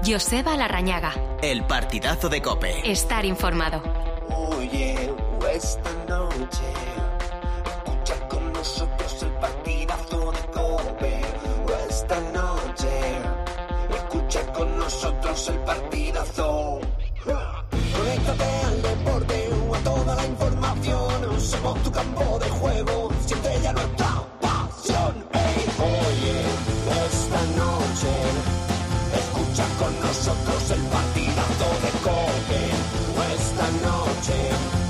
Joseba Larrañaga. El partidazo de COPE. Estar informado. Oye, esta noche escucha con nosotros el partidazo de COPE. Esta noche escucha con nosotros el partidazo. Conéctate al deporte o a toda la información. Somos tu campo de juego, siente ya nuestra pasión. Hey, oye, esta noche escucha con nosotros el partidazo de COPE. Esta noche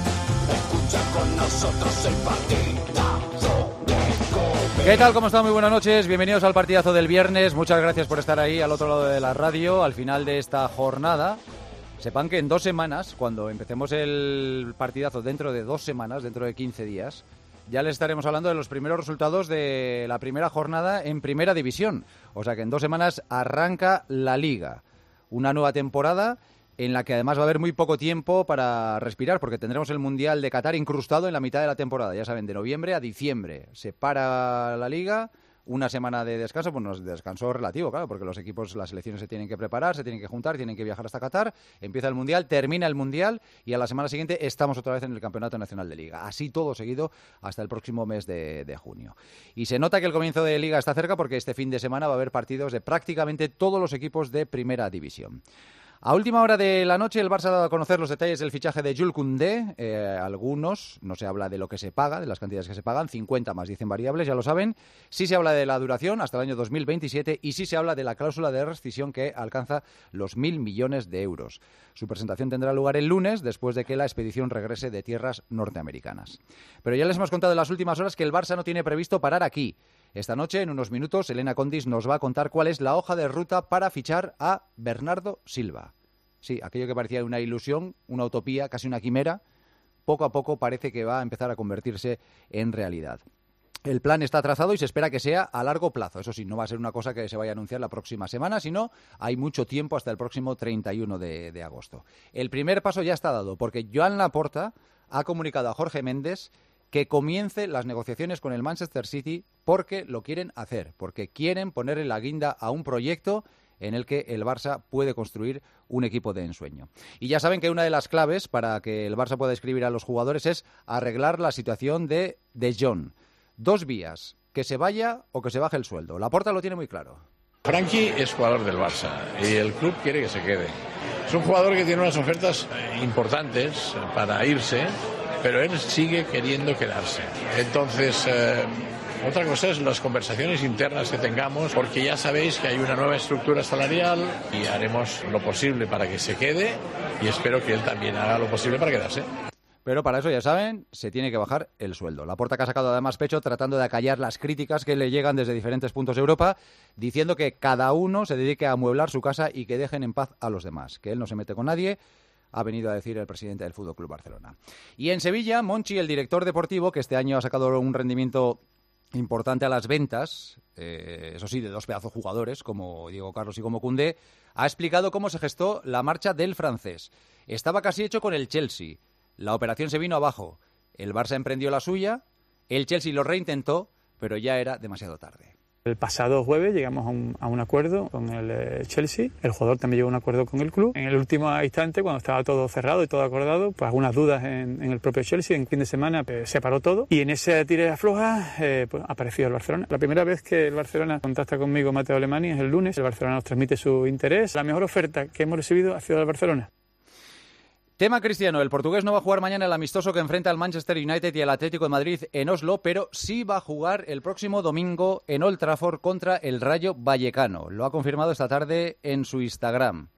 escucha con nosotros el partidazo de COPE. ¿Qué tal? ¿Cómo están? Muy buenas noches. Bienvenidos al partidazo del viernes. Muchas gracias por estar ahí al otro lado de la radio al final de esta jornada. Sepan que en 2 semanas, cuando empecemos el partidazo dentro de 2 semanas, dentro de 15 días, ya les estaremos hablando de los primeros resultados de la primera jornada en Primera División. O sea que en 2 semanas arranca la Liga. Una nueva temporada en la que además va a haber muy poco tiempo para respirar, porque tendremos el Mundial de Qatar incrustado en la mitad de la temporada. Ya saben, de noviembre a diciembre se para la Liga. Una semana de descanso, pues descanso relativo, claro, porque los equipos, las selecciones se tienen que preparar, se tienen que juntar, tienen que viajar hasta Qatar, empieza el Mundial, termina el Mundial y a la semana siguiente estamos otra vez en el Campeonato Nacional de Liga. Así todo seguido hasta el próximo mes de junio. Y se nota que el comienzo de Liga está cerca porque este fin de semana va a haber partidos de prácticamente todos los equipos de Primera División. A última hora de la noche, el Barça ha dado a conocer los detalles del fichaje de Jules Koundé. Algunos, no se habla de lo que se paga, de las cantidades que se pagan, 50 más, dicen variables, ya lo saben. Sí se habla de la duración hasta el año 2027 y sí se habla de la cláusula de rescisión que alcanza los 1.000 millones de euros. Su presentación tendrá lugar el lunes, después de que la expedición regrese de tierras norteamericanas. Pero ya les hemos contado en las últimas horas que el Barça no tiene previsto parar aquí. Esta noche, en unos minutos, Elena Condis nos va a contar cuál es la hoja de ruta para fichar a Bernardo Silva. Sí, aquello que parecía una ilusión, una utopía, casi una quimera, poco a poco parece que va a empezar a convertirse en realidad. El plan está trazado y se espera que sea a largo plazo. Eso sí, no va a ser una cosa que se vaya a anunciar la próxima semana, sino hay mucho tiempo hasta el próximo 31 de agosto. El primer paso ya está dado, porque Joan Laporta ha comunicado a Jorge Méndez que comience las negociaciones con el Manchester City porque lo quieren hacer, porque quieren ponerle la guinda a un proyecto en el que el Barça puede construir un equipo de ensueño. Y ya saben que una de las claves para que el Barça pueda inscribir a los jugadores es arreglar la situación de Jong. 2 vías, que se vaya o que se baje el sueldo. Laporta lo tiene muy claro. Frankie es jugador del Barça y el club quiere que se quede. Es un jugador que tiene unas ofertas importantes para irse, pero él sigue queriendo quedarse. Entonces, otra cosa es las conversaciones internas que tengamos, porque ya sabéis que hay una nueva estructura salarial y haremos lo posible para que se quede y espero que él también haga lo posible para quedarse. Pero para eso, ya saben, se tiene que bajar el sueldo. Laporta que ha sacado además pecho tratando de acallar las críticas que le llegan desde diferentes puntos de Europa, diciendo que cada uno se dedique a amueblar su casa y que dejen en paz a los demás, que él no se mete con nadie, ha venido a decir el presidente del Fútbol Club Barcelona. Y en Sevilla, Monchi, el director deportivo, que este año ha sacado un rendimiento importante a las ventas, eso sí, de 2 pedazos jugadores, como Diego Carlos y como Koundé, ha explicado cómo se gestó la marcha del francés. Estaba casi hecho con el Chelsea. La operación se vino abajo. El Barça emprendió la suya, el Chelsea lo reintentó, pero ya era demasiado tarde. El pasado jueves llegamos a un acuerdo con el Chelsea, el jugador también llegó a un acuerdo con el club. En el último instante, cuando estaba todo cerrado y todo acordado, pues algunas dudas en el propio Chelsea, en fin de semana se paró todo y en ese tire de afloja pues apareció el Barcelona. La primera vez que el Barcelona contacta conmigo, Mateo Alemany, es el lunes. El Barcelona nos transmite su interés. La mejor oferta que hemos recibido ha sido del Barcelona. Tema Cristiano, el portugués no va a jugar mañana el amistoso que enfrenta al Manchester United y al Atlético de Madrid en Oslo, pero sí va a jugar el próximo domingo en Old Trafford contra el Rayo Vallecano. Lo ha confirmado esta tarde en su Instagram.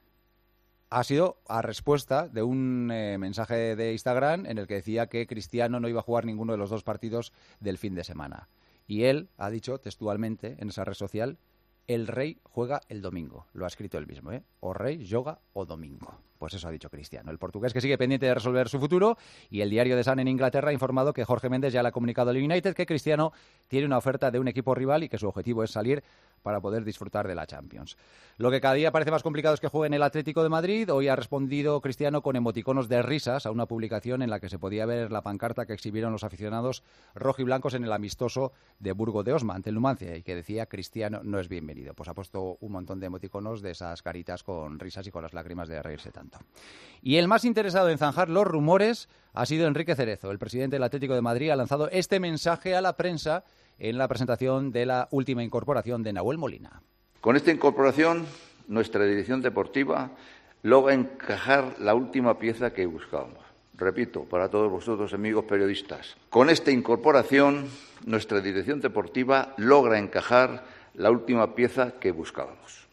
Ha sido a respuesta de un mensaje de Instagram en el que decía que Cristiano no iba a jugar ninguno de los 2 partidos del fin de semana. Y él ha dicho textualmente en esa red social, el rey juega el domingo. Lo ha escrito él mismo, O rey, yoga o domingo. Pues eso ha dicho Cristiano. El portugués que sigue pendiente de resolver su futuro, y el diario The Sun en Inglaterra ha informado que Jorge Méndez ya le ha comunicado al United que Cristiano tiene una oferta de un equipo rival y que su objetivo es salir para poder disfrutar de la Champions. Lo que cada día parece más complicado es que juegue en el Atlético de Madrid. Hoy ha respondido Cristiano con emoticonos de risas a una publicación en la que se podía ver la pancarta que exhibieron los aficionados rojiblancos en el amistoso de Burgo de Osma ante el Numancia y que decía Cristiano no es bienvenido. Pues ha puesto un montón de emoticonos de esas caritas con risas y con las lágrimas de reírse tanto. Y el más interesado en zanjar los rumores ha sido Enrique Cerezo. El presidente del Atlético de Madrid ha lanzado este mensaje a la prensa en la presentación de la última incorporación de Nahuel Molina. Con esta incorporación, nuestra dirección deportiva logra encajar la última pieza que buscábamos. Repito, para todos vosotros, amigos periodistas, con esta incorporación, nuestra dirección deportiva logra encajar la última pieza que buscábamos.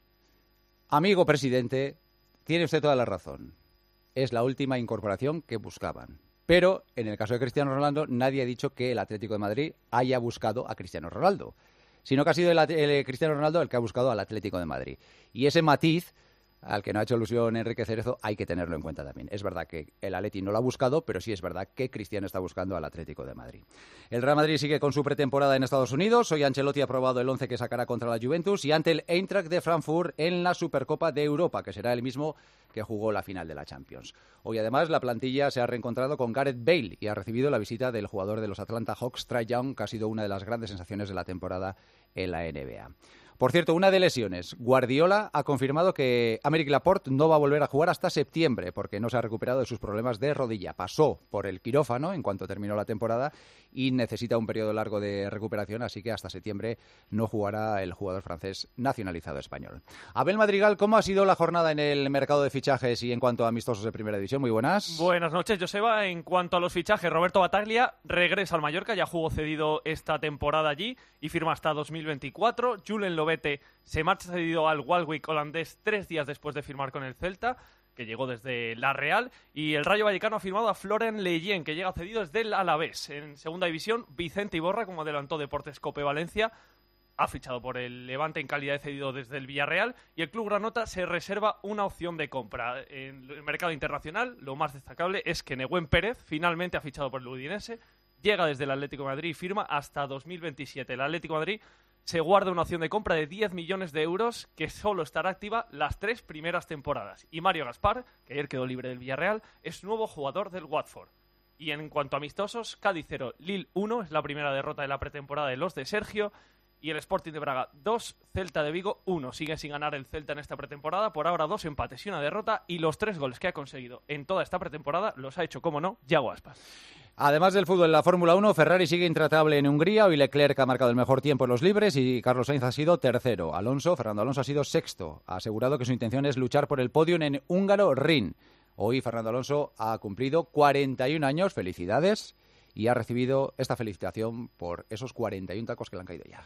Amigo presidente, tiene usted toda la razón. Es la última incorporación que buscaban. Pero, en el caso de Cristiano Ronaldo, nadie ha dicho que el Atlético de Madrid haya buscado a Cristiano Ronaldo, sino que ha sido el Cristiano Ronaldo el que ha buscado al Atlético de Madrid. Y ese matiz, al que no ha hecho alusión Enrique Cerezo, hay que tenerlo en cuenta también. Es verdad que el Atleti no lo ha buscado, pero sí es verdad que Cristiano está buscando al Atlético de Madrid. El Real Madrid sigue con su pretemporada en Estados Unidos. Hoy Ancelotti ha aprobado el 11 que sacará contra la Juventus y ante el Eintracht de Frankfurt en la Supercopa de Europa, que será el mismo que jugó la final de la Champions. Hoy, además, la plantilla se ha reencontrado con Gareth Bale y ha recibido la visita del jugador de los Atlanta Hawks, Trae Young, que ha sido una de las grandes sensaciones de la temporada en la NBA. Por cierto, una de lesiones. Guardiola ha confirmado que Aymeric Laporte no va a volver a jugar hasta septiembre porque no se ha recuperado de sus problemas de rodilla. Pasó por el quirófano en cuanto terminó la temporada y necesita un periodo largo de recuperación, así que hasta septiembre no jugará el jugador francés nacionalizado español. Abel Madrigal, ¿cómo ha sido la jornada en el mercado de fichajes y en cuanto a amistosos de Primera División? Muy buenas. Buenas noches, Joseba. En cuanto a los fichajes, Roberto Battaglia regresa al Mallorca, ya jugó cedido esta temporada allí y firma hasta 2024. Julen Lobete se marcha cedido al Walwick holandés 3 días después de firmar con el Celta, que llegó desde la Real, y el Rayo Vallecano ha firmado a Florent Leyen, que llega cedido desde el Alavés. En segunda división, Vicente Iborra, como adelantó Deportes Cope Valencia, ha fichado por el Levante en calidad de cedido desde el Villarreal, y el club granota se reserva una opción de compra. En el mercado internacional, lo más destacable es que Nehuen Pérez finalmente ha fichado por el Udinese, llega desde el Atlético de Madrid y firma hasta 2027. El Atlético de Madrid se guarda una opción de compra de 10 millones de euros que solo estará activa las 3 primeras temporadas. Y Mario Gaspar, que ayer quedó libre del Villarreal, es nuevo jugador del Watford. Y en cuanto a amistosos, Cádiz 0, Lille 1, es la primera derrota de la pretemporada de los de Sergio. Y el Sporting de Braga 2, Celta de Vigo 1. Sigue sin ganar el Celta en esta pretemporada. Por ahora 2 empates y una derrota. Y los 3 goles que ha conseguido en toda esta pretemporada los ha hecho, como no, Yago Aspas. Además del fútbol en la Fórmula 1, Ferrari sigue intratable en Hungría. Hoy Leclerc ha marcado el mejor tiempo en los libres y Carlos Sainz ha sido tercero. Fernando Alonso ha sido sexto. Ha asegurado que su intención es luchar por el podio en Húngaro Ring. Hoy Fernando Alonso ha cumplido 41 años. Felicidades. Y ha recibido esta felicitación por esos 41 tacos que le han caído ya.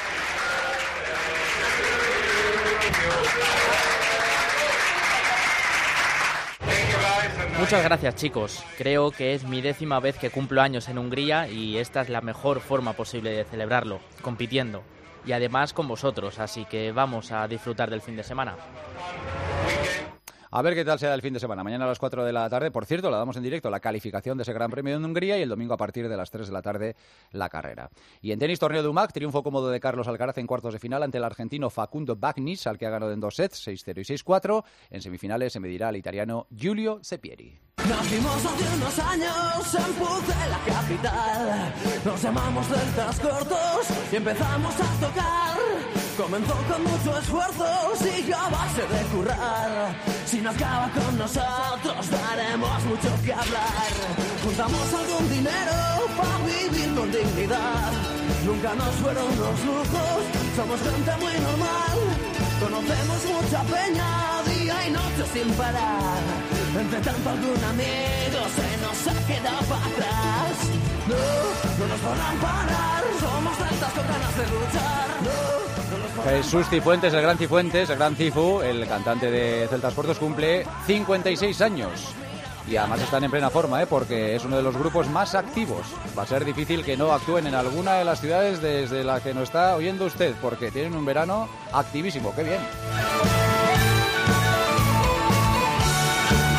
Muchas gracias, chicos. Creo que es mi 10ª vez que cumplo años en Hungría y esta es la mejor forma posible de celebrarlo, compitiendo. Y además con vosotros, así que vamos a disfrutar del fin de semana. A ver qué tal será el fin de semana. Mañana a las 4 de la tarde, por cierto, la damos en directo, la calificación de ese Gran Premio de Hungría, y el domingo a partir de las 3 de la tarde la carrera. Y en tenis, torneo de UMAC, triunfo cómodo de Carlos Alcaraz en cuartos de final ante el argentino Facundo Bagnis, al que ha ganado en 2 sets, 6-0 y 6-4. En semifinales se medirá al italiano Giulio Cepieri. Nacimos hace unos años en Puce, la capital. Nos llamamos Deltas Cortos y empezamos a tocar. Comenzó con mucho esfuerzo, siguió a base de currar. Si no acaba con nosotros, daremos mucho que hablar. Juntamos algún dinero para vivir con dignidad. Nunca nos fueron los lujos, somos gente muy normal. Conocemos mucha peña, día y noche sin parar. Entre tanto algún amigo se nos ha quedado para atrás. No nos podrán parar, somos celtas con ganas de luchar. Jesús Cifuentes, el gran Cifuentes, el gran Cifu, el cantante de Celtas Cortos, cumple 56 años. Y además están en plena forma, porque es uno de los grupos más activos. Va a ser difícil que no actúen en alguna de las ciudades desde la que nos está oyendo usted, porque tienen un verano activísimo. ¡Qué bien!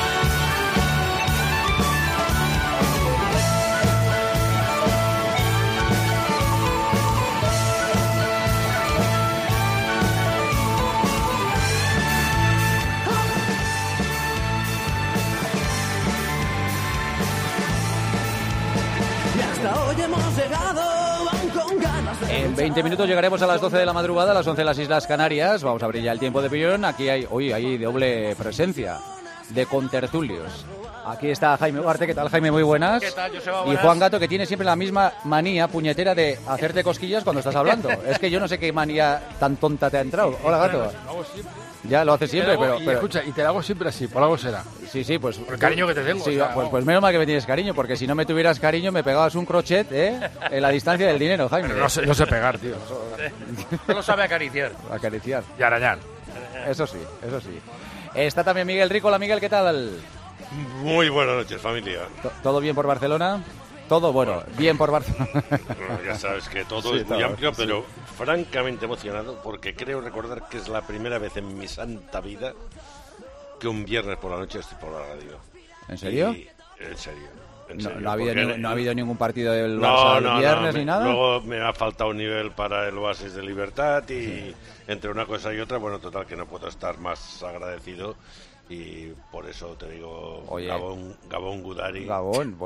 En 20 minutos llegaremos a las 12 de la madrugada, a las 11 en las Islas Canarias. Vamos a abrir ya el tiempo de opinión. Aquí hay doble presencia de contertulios. Aquí está Jaime Ugarte. ¿Qué tal, Jaime? Muy buenas. ¿Qué tal, Joseba? Y Buenas. Juan Gato, que tiene siempre la misma manía puñetera de hacerte cosquillas cuando estás hablando. Es que yo no sé qué manía tan tonta te ha entrado. Hola, Gato. Ya lo hace siempre, pero... Escucha, y te lo hago siempre así, por algo será. Sí, pues... Por el cariño que te tengo. Sí, o sea, pues menos mal que me tienes cariño, porque si no me tuvieras cariño me pegabas un crochet, en la distancia del dinero, Jaime. Pero no sé pegar, tío. Solo sabe acariciar. Acariciar. Y arañar. Eso sí. Está también Miguel Rico. Hola, Miguel, ¿qué tal? Muy buenas noches, familia. ¿Todo bien por Barcelona? Todo bueno, bien por Barcelona. Bueno, ya sabes que todo Sí, es muy todo, amplio, sí. pero francamente emocionado porque creo recordar que es la primera vez en mi santa vida que un viernes por la noche estoy por la radio. ¿En serio? En serio. No ha habido ningún partido del No, Barça el no, viernes no, ni nada. Luego me ha faltado un nivel para el Oasis de Libertad y entre una cosa y otra, bueno, total que no puedo estar más agradecido y por eso te digo, Oye. Gabón Gudari. Gabón.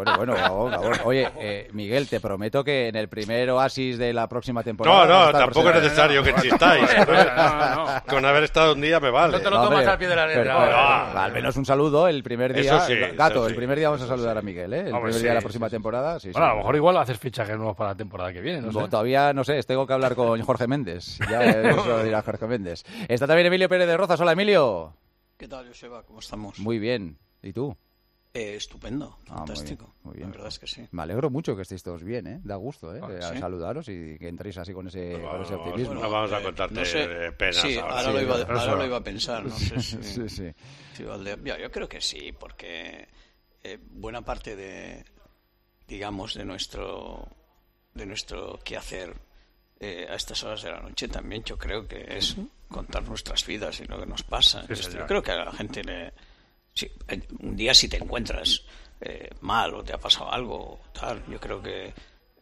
Oye, Miguel, te prometo que en el primer Oasis de la próxima temporada... No, tampoco es necesario que insistáis. No. Con haber estado un día me vale. No te lo tomas al pie de la letra. Pero, al menos un saludo el primer día. Eso sí, Gato, eso sí, el primer día vamos a eso saludar sí. a Miguel, ¿eh? El Hombre, primer día de la sí, próxima sí. temporada. Sí, Bueno, a sí. lo mejor igual haces fichajes nuevos para la temporada que viene, no sé. Todavía no sé, tengo que hablar con Jorge Méndez. Ya eso lo dirá Jorge Méndez. Está también Emilio Pérez de Rozas. Hola, Emilio. ¿Qué tal, Joseba? ¿Cómo estamos? Muy bien. ¿Y tú? Estupendo, fantástico. Muy bien. La verdad es que sí. Me alegro mucho que estéis todos bien, ¿eh? Da gusto, ¿eh? ¿Sí? A saludaros y que entréis así con ese optimismo. No vamos a contarte no sé, penas. sí, ahora lo iba a pensar. No sé si, Sí. si yo creo que sí, porque buena parte de, digamos, de nuestro quehacer a estas horas de la noche también yo creo que es contar nuestras vidas y lo que nos pasa. Yo creo que a la gente un día si te encuentras mal o te ha pasado algo tal, yo creo que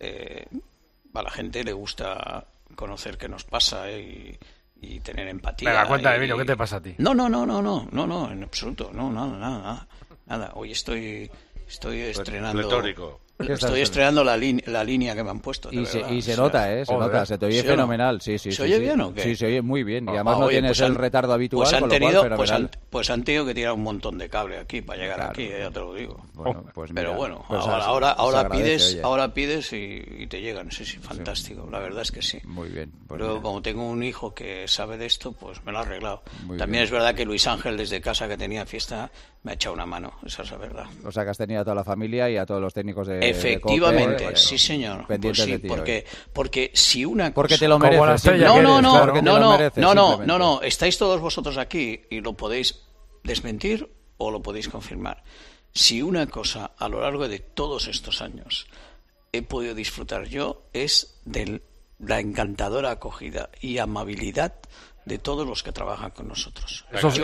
a la gente le gusta conocer qué nos pasa y tener empatía. Venga, cuéntame, Emilio, ¿qué te pasa a ti? No, en absoluto, no, nada. Hoy estoy estrenando. Pletórico. Estoy estrenando la línea que me han puesto. Y se nota, se te oye ¿sí o no? fenomenal. Sí. ¿Se oye bien o qué? Sí, se oye muy bien. Y además no oye, tienes pues el retardo habitual, pues han con lo tenido, cual fenomenal. pues han tenido que tirar un montón de cable aquí para llegar aquí, ya te lo digo. Bueno, pues Pero mira, bueno, pues ahora pides y te llegan. Sí, fantástico. La verdad es que sí. Muy bien. Pues Pero mira. como tengo un hijo que sabe de esto, pues me lo ha arreglado. Muy También bien. es verdad que Luis Ángel, desde casa que tenía fiesta, me ha echado una mano. Esa es la verdad. O sea que has tenido a toda la familia y a todos los técnicos de Efectivamente, COPE, sí señor. pendientes Pues sí, de ti porque si una porque cosa... te lo Como la mereces. estrella simplemente. que eres, claro. Porque te lo mereces, simplemente. No, estáis todos vosotros aquí y lo podéis desmentir o lo podéis confirmar. Si una cosa a lo largo de todos estos años he podido disfrutar yo es de la encantadora acogida y amabilidad de todos los que trabajan con nosotros.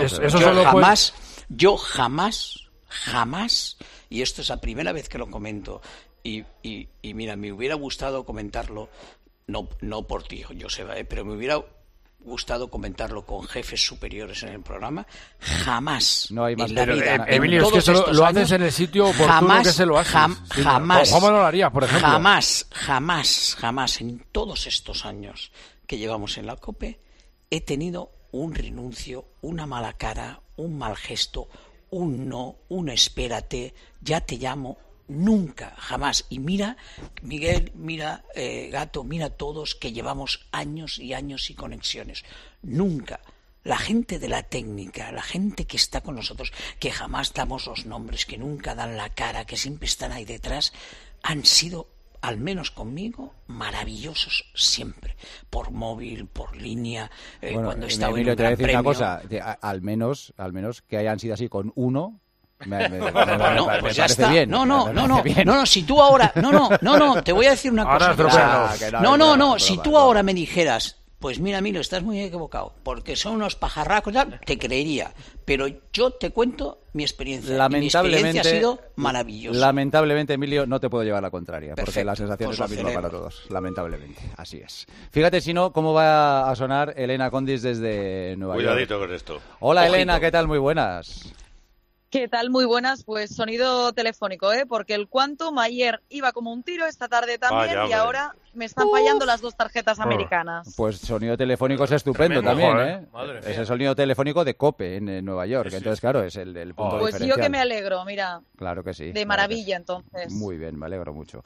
Yo jamás, y esto es la primera vez que lo comento, y mira, me hubiera gustado comentarlo, no por ti, Joseba, pero me hubiera gustado comentarlo con jefes superiores en el programa. Jamás no hay más en la vida, Emilio, es que eso lo haces en el sitio oportuno que se lo haces. Jamás. ¿Cómo no lo harías, por ejemplo? Jamás en todos estos años que llevamos en la COPE he tenido un renuncio, una mala cara, un mal gesto, un no, un espérate, ya te llamo. Nunca, jamás. Y mira, Miguel, mira, Gato, mira todos que llevamos años y años y conexiones. Nunca. La gente de la técnica, la gente que está con nosotros, que jamás damos los nombres, que nunca dan la cara, que siempre están ahí detrás, han sido, al menos conmigo, maravillosos siempre. Por móvil, por línea, cuando he estado Emilio, en un te voy a gran decir una premio. cosa, al menos que hayan sido así con uno. Bueno, pues ya está. Bien, No, si tú ahora, te voy a decir una cosa. Si tú ahora me dijeras, pues mira, Emilio, estás muy equivocado, porque son unos pajarracos, te creería, pero yo te cuento mi experiencia. Mi experiencia ha sido maravillosa. Lamentablemente, Emilio, no te puedo llevar la contraria, Perfecto, porque la sensación pues es la misma celebro. para todos, lamentablemente, así es. Fíjate si no, cómo va a sonar Elena Condis desde Nueva York. Cuidadito con esto. Hola, Ojito. Elena, ¿qué tal? Muy buenas. ¿Qué tal? Muy buenas. Pues sonido telefónico, porque el Quantum ayer iba como un tiro, esta tarde también, y ahora me están fallando las 2 tarjetas americanas. Pues sonido telefónico es estupendo. Tremendo, también, Es el sonido telefónico de COPE en Nueva York. Sí. Entonces, claro, es el punto pues diferencial. Yo que me alegro, mira. Claro que sí. De maravilla, entonces. Muy bien, me alegro mucho.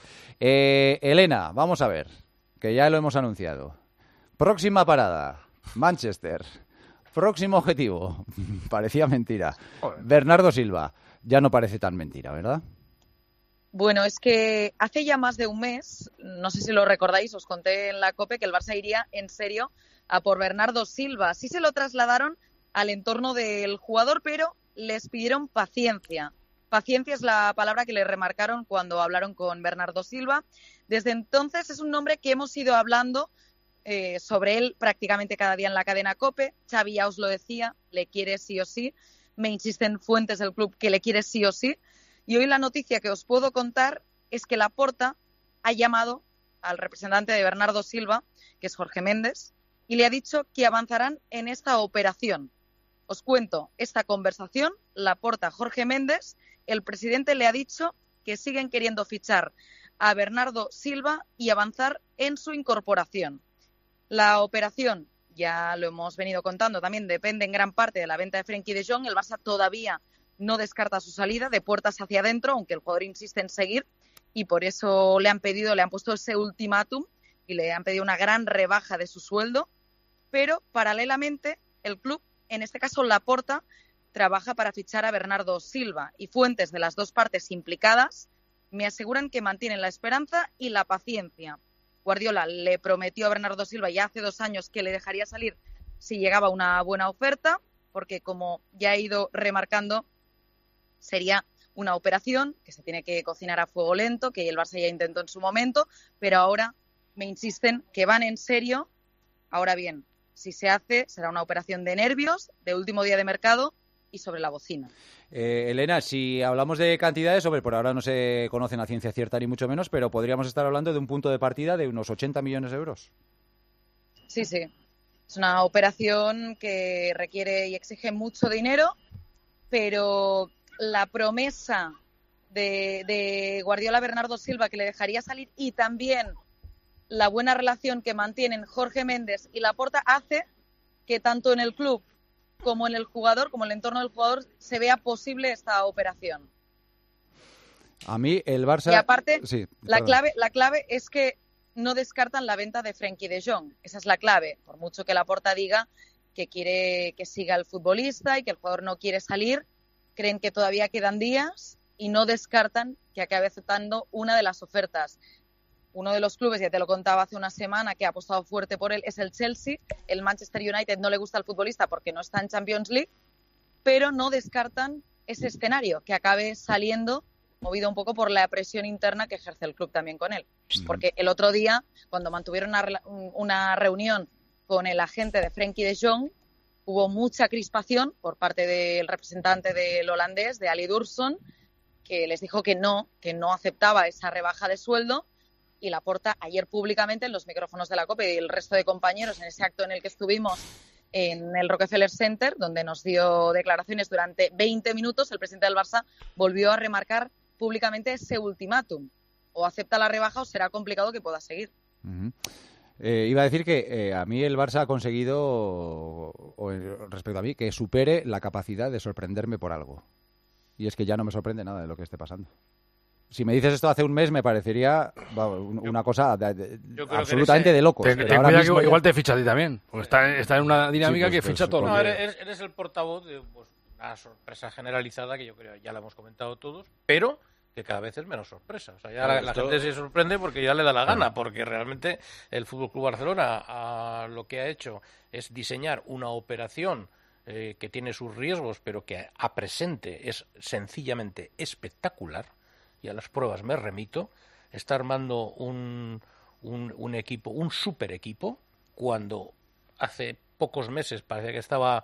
Elena, vamos a ver, que ya lo hemos anunciado. Próxima parada, Manchester. Próximo objetivo. Parecía mentira. Bernardo Silva. Ya no parece tan mentira, ¿verdad? Bueno, es que hace ya más de un mes, no sé si lo recordáis, os conté en la COPE que el Barça iría en serio a por Bernardo Silva. Sí se lo trasladaron al entorno del jugador, pero les pidieron paciencia. Paciencia es la palabra que le remarcaron cuando hablaron con Bernardo Silva. Desde entonces es un nombre que hemos ido hablando sobre él prácticamente cada día en la cadena COPE. Xavi ya os lo decía, le quiere sí o sí. Me insisten fuentes del club que le quiere sí o sí. Y hoy la noticia que os puedo contar es que Laporta ha llamado al representante de Bernardo Silva, que es Jorge Méndez, y le ha dicho que avanzarán en esta operación. Os cuento esta conversación. Laporta, Jorge Méndez, el presidente le ha dicho que siguen queriendo fichar a Bernardo Silva y avanzar en su incorporación. La operación, ya lo hemos venido contando, también depende en gran parte de la venta de Frenkie de Jong. El Barça todavía no descarta su salida de puertas hacia adentro, aunque el jugador insiste en seguir, y por eso le han puesto ese ultimátum y le han pedido una gran rebaja de su sueldo. Pero paralelamente el club, en este caso Laporta, trabaja para fichar a Bernardo Silva, y fuentes de las 2 partes implicadas me aseguran que mantienen la esperanza y la paciencia. Guardiola le prometió a Bernardo Silva ya hace 2 años que le dejaría salir si llegaba una buena oferta, porque como ya he ido remarcando, sería una operación que se tiene que cocinar a fuego lento, que el Barça ya intentó en su momento, pero ahora me insisten que van en serio. Ahora bien, si se hace, será una operación de nervios, de último día de mercado y sobre la bocina. Elena, si hablamos de cantidades, por ahora no se conocen a ciencia cierta ni mucho menos, pero podríamos estar hablando de un punto de partida de unos 80 millones de euros. Sí. Es una operación que requiere y exige mucho dinero, pero la promesa de Guardiola a Bernardo Silva, que le dejaría salir, y también la buena relación que mantienen Jorge Méndez y Laporta, hace que tanto en el club como en el jugador, como en el entorno del jugador, se vea posible esta operación. A mí el Barça... Y aparte, sí, la clave es que no descartan la venta de Frenkie de Jong. Esa es la clave. Por mucho que Laporta diga que quiere que siga el futbolista y que el jugador no quiere salir, creen que todavía quedan días y no descartan que acabe aceptando una de las ofertas. Uno de los clubes, ya te lo contaba hace una semana, que ha apostado fuerte por él es el Chelsea. El Manchester United no le gusta al futbolista porque no está en Champions League, pero no descartan ese escenario, que acabe saliendo movido un poco por la presión interna que ejerce el club también con él. Porque el otro día, cuando mantuvieron una reunión con el agente de Frenkie de Jong, hubo mucha crispación por parte del representante del holandés, de Ali Dursun, que les dijo que no aceptaba esa rebaja de sueldo. Y Laporta ayer públicamente en los micrófonos de la COPE y el resto de compañeros en ese acto en el que estuvimos en el Rockefeller Center, donde nos dio declaraciones durante 20 minutos, el presidente del Barça volvió a remarcar públicamente ese ultimátum. O acepta la rebaja o será complicado que pueda seguir. Uh-huh. Iba a decir que a mí el Barça ha conseguido, respecto a mí, que supere la capacidad de sorprenderme por algo. Y es que ya no me sorprende nada de lo que esté pasando. Si me dices esto hace un mes me parecería una cosa absolutamente de locos. Ahora mismo igual te ficha a ti también. Está en una dinámica que ficha todo. No, eres el portavoz de una sorpresa generalizada que yo creo ya la hemos comentado todos, pero que cada vez es menos sorpresa. O sea, ya la gente se sorprende porque ya le da la gana, porque realmente el FC Barcelona lo que ha hecho es diseñar una operación que tiene sus riesgos, pero que a presente es sencillamente espectacular. Y a las pruebas me remito. Está armando un equipo, un super equipo, cuando hace pocos meses parecía que estaba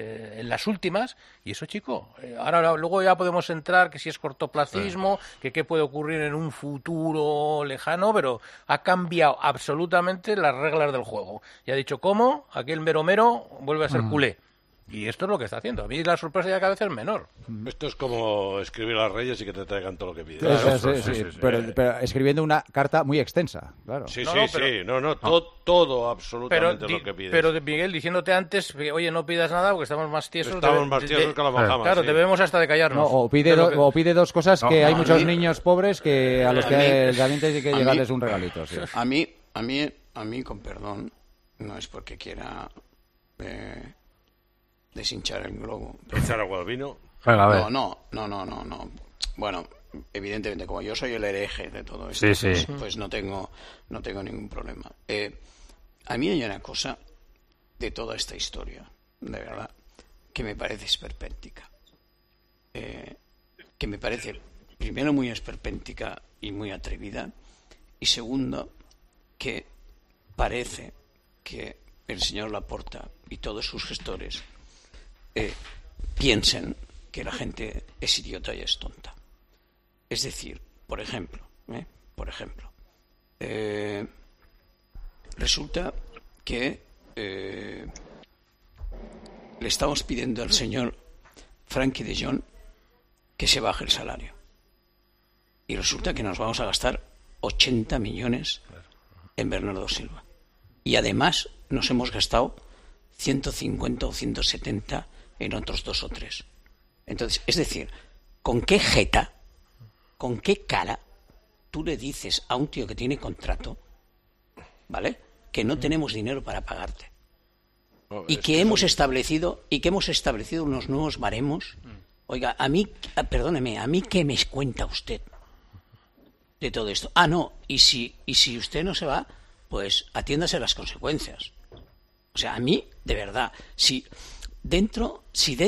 en las últimas, y eso, chico, ahora luego ya podemos entrar que si es cortoplacismo, que qué puede ocurrir en un futuro lejano, pero ha cambiado absolutamente las reglas del juego. Y ha dicho, ¿cómo? Aquel mero vuelve a ser culé. Y esto es lo que está haciendo. A mí la sorpresa ya cada vez es menor. Esto es como escribir a los Reyes y que te traigan todo lo que pides. Pero escribiendo una carta muy extensa, claro. Todo absolutamente lo que pides. Pero Miguel, diciéndote antes, oye, no pidas nada porque estamos más tiesos. Estamos más tiesos que la majama. Claro, debemos hasta de callarnos. O pide dos cosas que hay muchos niños pobres que a los que también tiene que llegarles un regalito. Sí. A mí, con perdón, no es porque quiera deshinchar el globo. ¿Echar agua al vino? No. Bueno, evidentemente, como yo soy el hereje de todo esto, pues no tengo ningún problema. A mí hay una cosa de toda esta historia, de verdad, que me parece esperpéntica. Que me parece, primero, muy esperpéntica y muy atrevida, y segundo, que parece que el señor Laporta y todos sus gestores piensen que la gente es idiota y es tonta. Es decir, por ejemplo, resulta que le estamos pidiendo al señor Frankie de Jong que se baje el salario. Y resulta que nos vamos a gastar 80 millones en Bernardo Silva. Y además nos hemos gastado 150 o 170 en otros 2 o 3. Entonces, es decir, ¿con qué jeta, con qué cara tú le dices a un tío que tiene contrato, ¿vale?, que no tenemos dinero para pagarte? Y que hemos establecido unos nuevos baremos. Oiga, perdóneme, ¿a mí qué me cuenta usted de todo esto? No, y si usted no se va, pues atiéndase las consecuencias. O sea, a mí, de verdad, si dentro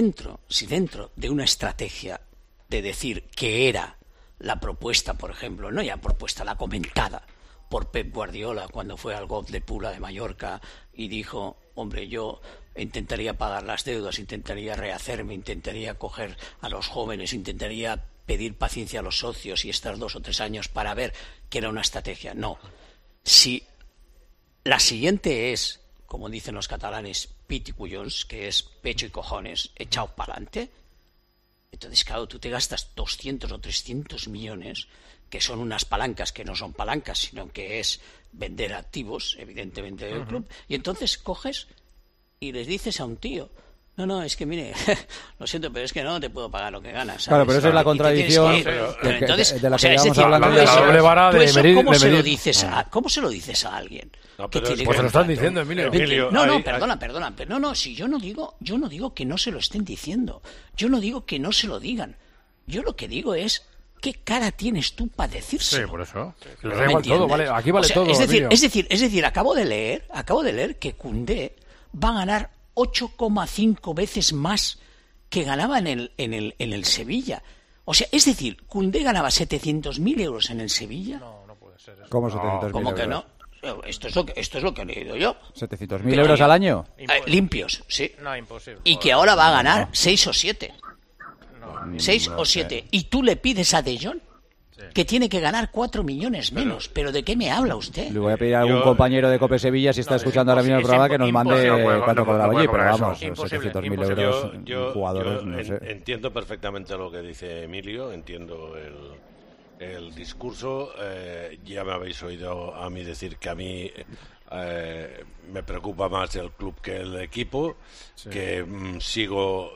de una estrategia de decir que era la propuesta, por ejemplo, no ya propuesta, la comentada por Pep Guardiola cuando fue al Golf de Pula de Mallorca y dijo, hombre, yo intentaría pagar las deudas, intentaría rehacerme, intentaría coger a los jóvenes, intentaría pedir paciencia a los socios y estar 2 o 3 años para ver que era una estrategia. No. Si la siguiente es, como dicen los catalanes, pit i collons, que es pecho y cojones, echado para adelante, entonces, claro, tú te gastas 200 o 300 millones, que son unas palancas que no son palancas, sino que es vender activos, evidentemente, del club, y entonces coges y les dices a un tío, no, es que mire, lo siento, pero es que no te puedo pagar lo que ganas, ¿sabes? Claro, pero esa es la contradicción de la que llevamos hablando. La doble vara de medir. ¿Cómo se lo dices a alguien? No, pues se lo están diciendo, Emilio. No, perdona. No, si yo no digo que no se lo estén diciendo. Yo no digo que no se lo digan. Yo lo que digo es, ¿qué cara tienes tú para decírselo? Sí, por eso. Les da igual todo, vale, aquí vale todo. Es decir, acabo de leer que Koundé va a ganar 8,5 veces más que ganaba en el Sevilla. O sea, es decir, Koundé ganaba 700.000 euros en el Sevilla. No puede ser eso. ¿Cómo 700.000 euros? ¿Cómo que no? Esto es lo que he leído yo. ¿700.000 euros al año? Limpios, sí. No, imposible. Y que ahora va a ganar 6 o 7. 6 o 7. Y tú le pides a De Jong que tiene que ganar 4 millones menos. ¿Pero de qué me habla usted? Le voy a pedir a algún compañero de Cope Sevilla, si está escuchando ahora mismo el programa, que nos mande cuánto cobraba allí, pero vamos, 700.000 euros, jugadores, no sé. Entiendo perfectamente lo que dice Emilio, entiendo el discurso. Ya me habéis oído a mí decir que a mí me preocupa más el club que el equipo, que sigo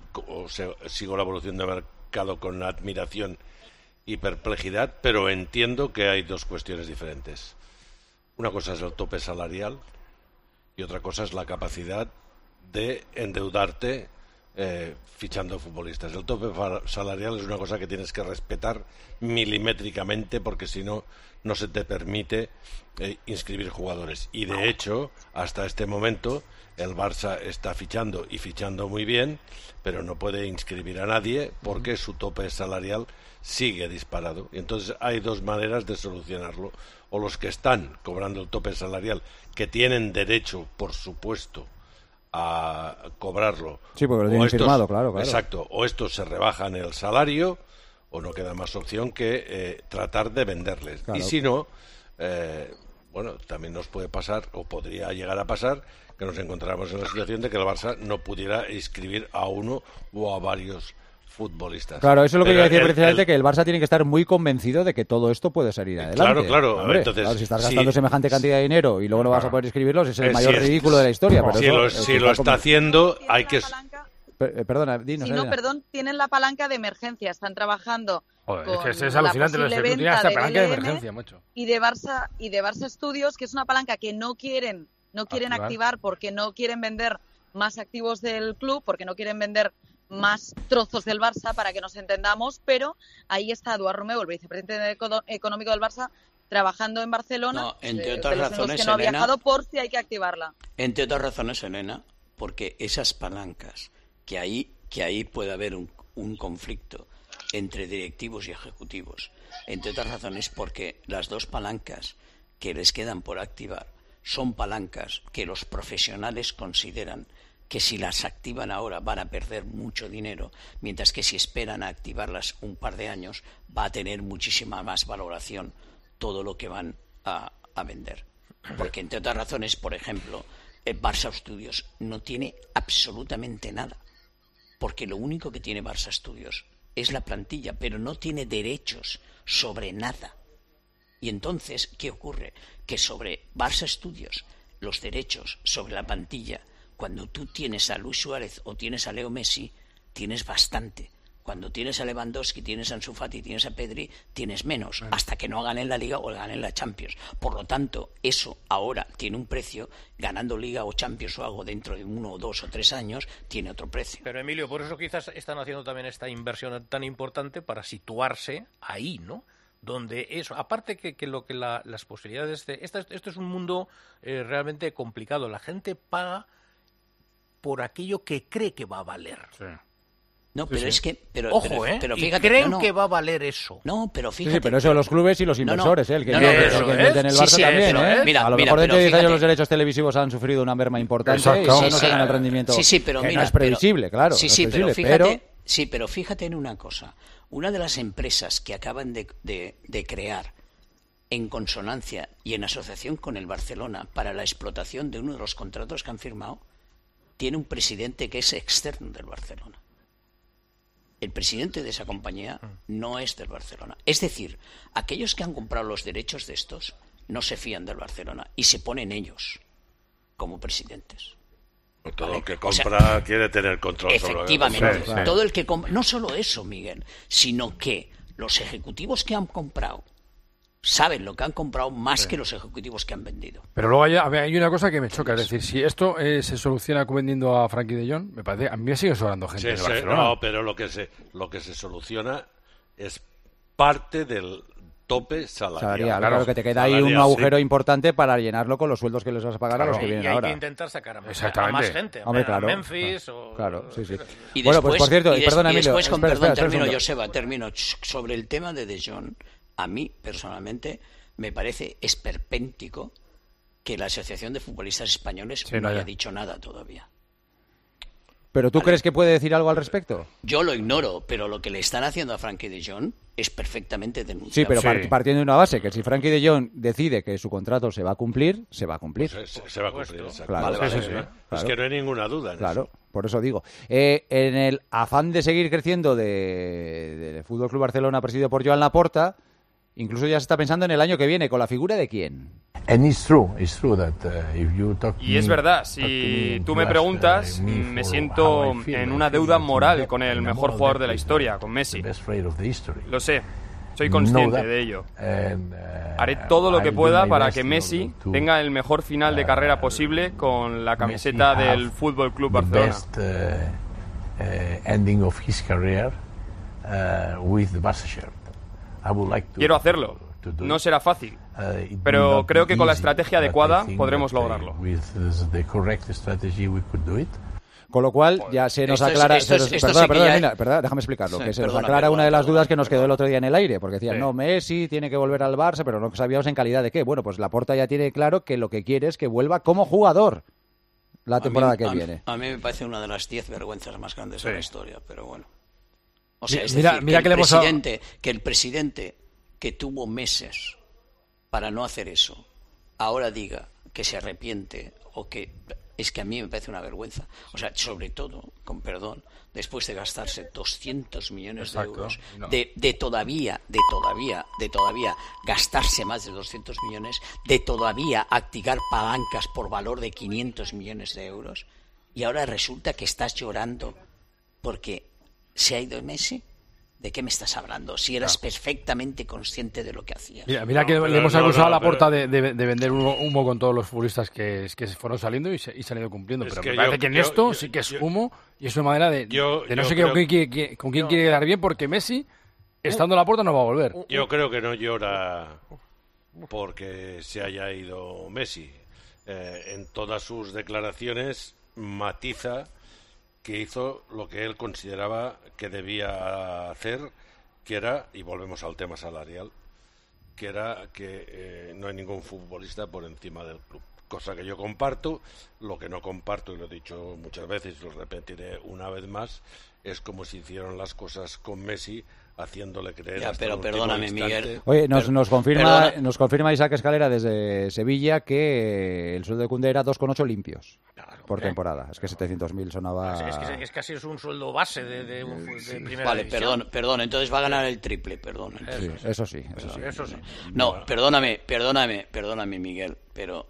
la evolución de mercado con admiración y perplejidad, pero entiendo que hay 2 cuestiones diferentes. Una cosa es el tope salarial y otra cosa es la capacidad de endeudarte fichando futbolistas. El tope salarial es una cosa que tienes que respetar milimétricamente, porque si no, no se te permite inscribir jugadores. Y de hecho, hasta este momento, el Barça está fichando y fichando muy bien, pero no puede inscribir a nadie porque su tope salarial sigue disparado. Y entonces hay 2 maneras de solucionarlo. O los que están cobrando el tope salarial, que tienen derecho, por supuesto, a cobrarlo. Sí, porque lo tienen firmado, claro. Exacto. O estos se rebajan el salario, o no queda más opción que tratar de venderles. Claro. Y si no, bueno, también nos puede pasar, o podría llegar a pasar, que nos encontráramos en la situación de que el Barça no pudiera inscribir a uno o a varios futbolistas. Claro, eso es lo que quería decir precisamente, que el Barça tiene que estar muy convencido de que todo esto puede salir adelante. Claro. Hombre, entonces, si estás gastando semejante cantidad de dinero y luego no vas a poder inscribirlos, es el mayor ridículo de la historia. Pero si lo está haciendo, hay que... Perdona, dinos. Si no, tienen la palanca de emergencia, están trabajando Joder, con es que es alucinante la lo de posible tiene esta venta palanca de de BLM emergencia, macho. y de Barça Studios, que es una palanca que no quieren activar porque no quieren vender más activos del club, porque no quieren vender más trozos del Barça, para que nos entendamos, pero ahí está Eduard Romeu, el vicepresidente económico del Barça, trabajando en Barcelona, no, entre otras razones, que no ha viajado por si hay que activarla. Entre otras razones, Elena, porque esas palancas, que ahí puede haber un conflicto entre directivos y ejecutivos, entre otras razones porque las dos palancas que les quedan por activar son palancas que los profesionales consideran que si las activan ahora van a perder mucho dinero, mientras que si esperan a activarlas un par de años va a tener muchísima más valoración todo lo que van a vender. Porque, entre otras razones, por ejemplo, el Barça Studios no tiene absolutamente nada, porque lo único que tiene Barça Studios es la plantilla, pero no tiene derechos sobre nada. Y entonces, ¿qué ocurre? Que sobre Barça Studios, los derechos sobre la plantilla, cuando tú tienes a Luis Suárez o tienes a Leo Messi, tienes bastante. Cuando tienes a Lewandowski, tienes a Ansu Fati, tienes a Pedri, tienes menos, hasta que no ganen la Liga o ganen la Champions. Por lo tanto, eso ahora tiene un precio, ganando Liga o Champions o algo dentro de 1 o 2 o 3 años, tiene otro precio. Pero Emilio, por eso quizás están haciendo también esta inversión tan importante para situarse ahí, ¿no? Donde eso, aparte que las posibilidades de... Esto es un mundo realmente complicado. La gente paga por aquello que cree que va a valer. Sí. No, pero es que... Ojo, pero fíjate, y creen que va a valer eso. No, pero fíjate... Sí, pero eso de los clubes y los inversores, el que meten en el Barça también, Mira, a lo mejor dentro de 10 años los derechos televisivos han sufrido una merma importante y no tengan el rendimiento pero que no es previsible, claro. Pero fíjate en una cosa. Una de las empresas que acaban de crear en consonancia y en asociación con el Barcelona para la explotación de uno de los contratos que han firmado, tiene un presidente que es externo del Barcelona. El presidente de esa compañía no es del Barcelona. Es decir, aquellos que han comprado los derechos de estos no se fían del Barcelona y se ponen ellos como presidentes. Todo el que compra quiere tener control sobre lo que compra. Efectivamente. Todo el que compra. No solo eso, Miguel, sino que los ejecutivos que han comprado saben lo que han comprado más que los ejecutivos que han vendido. Pero luego hay una cosa que me choca, es decir, si esto se soluciona vendiendo a Frenkie de Jong, me parece, a mí me sigue sobrando gente de Barcelona. No, pero lo que se soluciona es parte del tope salarial. Claro, que te queda ahí un agujero importante para llenarlo con los sueldos que les vas a pagar a los que vienen ahora. Y hay que intentar sacar a más gente, a Memphis o... Claro, sí. Y bueno, pues por cierto, perdona, Emilio. Termino, sobre el tema de Jong. A mí, personalmente, me parece esperpéntico que la Asociación de Futbolistas Españoles no haya dicho nada todavía. ¿Pero tú crees que puede decir algo al respecto? Yo lo ignoro, pero lo que le están haciendo a Frenkie de Jong es perfectamente denunciable. Sí, pero partiendo de una base, que si Frenkie de Jong decide que su contrato se va a cumplir, se va a cumplir. Se va a cumplir, exacto. Claro, claro. Es que no hay ninguna duda en eso. Por eso digo. En el afán de seguir creciendo del Fútbol Club Barcelona presidido por Joan Laporta, incluso ya se está pensando en el año que viene, ¿con la figura de quién? Y es verdad, si tú me preguntas, me siento en una deuda moral con el mejor jugador de la historia, con Messi. Lo sé, soy consciente de ello. Haré todo lo que pueda para que Messi tenga el mejor final de carrera posible con la camiseta del Fútbol Club Barcelona. Quiero hacerlo. No será fácil, pero creo que con la estrategia adecuada podremos lograrlo. Con lo cual ya se nos aclara... Perdona, déjame explicarlo. Que se nos aclara una de las dudas que nos quedó el otro día en el aire, porque decían, no, Messi tiene que volver al Barça, pero no sabíamos en calidad de qué. Bueno, pues Laporta ya tiene claro que lo que quiere es que vuelva como jugador la temporada que viene. A mí me parece una de las 10 vergüenzas más grandes de la historia, pero bueno. O sea, que el presidente que tuvo meses para no hacer eso, ahora diga que se arrepiente o que... Es que a mí me parece una vergüenza. O sea, sobre todo, con perdón, después de gastarse 200 millones de euros, de todavía gastarse más de 200 millones, de todavía activar palancas por valor de 500 millones de euros, y ahora resulta que estás llorando porque se ha ido Messi. ¿De qué me estás hablando? Si eras perfectamente consciente de lo que hacías. Mira que le hemos acusado a Laporta de vender humo con todos los futbolistas que fueron saliendo y se han ido cumpliendo. Pero me parece que en esto sí que es humo y es una manera de no sé con quién quiere quedar bien, porque Messi, estando Laporta, no va a volver. Yo creo que no llora porque se haya ido Messi. En todas sus declaraciones matiza que hizo lo que él consideraba que debía hacer, que era, y volvemos al tema salarial, que era que no hay ningún futbolista por encima del club. Cosa que yo comparto. Lo que no comparto, y lo he dicho muchas veces, lo repetiré una vez más, es como se hicieron las cosas con Messi, haciéndole creer. Ya, pero perdóname, Miguel. Oye, nos confirma Isaac Escalera desde Sevilla que el sueldo de Koundé era 2,8 limpios por temporada. Es que 700.000 sonaba... Es casi un sueldo base de primera Vale, división. perdón, entonces va a ganar el triple, perdón. Eso sí. No, perdóname, Miguel, pero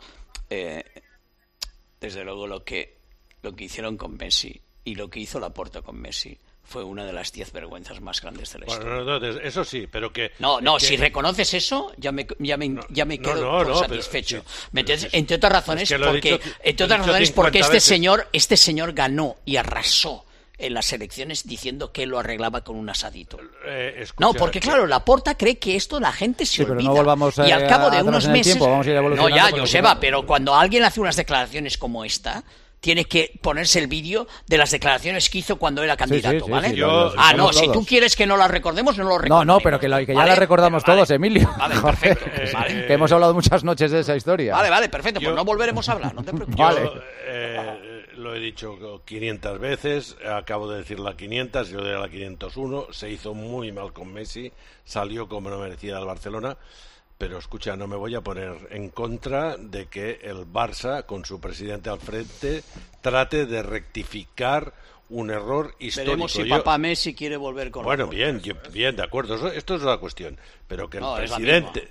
desde luego lo que hicieron con Messi y lo que hizo Laporta con Messi fue una de las 10 vergüenzas más grandes de la historia. No, eso sí, pero que... si reconoces eso, ya me quedo satisfecho. ¿Me entiendes? Entre otras razones, porque este señor ganó y arrasó en las elecciones diciendo que él lo arreglaba con un asadito. Porque claro, Laporta cree que esto la gente se olvida. Pero no volvamos y al cabo de unos meses... Vamos a ir evolucionando. Joseba, pero cuando alguien hace unas declaraciones como esta... tiene que ponerse el vídeo de las declaraciones que hizo cuando era candidato, ¿vale? Si tú quieres que no las recordemos, no lo recordemos. No, pero que ya las recordamos todos, Emilio. Vale, perfecto. Que hemos hablado muchas noches de esa historia. Vale, perfecto, pues no volveremos a hablar, no te preocupes. Lo he dicho 500 veces, acabo de decir la 500, yo de la 501, se hizo muy mal con Messi, salió como no merecía el Barcelona. Pero escucha, no me voy a poner en contra de que el Barça, con su presidente al frente, trate de rectificar un error histórico. Veremos si papá Messi quiere volver con Bueno, bien, de acuerdo, esto es la cuestión. Pero que el presidente...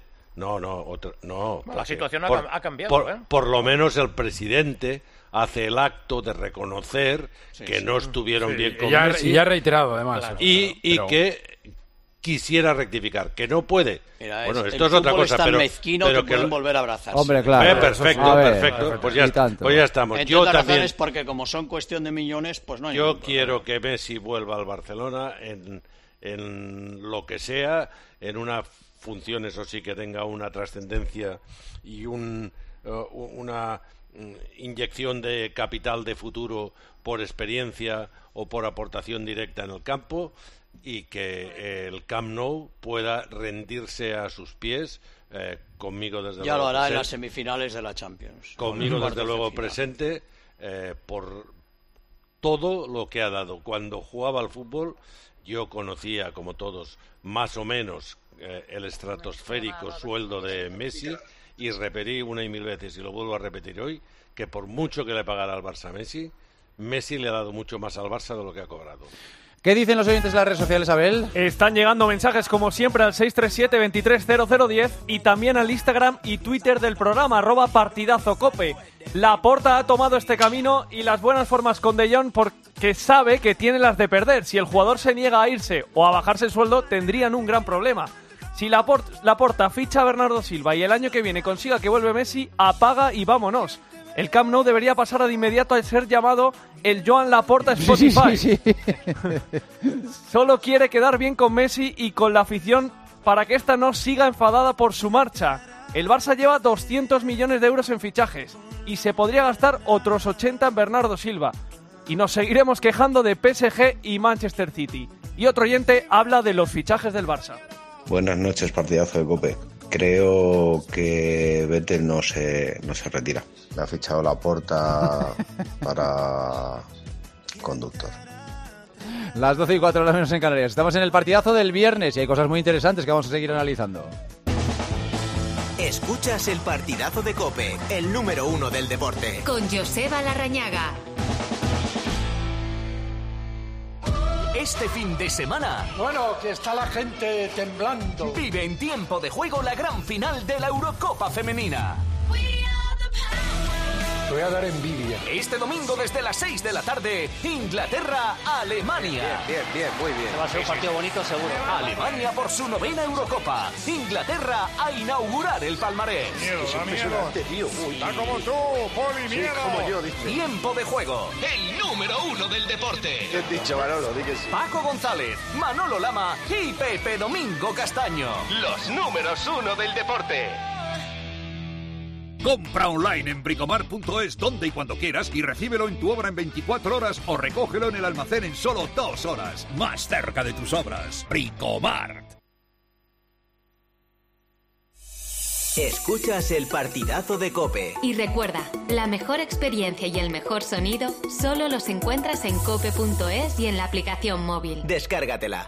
La situación ha cambiado. Por lo menos el presidente hace el acto de reconocer que no estuvieron bien con Messi. Y ya ha reiterado, además. Pero... que quisiera rectificar, que no puede. Mira, esto es otra cosa, pero mezquino que pueden volver a abrazarse. Hombre, claro. Perfecto. Pues ya estamos. Entre otras razones, porque como son cuestión de millones, pues no hay. Yo quiero que Messi vuelva al Barcelona en lo que sea, en una función, eso sí, que tenga una trascendencia y una inyección de capital de futuro por experiencia o por aportación directa en el campo, y que el Camp Nou pueda rendirse a sus pies, conmigo desde luego. Ya lo hará en las semifinales de la Champions. Conmigo desde luego presente, por todo lo que ha dado. Cuando jugaba al fútbol, yo conocía, como todos, más o menos el estratosférico sueldo de Messi, y repetí una y mil veces, y lo vuelvo a repetir hoy, que por mucho que le pagara al Barça a Messi le ha dado mucho más al Barça de lo que ha cobrado. ¿Qué dicen los oyentes de las redes sociales, Abel? Están llegando mensajes como siempre al 637-230010 y también al Instagram y Twitter del programa @partidazocope. Laporta ha tomado este camino y las buenas formas con De Jong porque sabe que tiene las de perder. Si el jugador se niega a irse o a bajarse el sueldo, tendrían un gran problema. Si Laporta ficha a Bernardo Silva y el año que viene consiga que vuelve Messi, apaga y vámonos. El Camp Nou debería pasar de inmediato a ser llamado el Joan Laporta Spotify. Sí. Solo quiere quedar bien con Messi y con la afición para que ésta no siga enfadada por su marcha. El Barça lleva 200 millones de euros en fichajes y se podría gastar otros 80 en Bernardo Silva. Y nos seguiremos quejando de PSG y Manchester City. Y otro oyente habla de los fichajes del Barça. Buenas noches, partidazo de COPE. Creo que Vettel no se retira. Le ha fichado Laporta para conductor. Las 12:04 menos en Canarias. Estamos en el partidazo del viernes y hay cosas muy interesantes que vamos a seguir analizando. Escuchas el partidazo de COPE, el número 1 del deporte. Con Joseba Larrañaga. Este fin de semana... Bueno, que está la gente temblando. Vive en tiempo de juego la gran final de la Eurocopa Femenina. Te voy a dar envidia. Este domingo desde las 6 de la tarde, Inglaterra-Alemania. Bien, muy bien. Va a ser un partido bonito, seguro. Alemania por su 9ª Eurocopa. Inglaterra a inaugurar el palmarés. Tío. Está como tú, Poli, miedo. Como yo, dice. Tiempo de juego. El número 1 del deporte. ¿Qué has dicho, Manolo? Di que sí. Paco González, Manolo Lama y Pepe Domingo Castaño. Los números 1 del deporte. Compra online en bricomart.es donde y cuando quieras y recíbelo en tu obra en 24 horas o recógelo en el almacén en solo 2 horas. Más cerca de tus obras. Bricomart. Escuchas el partidazo de COPE. Y recuerda, la mejor experiencia y el mejor sonido solo los encuentras en cope.es y en la aplicación móvil. Descárgatela.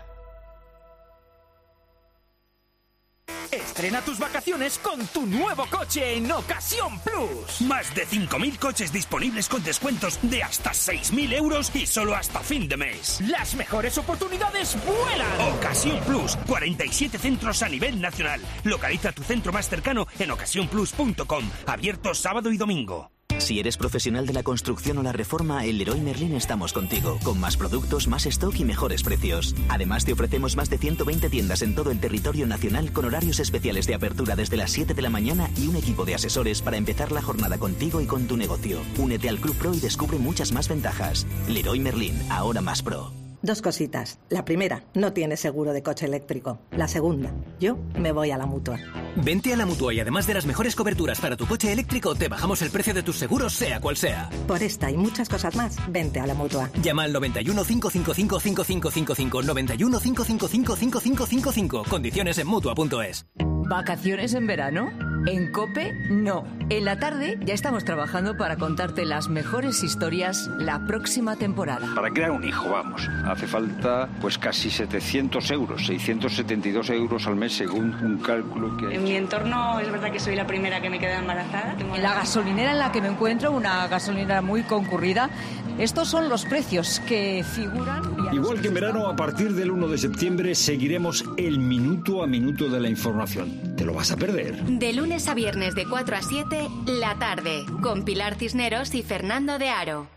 Estrena tus vacaciones con tu nuevo coche en Ocasión Plus. Más de 5.000 coches disponibles con descuentos de hasta 6.000 euros y solo hasta fin de mes. Las mejores oportunidades vuelan. Ocasión Plus, 47 centros a nivel nacional. Localiza tu centro más cercano en ocasiónplus.com. Abierto sábado y domingo. Si eres profesional de la construcción o la reforma, en Leroy Merlin estamos contigo, con más productos, más stock y mejores precios. Además, te ofrecemos más de 120 tiendas en todo el territorio nacional con horarios especiales de apertura desde las 7 de la mañana y un equipo de asesores para empezar la jornada contigo y con tu negocio. Únete al Club Pro y descubre muchas más ventajas. Leroy Merlin, ahora más pro. Dos cositas. La primera, no tienes seguro de coche eléctrico. La segunda, yo me voy a la Mutua. Vente a la Mutua y además de las mejores coberturas para tu coche eléctrico, te bajamos el precio de tus seguros, sea cual sea. Por esta y muchas cosas más, vente a la Mutua. Llama al 91 555 5555, 91 555 5555. Condiciones en Mutua.es. ¿Vacaciones en verano? En COPE, no. En la tarde ya estamos trabajando para contarte las mejores historias la próxima temporada. Para crear un hijo, vamos, hace falta pues casi 700 euros, 672 euros al mes según un cálculo que... En mi entorno es verdad que soy la primera que me queda embarazada. En la gasolinera en la que me encuentro, una gasolinera muy concurrida, estos son los precios que figuran... Igual que en verano, a partir del 1 de septiembre seguiremos el minuto a minuto de la información. ¿Te lo vas a perder? De lunes a viernes de 4 a 7, La Tarde, con Pilar Cisneros y Fernando de Aro.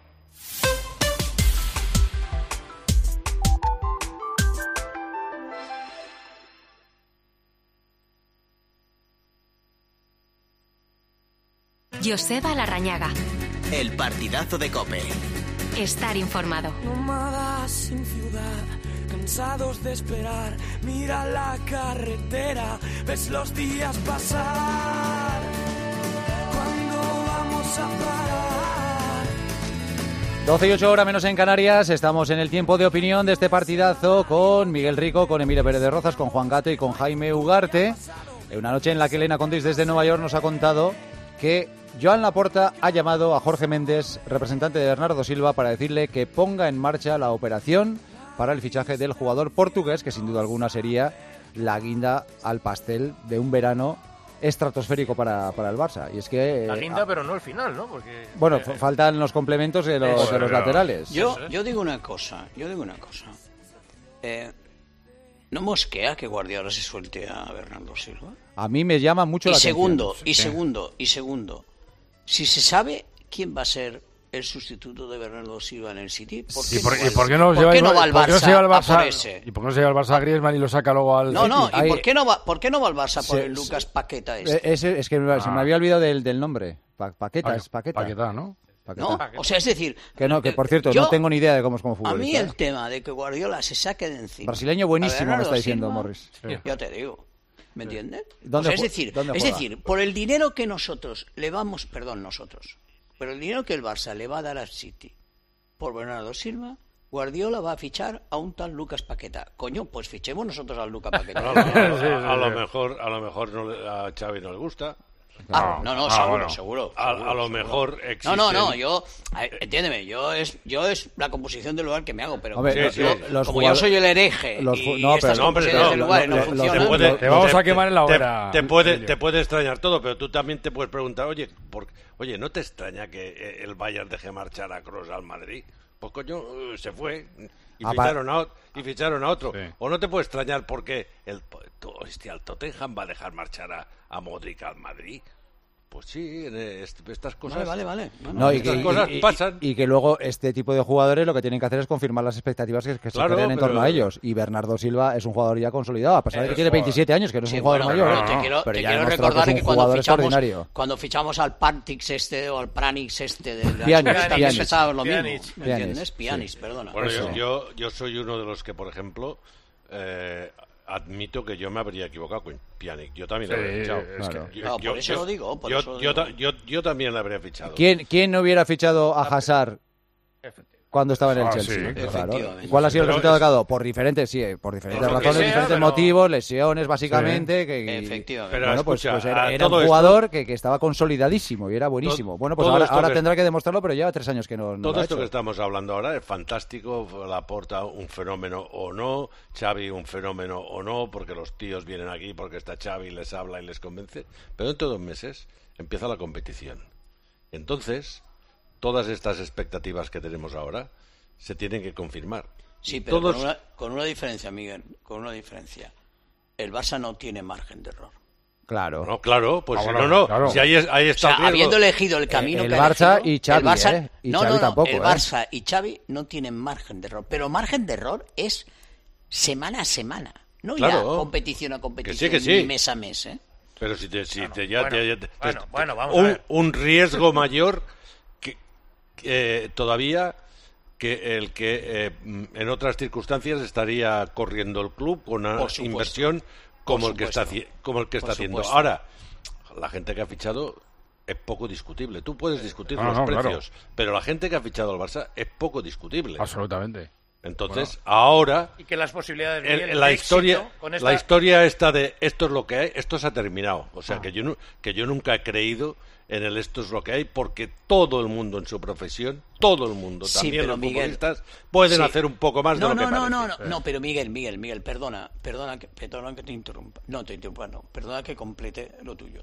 Joseba Larrañaga. El partidazo de COPE. Estar informado. Nómadas sin ciudad, cansados de esperar, mira la carretera, ves los días pasar. ¿Cuándo vamos a parar? 12 y 8 horas menos en Canarias, estamos en el tiempo de opinión de este partidazo con Miguel Rico, con Emilio Pérez de Rozas, con Juan Gato y con Jaime Ugarte. Una noche en la que Elena Condis desde Nueva York nos ha contado que Joan Laporta ha llamado a Jorge Méndez, representante de Bernardo Silva, para decirle que ponga en marcha la operación para el fichaje del jugador portugués, que sin duda alguna sería la guinda al pastel de un verano estratosférico para el Barça. Y es que la guinda, pero no el final, ¿no? Porque bueno, faltan los complementos de los laterales. Yo digo una cosa. ¿No mosquea que Guardiola se suelte a Bernardo Silva? A mí me llama mucho la atención. Y segundo, si se sabe quién va a ser el sustituto de Bernardo Silva en el City, ¿por qué no va al Barça a por ese? ¿Y por qué no se lleva al Barça a Griezmann y lo saca luego al City? ¿Y por qué no va al Barça por el Lucas Paqueta este? Es que se me había olvidado del nombre. Paqueta, es Paqueta. Paqueta, ¿no? No, o sea, es decir... Que por cierto, no tengo ni idea de cómo es como futbolista. A mí el tema de que Guardiola se saque de encima... Brasileño buenísimo, me está diciendo Morris. Ya te digo, ¿me entiendes? Es decir, por el dinero que nosotros le vamos... Pero el dinero que el Barça le va a dar al City por Bernardo Silva, Guardiola va a fichar a un tal Lucas Paqueta. Coño, pues fichemos nosotros al Lucas Paqueta. A lo mejor a Xavi no le gusta. Seguro. A lo mejor existe. No, entiéndeme, yo es la composición del lugar que me hago, pero yo soy el hereje te vamos a quemar en la hoguera. Te puede extrañar todo, pero tú también te puedes preguntar, oye, ¿no te extraña que el Bayern deje marchar a Kroos al Madrid? Pues coño, se fue y ficharon a otro. Sí. O no te puede extrañar porque el Tottenham va a dejar marchar a Modric al Madrid. Pues sí, estas cosas. Vale. Estas cosas pasan. Y que luego este tipo de jugadores lo que tienen que hacer es confirmar las expectativas que se crean en torno a ellos. Y Bernardo Silva es un jugador ya consolidado, a pesar de que tiene 27 años, que no es un jugador mayor. Te quiero recordar que cuando fichamos al Pantix o al Pranix de Pjanic, pensábamos lo mismo. ¿Me entiendes? Pjanic, perdona. Bueno, yo soy uno de los que, por ejemplo, admito que yo me habría equivocado con Pjanic. Yo también lo habría fichado. Por eso lo digo. Yo también lo habría fichado. ¿Quién no hubiera fichado a Hazard cuando estaba en el Chelsea? Claro. ¿Cuál ha sido el resultado de cada uno? Por diferentes razones, diferentes motivos, lesiones básicamente. Efectivamente. Bueno, pues era un jugador que estaba consolidadísimo y era buenísimo. Bueno, pues ahora tendrá que demostrarlo, pero lleva 3 años que no todo lo ha esto hecho. Que estamos hablando ahora es fantástico. Laporta un fenómeno o no, Xavi un fenómeno o no, porque los tíos vienen aquí porque está Xavi, les habla y les convence. Pero dentro de 2 meses empieza la competición. Entonces, todas estas expectativas que tenemos ahora se tienen que confirmar. Sí, pero con una diferencia, Miguel, con una diferencia. El Barça no tiene margen de error. Claro. No, claro, pues claro. Si ahí está el riesgo. Habiendo elegido el camino el que Barça y Xavi, y Xavi tampoco. El Barça y Xavi no tienen margen de error, pero margen de error es semana a semana, no ya competición a competición, que sí. ni mes a mes, Pero vamos a ver. Un riesgo mayor que todavía que el que en otras circunstancias estaría corriendo el club con una inversión como el que está haciendo ahora. La gente que ha fichado es poco discutible. Tú puedes discutir los precios, pero la gente que ha fichado al Barça es poco discutible. Absolutamente. Entonces, ahora y que las posibilidades la historia esta de esto es lo que hay, esto se ha terminado. O sea, que yo nunca he creído en el esto es lo que hay, porque todo el mundo en su profesión, todo el mundo, también los futbolistas, pueden hacer un poco más de lo que parece. No, pero Miguel, perdona que te interrumpa. Perdona que complete lo tuyo.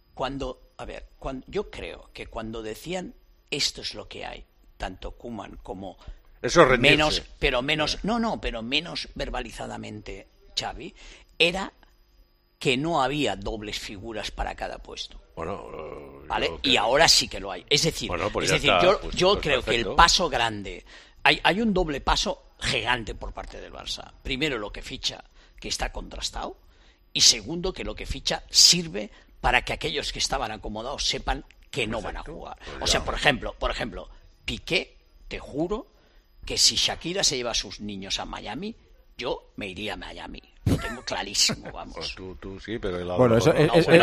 Yo creo que cuando decían esto es lo que hay, tanto Koeman como eso pero menos verbalizadamente Xavi, era que no había dobles figuras para cada puesto. ¿Vale? Y ahora sí que lo hay. Es decir, yo creo que el paso grande, hay un doble paso gigante por parte del Barça. Primero, lo que ficha, que está contrastado, y segundo, que lo que ficha sirve para que aquellos que estaban acomodados sepan que no van a jugar. O sea, por ejemplo, Piqué, te juro que si Shakira se lleva a sus niños a Miami, yo me iría a Miami. Lo tengo clarísimo, vamos. Tú sí, pero... Bueno, eso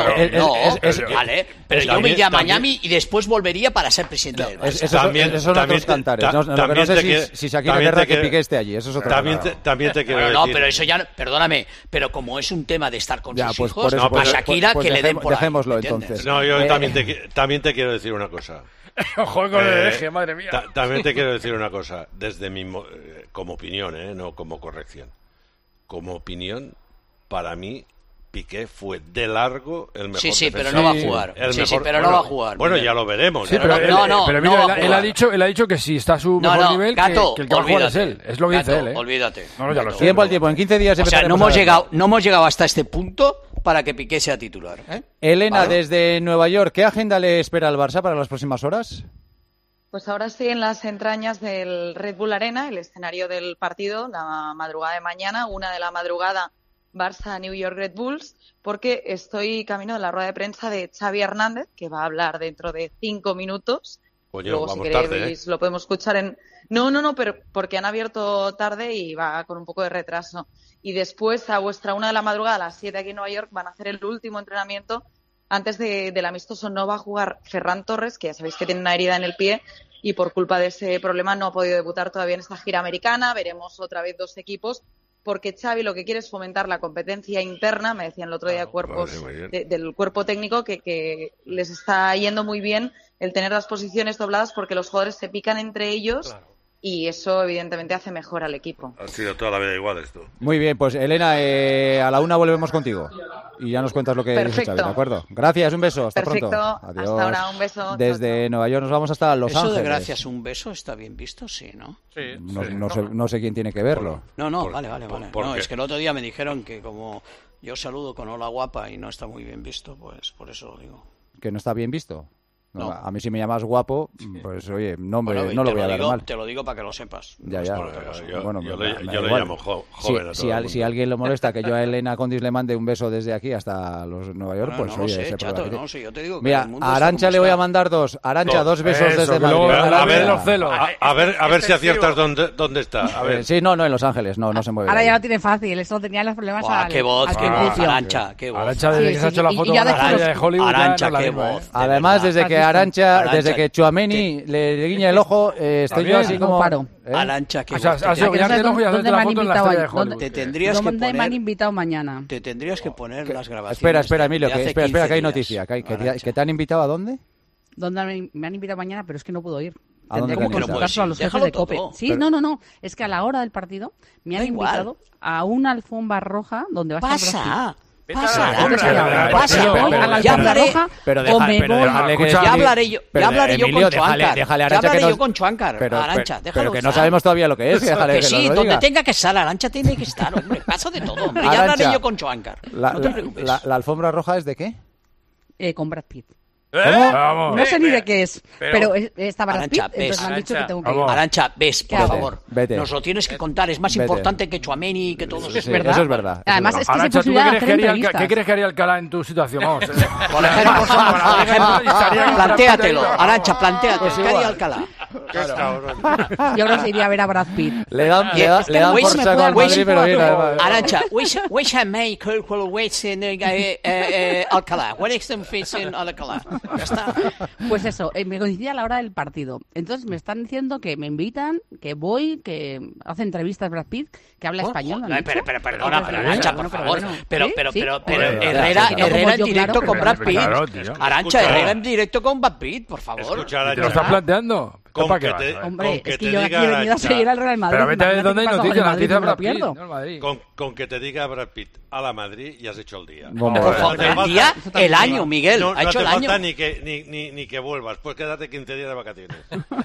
vale, pero yo me iría a Miami y después volvería para ser presidente del Barça. Esos son otros cantares. No sé si Shakira querrá que Piqué esté allí. Eso es otra cosa. También te quiero decir... No, pero eso ya... Perdóname, pero como es un tema de estar con sus hijos, a Shakira que le den por ahí. Dejémoslo, entonces. No, yo también te quiero decir una cosa. Ojo con el eje, madre mía. También te quiero decir una cosa, desde mi como opinión, no como corrección. Como opinión, para mí Piqué fue de largo el mejor defensor. Pero no va a jugar. No va a jugar. Bueno, ya lo veremos. Sí, pero mira, él ha dicho que si está a su mejor nivel, Gato, que el que va a jugar es él. Es lo que dice él, Olvídate. Ya lo sé. Tiempo al tiempo, en 15 días... O sea, no hemos llegado hasta este punto para que Piqué sea titular. Elena, desde Nueva York, ¿qué agenda le espera al Barça para las próximas horas? Pues ahora estoy en las entrañas del Red Bull Arena, el escenario del partido, la madrugada de mañana, 1 de la madrugada, Barça-New York Red Bulls, porque estoy camino de la rueda de prensa de Xavi Hernández, que va a hablar dentro de 5 minutos. Coño, luego, vamos si queréis, tarde, lo podemos escuchar en... No, pero porque han abierto tarde y va con un poco de retraso. Y después, a vuestra 1 de la madrugada, a las 7 aquí en Nueva York, van a hacer el último entrenamiento antes del amistoso. No va a jugar Ferran Torres, que ya sabéis que tiene una herida en el pie, y por culpa de ese problema no ha podido debutar todavía en esta gira americana. Veremos otra vez 2 equipos porque Xavi lo que quiere es fomentar la competencia interna, me decían el otro día del cuerpo técnico que les está yendo muy bien el tener las posiciones dobladas porque los jugadores se pican entre ellos y eso evidentemente hace mejor al equipo. Ha sido toda la vida igual esto. Muy bien, pues Elena, a la 1 volvemos contigo y ya nos cuentas lo que dice Xavi, ¿de acuerdo? Gracias, un beso, hasta pronto. Adiós. Hasta ahora, un beso. Desde Nueva York nos vamos hasta Los Ángeles. Eso de gracias, un beso, está bien visto, sí, ¿no? Sí. No sé quién tiene que verlo. Vale. No, es que el otro día me dijeron que como yo saludo con hola guapa y no está muy bien visto, pues por eso lo digo. ¿Que no está bien visto? No. A mí si me llamas guapo, pues oye, no lo voy a dar mal. Te lo digo para que lo sepas. Ya. Yo le llamo joven. Si alguien lo molesta que yo a Elena Condis le mande un beso desde aquí hasta Nueva York, pues oye, ese chato, no sé, yo te digo que mira, a Arantxa le voy a mandar dos. Arantxa, dos besos desde Madrid. A ver si aciertas dónde está. A ver. Sí, no, en Los Ángeles, no se mueve. Ahora ya lo tiene fácil, eso tenía los problemas qué voz, Arantxa, qué voz. Arantxa, desde que se ha hecho la foto con la playa de Hollywood. Arantxa, qué voz. Además, desde que Arantxa, desde que Tchouaméni le guiña el ojo, estoy yo así como... Arantxa, que has ido guiarte el ojo y hacerte la foto en la estrella de Hollywood. ¿Dónde me han invitado mañana? Te tendrías que poner las grabaciones. Espera, Emilio, espera, que hay noticia. ¿Que te han invitado a dónde? ¿Dónde me han invitado mañana? Pero es que no puedo ir. ¿A dónde? Tendré que consultárselo a los jefes de COPE. Sí, no. Es que a la hora del partido me han invitado a una alfombra roja donde va a estar... Pasa. Ya hablaré yo con Chuáncar. Arantxa, déjalo. Pero que no sabemos todavía lo que es. Que sí, donde tenga que estar, Arantxa tiene que estar, hombre. Pasa de todo, hombre. Ya hablaré yo con Chuáncar. No te preocupes. ¿La alfombra roja es de qué? Con Brad Pitt. Vamos. No sé ni de qué es, pero está Brad Pitt, entonces me han dicho que tengo que ir. Arantxa, ves, por favor. Vete. Nos lo tienes que contar, es más importante que Tchouaméni y que todo eso. Es verdad. Eso es verdad. Además, es que Arantxa, ¿tú qué crees que haría Alcalá en tu situación? Vamos. Por ejemplo, plantéatelo. Arantxa, plantéatelo. ¿Qué haría Alcalá? Yo creo que iría a ver a Brad Pitt. Le dan por saco al Madrid, pero mira. Arantxa, which I may call waits in Alcalá. What is the face in Alcalá? Ya está. Pues eso, me coincidía a la hora del partido. Entonces me están diciendo que me invitan, que voy, que hace entrevistas Brad Pitt, que habla español. Perdona, Arantxa, por favor. Pero Herrera en directo con Brad Pitt. Arantxa, Herrera en directo con Brad Pitt, por favor. ¿Te lo estás planteando? Hombre, es que yo aquí he venido a seguir al Real Madrid. Pero vete a donde hay noticias, Brad Pitt. Con que te diga Brad Pitt a la Madrid y has hecho el día. El día, el año, Miguel. Ha hecho el año. No te falta ni que vuelvas. Pues quédate 15 días de vacaciones.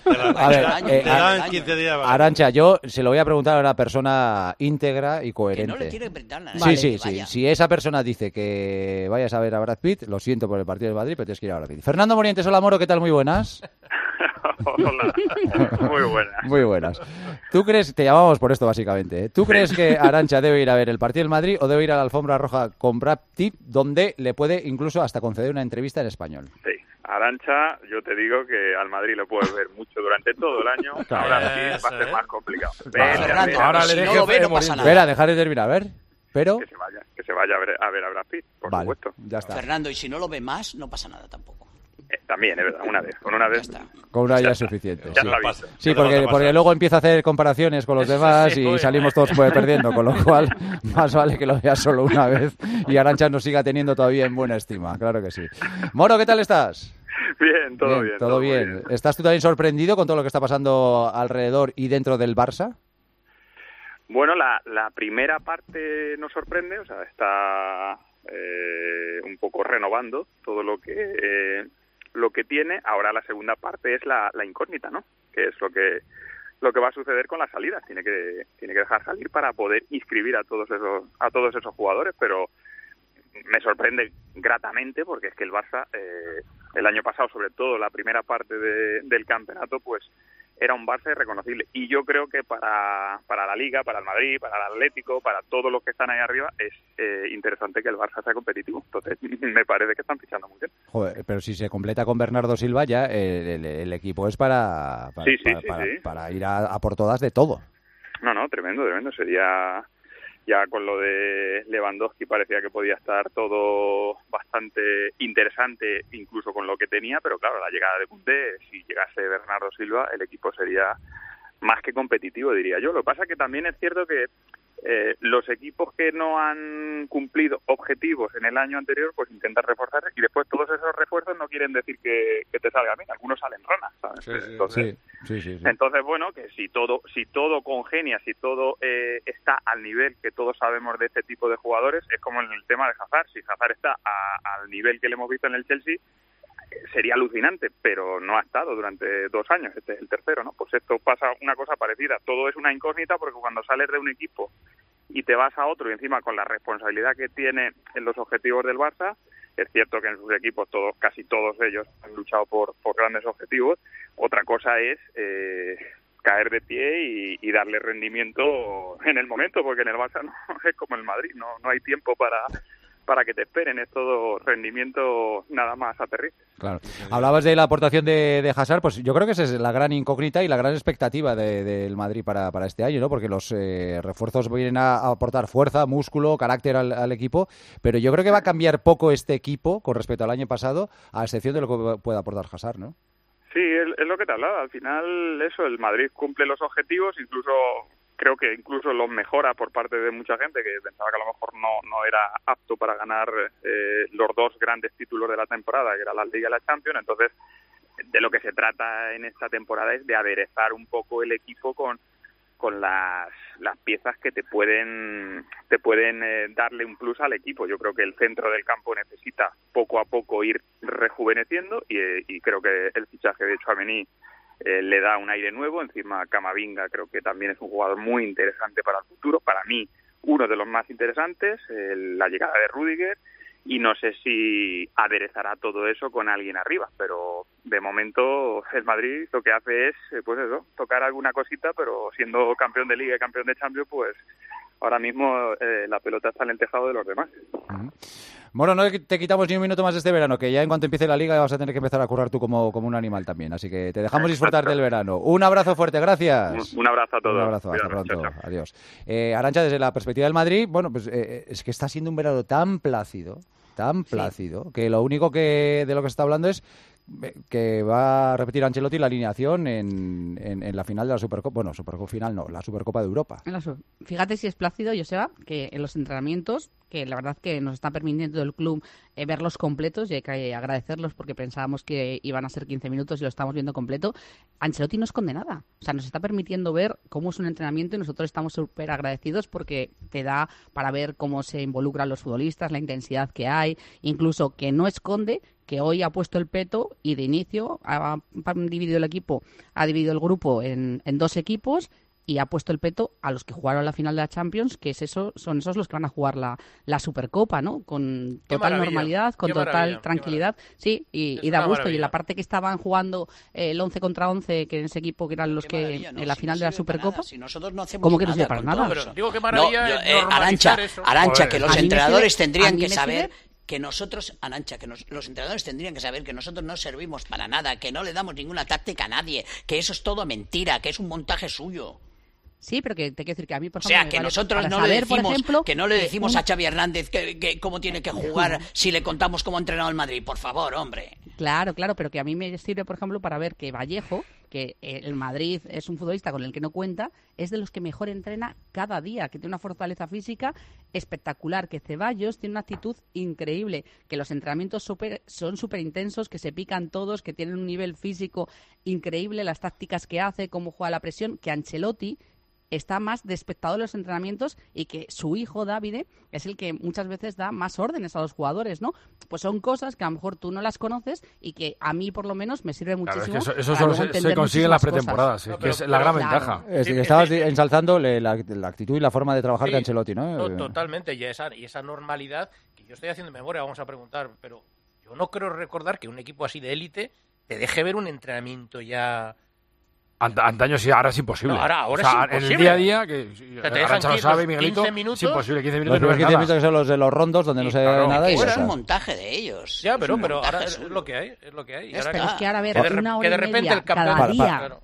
Te dan 15 días de vacaciones. Arantxa, yo se lo voy a preguntar a una persona íntegra y coherente. Que no le quiere brindar nada. Sí. Si esa persona dice que vayas a ver a Brad Pitt, lo siento por el partido de Madrid, pero tienes que ir a Brad Pitt. Fernando Morientes, hola Moro, ¿qué tal? Muy buenas. Hola, muy buenas. Muy buenas. ¿Tú crees, te llamamos por esto básicamente, ¿eh? ¿Tú crees que Arantxa debe ir a ver el partido del Madrid o debe ir a la alfombra roja con Brad Pitt, donde le puede incluso hasta conceder una entrevista en español? Sí, Arantxa, yo te digo que al Madrid lo puedes ver mucho durante todo el año. Claro. Ahora sí va a ser más complicado. Ahora le deje no pasa nada. Espera, dejar de terminar, a ver. Pero... Que se vaya a ver a Brad Pitt, por supuesto. Ya está. Fernando, y si no lo ve más, no pasa nada tampoco. También, es verdad, con una vez. Con una ya es suficiente. Ya está visto. Sí, porque luego empieza a hacer comparaciones con los demás y salimos todos perdiendo, con lo cual más vale que lo veas solo una vez y Arantxa nos siga teniendo todavía en buena estima, claro que sí. Moro, ¿qué tal estás? Bien, todo bien. ¿Estás tú también sorprendido con todo lo que está pasando alrededor y dentro del Barça? Bueno, la primera parte nos sorprende, o sea, está un poco renovando todo lo que tiene. Ahora la segunda parte es la incógnita, ¿no? Que es lo que va a suceder con las salidas. Tiene que dejar salir para poder inscribir a todos esos jugadores, pero me sorprende gratamente porque es que el Barça el año pasado, sobre todo la primera parte del campeonato, pues era un Barça irreconocible. Y yo creo que para la Liga, para el Madrid, para el Atlético, para todos los que están ahí arriba, es interesante que el Barça sea competitivo. Entonces, me parece que están fichando muy bien. Joder, pero si se completa con Bernardo Silva, ya el equipo es para ir a por todas de todo. No, tremendo. Sería... Ya con lo de Lewandowski parecía que podía estar todo bastante interesante, incluso con lo que tenía, pero claro, la llegada de Koundé, si llegase Bernardo Silva, el equipo sería más que competitivo, diría yo. Lo que pasa es que también es cierto que los equipos que no han cumplido objetivos en el año anterior, pues intentar reforzar, y después todos esos refuerzos no quieren decir que te salga bien, algunos salen ranas, ¿sabes? Sí. Entonces, bueno, que si todo congenia, si todo está al nivel que todos sabemos de este tipo de jugadores, es como en el tema de Hazard. Si Hazard está al nivel que le hemos visto en el Chelsea, sería alucinante, pero no ha estado durante 2 años, este es el tercero, ¿no? Pues esto pasa una cosa parecida, todo es una incógnita, porque cuando sales de un equipo y te vas a otro, y encima con la responsabilidad que tiene en los objetivos del Barça, es cierto que en sus equipos casi todos ellos han luchado por grandes objetivos, otra cosa es caer de pie y darle rendimiento en el momento, porque en el Barça no es como el Madrid, no hay tiempo para que te esperen, es todo rendimiento nada más aterrice. Claro. Hablabas de la aportación de Hazard, pues yo creo que esa es la gran incógnita y la gran expectativa del Madrid para este año, ¿no? Porque los refuerzos vienen a aportar fuerza, músculo, carácter al equipo, pero yo creo que va a cambiar poco este equipo con respecto al año pasado, a excepción de lo que pueda aportar Hazard, ¿no? Sí, es lo que te hablaba, al final eso, el Madrid cumple los objetivos, creo que incluso los mejora por parte de mucha gente que pensaba que a lo mejor no era apto para ganar los 2 grandes títulos de la temporada, que era la Liga y la Champions. Entonces, de lo que se trata en esta temporada es de aderezar un poco el equipo con las piezas que te pueden darle un plus al equipo. Yo creo que el centro del campo necesita poco a poco ir rejuveneciendo y creo que el fichaje de Tchouaméni le da un aire nuevo. Encima Camavinga creo que también es un jugador muy interesante para el futuro, para mí uno de los más interesantes, la llegada de Rüdiger, y no sé si aderezará todo eso con alguien arriba, pero de momento el Madrid lo que hace es pues eso, tocar alguna cosita, pero siendo campeón de Liga y campeón de Champions, pues ahora mismo la pelota está en el tejado de los demás. Bueno, no te quitamos ni un minuto más de este verano, que ya en cuanto empiece la Liga vas a tener que empezar a currar tú como un animal también, así que te dejamos disfrutar del verano. Un abrazo fuerte, gracias. Un abrazo a todos. Un abrazo, hasta pronto. Chao. Adiós. Arantxa, desde la perspectiva del Madrid, bueno, pues es que está siendo un verano tan plácido, que lo único de lo que se está hablando es que va a repetir Ancelotti la alineación en la final de la Supercopa. Bueno, Supercopa final no, la Supercopa de Europa. Fíjate si es plácido, Joseba, que en los entrenamientos, que la verdad que nos está permitiendo el club verlos completos, y hay que agradecerlos porque pensábamos que iban a ser 15 minutos y lo estamos viendo completo. Ancelotti no esconde nada, o sea, nos está permitiendo ver cómo es un entrenamiento y nosotros estamos súper agradecidos porque te da para ver cómo se involucran los futbolistas, la intensidad que hay, incluso que no esconde que hoy ha puesto el peto y de inicio ha dividido el grupo en 2 equipos y ha puesto el peto a los que jugaron la final de la Champions, que son esos los que van a jugar la Supercopa, ¿no? Con total normalidad, con total tranquilidad. Sí, y da gusto. Maravilla. Y en la parte que estaban jugando el 11 contra 11, que en ese equipo que eran los que en la final de la Supercopa, si nosotros no hacemos ¿cómo que no sirve para nada? Pero digo que maravilla Arantxa, que los entrenadores tendrían que saber que nosotros, los entrenadores tendrían que saber que nosotros no servimos para nada, que no le damos ninguna táctica a nadie, que eso es todo mentira, que es un montaje suyo. Sí, pero que te quiero decir que a mí, por ejemplo, que nosotros no le decimos a Xavi Hernández que cómo tiene que jugar si le contamos cómo ha entrenado el Madrid, por favor, hombre. Claro, pero que a mí me sirve, por ejemplo, para ver que Vallejo, que el Madrid es un futbolista con el que no cuenta, es de los que mejor entrena cada día, que tiene una fortaleza física espectacular, que Ceballos tiene una actitud increíble, que los entrenamientos son súper intensos, que se pican todos, que tienen un nivel físico increíble, las tácticas que hace, cómo juega la presión, que Ancelotti está más de espectador de los entrenamientos y que su hijo Davide es el que muchas veces da más órdenes a los jugadores, ¿no? Pues son cosas que a lo mejor tú no las conoces y que a mí por lo menos me sirve muchísimo. Claro, es que eso solo se consigue en la pretemporada, que es la gran ventaja. Estabas ensalzando la actitud y la forma de trabajar de Ancelotti, ¿no? Totalmente, y esa normalidad, que yo estoy haciendo memoria, vamos a preguntar, pero yo no creo recordar que un equipo así de élite te deje ver un entrenamiento ya... Antaño sí, ahora es imposible. No, ahora es imposible. En el día a día, que Arantxa lo sabe, Miguelito, 15 minutos, es imposible. 15 minutos los primeros 15 minutos que son los de los rondos, donde no se ve nada. Eso es un montaje de ellos. Ya, pero ahora es lo que hay. Pero es que ahora ver una hora y media el cada día...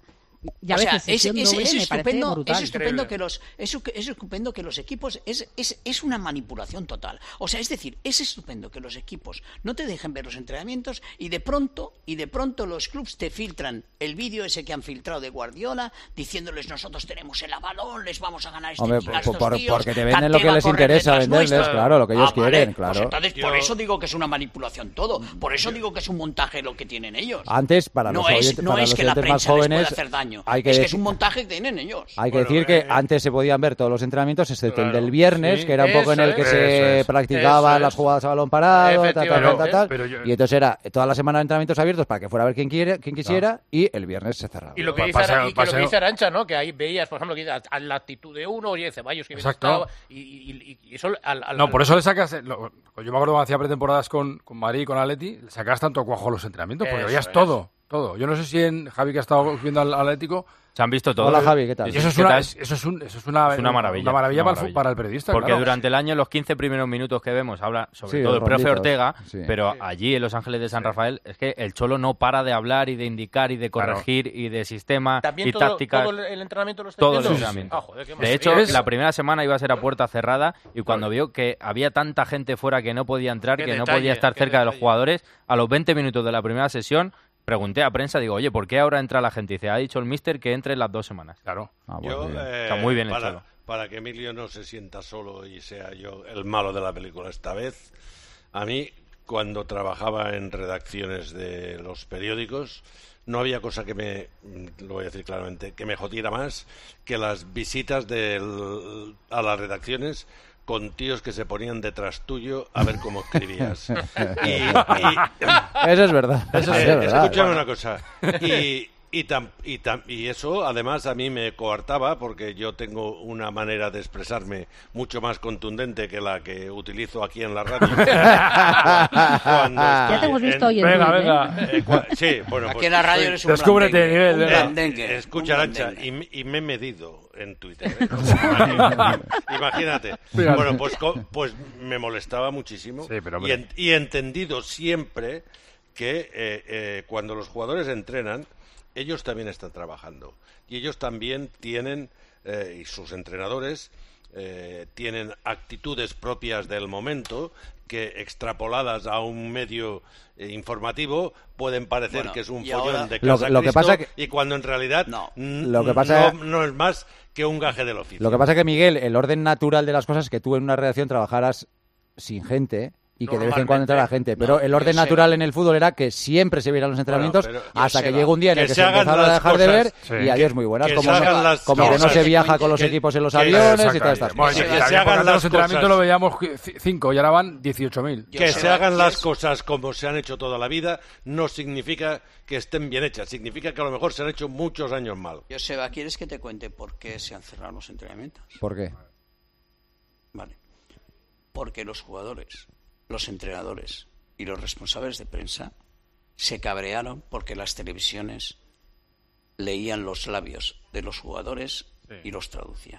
Ya o sea, es estupendo, es estupendo que los equipos es una manipulación total. O sea, es decir, es estupendo que los equipos no te dejen ver los entrenamientos y de pronto los clubs te filtran el vídeo ese que han filtrado de Guardiola diciéndoles nosotros tenemos el balón, les vamos a ganar porque te venden lo que les interesa venderles, claro, lo que ellos quieren, claro. Pues entonces, por eso digo que es una manipulación todo, por eso digo que es un montaje lo que tienen ellos. Antes, para los oyentes más jóvenes, hacer daño. Es que es un montaje que tienen ellos. Hay que decir que antes se podían ver todos los entrenamientos, excepto el del viernes, que era un poco en el que se practicaban las jugadas a balón parado, y entonces era toda la semana de entrenamientos abiertos para que fuera a ver quien quisiera, y el viernes se cerraba. Y lo que dice Arantxa, ¿no? Que ahí veías, por ejemplo, que a la actitud de uno, oye, Ceballos que estaba, y eso no, por eso le sacas... yo me acuerdo cuando hacía pretemporadas con Madrid y con Atleti, le sacas tanto cuajo a los entrenamientos, porque veías todo. Yo no sé si en Javi, que ha estado viendo al Atlético, se han visto todos. Hola, Javi, ¿qué tal? Eso es una maravilla. Una maravilla para el periodista. Porque claro. durante el año, los 15 primeros minutos que vemos, habla sobre todo el profe Ortega, pero allí en Los Ángeles de San Rafael, es que el Cholo no para de hablar y de indicar y de corregir y de sistema y tácticas. ¿Todo el entrenamiento lo está todo viendo? El entrenamiento. De hecho, la primera semana iba a ser a puerta cerrada y cuando vio que había tanta gente fuera que no podía entrar, no podía estar cerca de los jugadores, a los 20 minutos de la primera sesión, pregunté a prensa, digo, oye, ¿por qué ahora entra la gente? Y dice, ha dicho el míster que entre en las 2 semanas. Claro. Está muy bien hecho. Para que Emilio no se sienta solo y sea yo el malo de la película esta vez, a mí, cuando trabajaba en redacciones de los periódicos, no había cosa que lo voy a decir claramente, que me jodiera más que las visitas a las redacciones con tíos que se ponían detrás tuyo a ver cómo escribías. Eso es verdad. Escúchame una cosa. Y eso, además, a mí me coartaba porque yo tengo una manera de expresarme mucho más contundente que la que utilizo aquí en la radio. Ya te hemos visto hoy en Venga. Sí, bueno, aquí en la radio eres un descúbrete nivel. Escucha, Arantxa, y me he medido en Twitter. Imagínate. Bueno, pues me molestaba muchísimo. Sí, y he entendido siempre que cuando los jugadores entrenan, ellos también están trabajando y ellos también tienen, y sus entrenadores tienen actitudes propias del momento que extrapoladas a un medio informativo pueden parecer que es un follón de casa Cristo, y cuando en realidad no es más que un gaje del oficio. Lo que pasa es que, Miguel, el orden natural de las cosas es que tú en una redacción trabajaras sin gente y que de vez en cuando entrara gente, pero el orden natural en el fútbol era que siempre se vieran los entrenamientos hasta que llega un día en el que se empezaron a dejar de ver y adiós muy buenas, como que no se viaja con los equipos en los aviones y todas estas cosas. Que se hagan los entrenamientos lo veíamos 5 y ahora van 18.000. Que se hagan las cosas como se han hecho toda la vida no significa que estén bien hechas, significa que a lo mejor se han hecho muchos años mal. Joseba, ¿quieres que te cuente por qué se han cerrado los entrenamientos? ¿Por qué? Vale. Porque los jugadores, los entrenadores y los responsables de prensa se cabrearon porque las televisiones leían los labios de los jugadores y los traducían.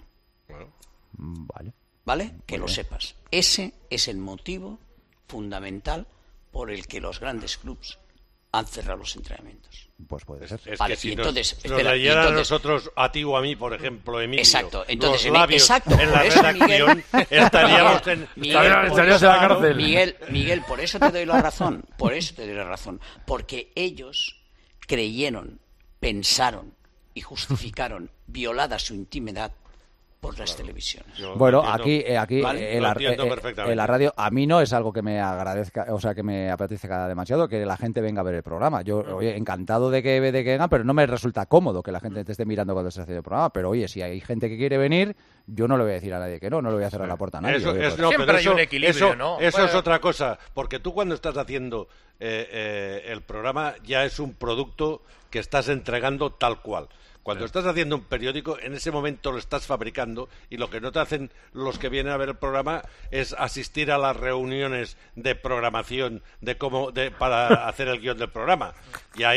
¿Vale? Que lo sepas. Ese es el motivo fundamental por el que los grandes clubs han cerrado los entrenamientos. Pues puede ser. Es que si nos leyeran a nosotros, a ti o a mí, por ejemplo, Emilio, exacto. Entonces, los labios en la redacción, estaríamos en la cárcel. Miguel, por eso te doy la razón. Porque ellos creyeron, pensaron y justificaron violada su intimidad por las televisiones. Bueno, aquí en la radio a mí no es algo que me agradezca, o sea, que me apetezca demasiado que la gente venga a ver el programa. Yo, oye, encantado de que vengan, pero no me resulta cómodo que la gente te esté mirando cuando se hace el programa. Pero oye, si hay gente que quiere venir, yo no le voy a decir a nadie que no le voy a cerrar la puerta a nadie. Siempre hay un equilibrio, ¿no? Eso es otra cosa, porque tú cuando estás haciendo el programa ya es un producto que estás entregando tal cual. Cuando estás haciendo un periódico, en ese momento lo estás fabricando y lo que no te hacen los que vienen a ver el programa es asistir a las reuniones de programación para hacer el guión del programa. Y ahí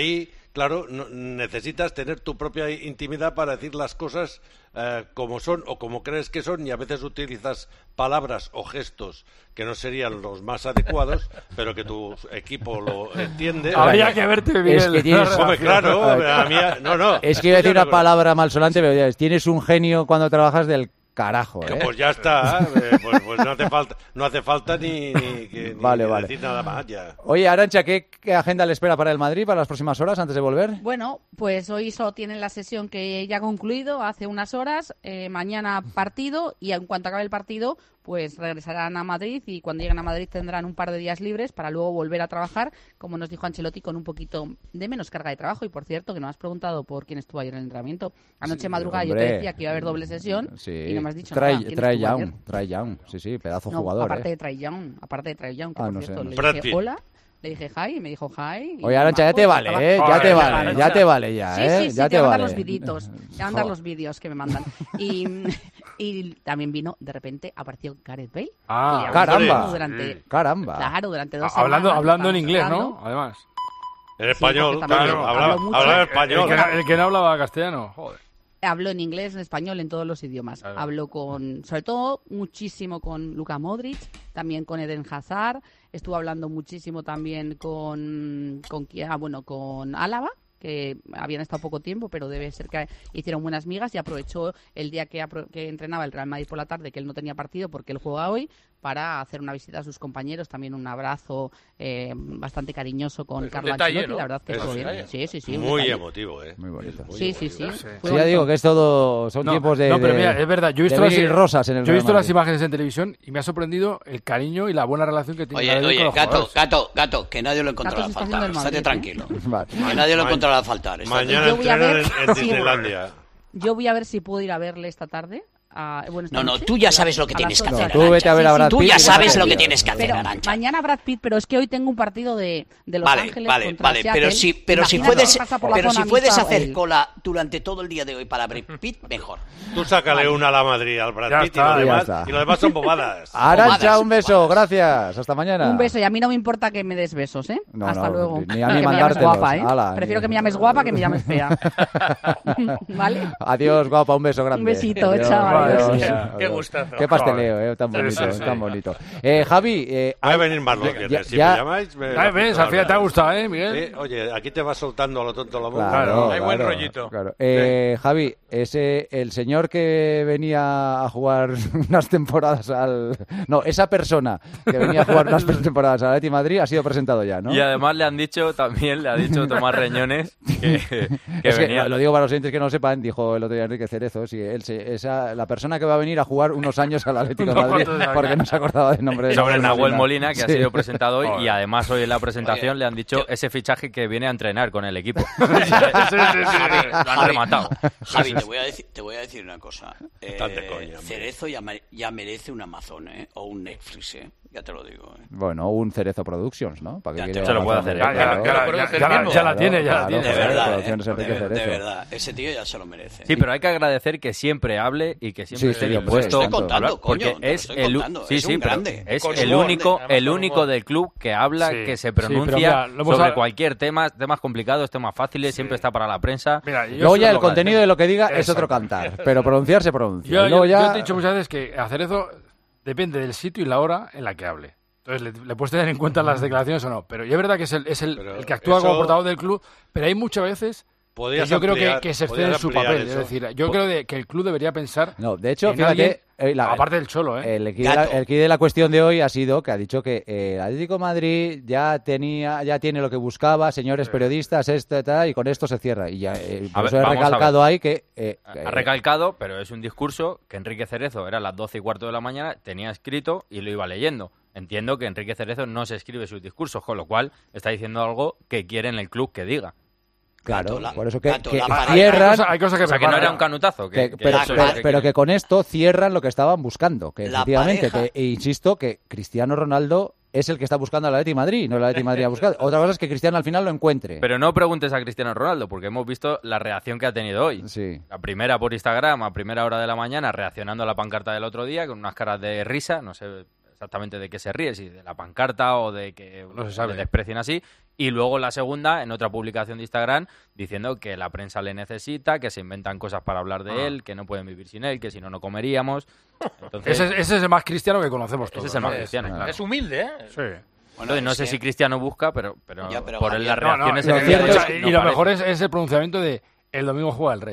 claro, necesitas tener tu propia intimidad para decir las cosas como son o como crees que son, y a veces utilizas palabras o gestos que no serían los más adecuados, pero que tu equipo lo entiende. Habría que verte bien. Es que tienes... claro, a mí, no. Es que iba a decir una palabra malsonante, pero ya, tienes un genio cuando trabajas del carajo, ¿eh? Pues ya está, pues no hace falta ni vale. decir nada más ya. Oye, Arantxa, ¿qué agenda le espera para el Madrid para las próximas horas antes de volver? Bueno, pues hoy solo tienen la sesión que ya ha concluido hace unas horas, mañana partido, y en cuanto acabe el partido pues regresarán a Madrid, y cuando lleguen a Madrid tendrán un par de días libres para luego volver a trabajar, como nos dijo Ancelotti, con un poquito de menos carga de trabajo. Y por cierto, que no has preguntado por quién estuvo ayer en el entrenamiento. Anoche madrugada yo te decía que iba a haber doble sesión y no me has dicho nada. Trae Young, sí, pedazo jugador. Aparte de Trae Young, que por cierto le dije hola. Le dije hi y me dijo hi. Oye, Arantxa, ya te vale, ya te vale, ya te vale ya, Sí, ya te vale. mandan los viditos, te mandan los vídeos que me mandan. Y también vino, de repente, apareció Gareth Bale. Caramba. Caramba. Claro, durante 2 semanas. Hablando en inglés, ¿no? Además. En español, claro. Hablaba español. El que no hablaba castellano, joder. Habló en inglés, en español, en todos los idiomas. Claro. Habló sobre todo, muchísimo con Luka Modric, también con Eden Hazard. Estuvo hablando muchísimo también con Álava, que habían estado poco tiempo, pero debe ser que hicieron buenas migas, y aprovechó el día que entrenaba el Real Madrid por la tarde, que él no tenía partido porque él juega hoy, para hacer una visita a sus compañeros, también un abrazo bastante cariñoso con Carlo Ancelotti, ¿no? La verdad que estuvo bien. Sí, muy emotivo, muy bonito. Sí. Ya digo que es todo, son tiempos de... No, pero mira, es verdad, yo he visto rosas en el Yo he visto las imágenes en televisión y me ha sorprendido el cariño y la buena relación que tiene. Oye, Gato, que nadie lo encontrará a faltar, estate tranquilo. Vale. Que nadie lo encontrará a faltar. Mañana entrenan en Disneylandia. Yo voy a ver si puedo ir a verle esta tarde. No, tú ya sabes lo que tienes que hacer. Tú vete a ver a Brad Pitt. Tú ya sabes lo que tienes que hacer, Arantxa. Mañana Brad Pitt, pero es que hoy tengo un partido de Los Ángeles contra Seattle. Pero si puedes hacer cola durante todo el día de hoy para Brad Pitt, mejor. Tú sácale una a la Madrid al Brad Pitt y lo demás son bobadas. Arantxa, un beso, gracias. Hasta mañana. Un beso, y a mí no me importa que me des besos, ¿eh? Hasta luego. Ni a mí que me llames guapa, ¿eh? Ala, prefiero que me llames guapa que me llames fea. ¿Vale? Adiós, guapa, un beso grande. Un besito, chao. Qué gustazo. Qué pasteleo, tan bonito, tan bonito. Javi, va a venir más lo que si me llamáis. ¿Ves? Al final te ha gustado, Miguel? Sí, oye, aquí te va soltando a lo tonto la boca. Claro, hay buen rollito. Claro. Javi, el señor que venía a jugar unas temporadas esa persona que venía a jugar unas temporadas al Atleti Madrid ha sido presentado ya, ¿no? Y además le ha dicho Tomás Reñones que venía. Lo digo para los oyentes que no lo sepan, dijo el otro día Enrique Cerezo, la persona que va a venir a jugar unos años al Atlético de Madrid, porque no se acordaba del nombre de sobre Nahuel Molina, que ha sido presentado hoy, y además hoy en la presentación le han dicho ese fichaje que viene a entrenar con el equipo. Javi, lo han rematado. Javi, te voy a decir una cosa. Cerezo ya merece un Amazon, o un Netflix, ya te lo digo. Bueno, un Cerezo Productions, ¿no? ¿Para que se lo puede hacer? Ya la tiene. De verdad, ese tío ya se lo merece. Sí, pero hay que agradecer que siempre hable y que siempre esté dispuesto a hablar, porque es el único del club que habla, que se pronuncia sobre cualquier tema, temas complicados, temas fáciles, siempre está para la prensa. Luego ya el contenido de lo que diga es otro cantar, pero pronunciar se pronuncia. Yo te he dicho muchas veces que hacer eso depende del sitio y la hora en la que hable. Entonces, le puedes tener en cuenta las declaraciones o no. Pero yo es verdad que es el que actúa como portavoz del club, pero hay muchas veces que yo creo que se excede en su papel. Es decir, yo creo que el club debería pensar... No, de hecho, fíjate... aparte del Cholo, el quid de la cuestión de hoy ha sido que ha dicho que el Atlético de Madrid ya tiene lo que buscaba, señores periodistas, y con esto se cierra. Y ya, por eso he recalcado ahí que... ha recalcado, pero es un discurso que Enrique Cerezo era a las 12:15 de la mañana, tenía escrito y lo iba leyendo. Entiendo que Enrique Cerezo no se escribe sus discursos, con lo cual está diciendo algo que quiere en el club que diga. Claro, por eso que cierran... Hay cosas que o sea, que no era un canutazo. Pero que con esto cierran lo que estaban buscando. Que efectivamente, insisto, que Cristiano Ronaldo es el que está buscando al Atlético de Madrid, no el Atlético de Madrid ha buscado. Otra cosa es que Cristiano al final lo encuentre. Pero no preguntes a Cristiano Ronaldo, porque hemos visto la reacción que ha tenido hoy. Sí. La primera por Instagram, a primera hora de la mañana, reaccionando a la pancarta del otro día, con unas caras de risa, no sé exactamente de qué se ríe, si de la pancarta o de que no se sabe. Le desprecien así. Y luego la segunda, en otra publicación de Instagram, diciendo que la prensa le necesita, que se inventan cosas para hablar de él, que no pueden vivir sin él, que si no, no comeríamos. Entonces, ese es el más cristiano que conocemos todos. Ese es el más cristiano, claro. Es humilde, ¿eh? Sí. Bueno, no sé si Cristiano busca, pero por Javier, las reacciones... y lo mejor es el pronunciamiento de el domingo juega el Rey.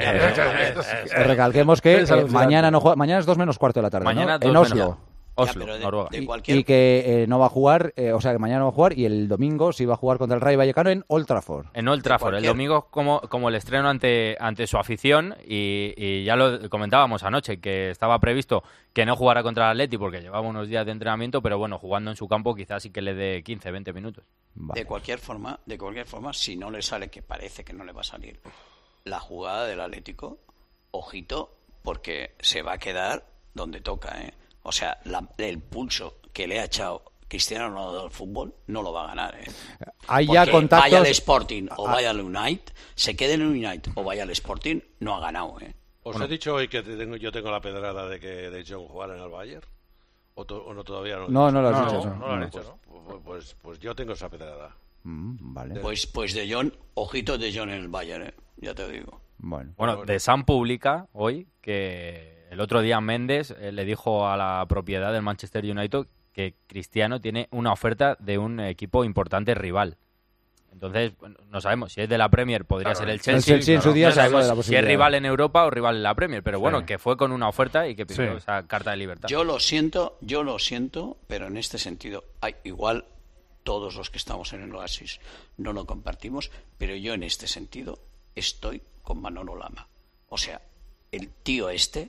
Recalquemos que mañana no juega, mañana es 2:15 de la tarde, mañana, ¿no? En Oslo. Oslo, Noruega. Y que no va a jugar, o sea, que mañana no va a jugar, y el domingo sí va a jugar contra el Rayo Vallecano en Old Trafford. En Old Trafford, el domingo como el estreno ante su afición, y ya lo comentábamos anoche, que estaba previsto que no jugara contra el Atleti porque llevaba unos días de entrenamiento, pero bueno, jugando en su campo quizás sí que le dé 15, 20 minutos. Vale. De cualquier forma, si no le sale, que parece que no le va a salir, la jugada del Atlético, ojito, porque se va a quedar donde toca, ¿eh? O sea, el pulso que le ha echado Cristiano Ronaldo al fútbol no lo va a ganar, ¿eh? Hay ya contactos... Vaya al Sporting o vaya al United, se quede en el United o vaya al Sporting, no ha ganado, ¿eh? ¿Os he dicho hoy que yo tengo la pedrada de que De Jong jugara en el Bayern? ¿O no todavía no? No lo has dicho. No lo han dicho, ¿no? Pues yo tengo esa pedrada. Vale. Pues De Jong, ojito De Jong en el Bayern, ya te digo. Bueno, The Sun publica hoy que el otro día Méndez le dijo a la propiedad del Manchester United que Cristiano tiene una oferta de un equipo importante rival. Entonces, no sabemos si es de la Premier, podría ser el Chelsea. El Chelsea en su día si es rival en Europa o rival en la Premier, pero bueno, que fue con una oferta y que pidió esa carta de libertad. Yo lo siento, pero en este sentido, igual todos los que estamos en el Oasis no lo compartimos, pero yo en este sentido estoy con Manolo Lama. O sea, el tío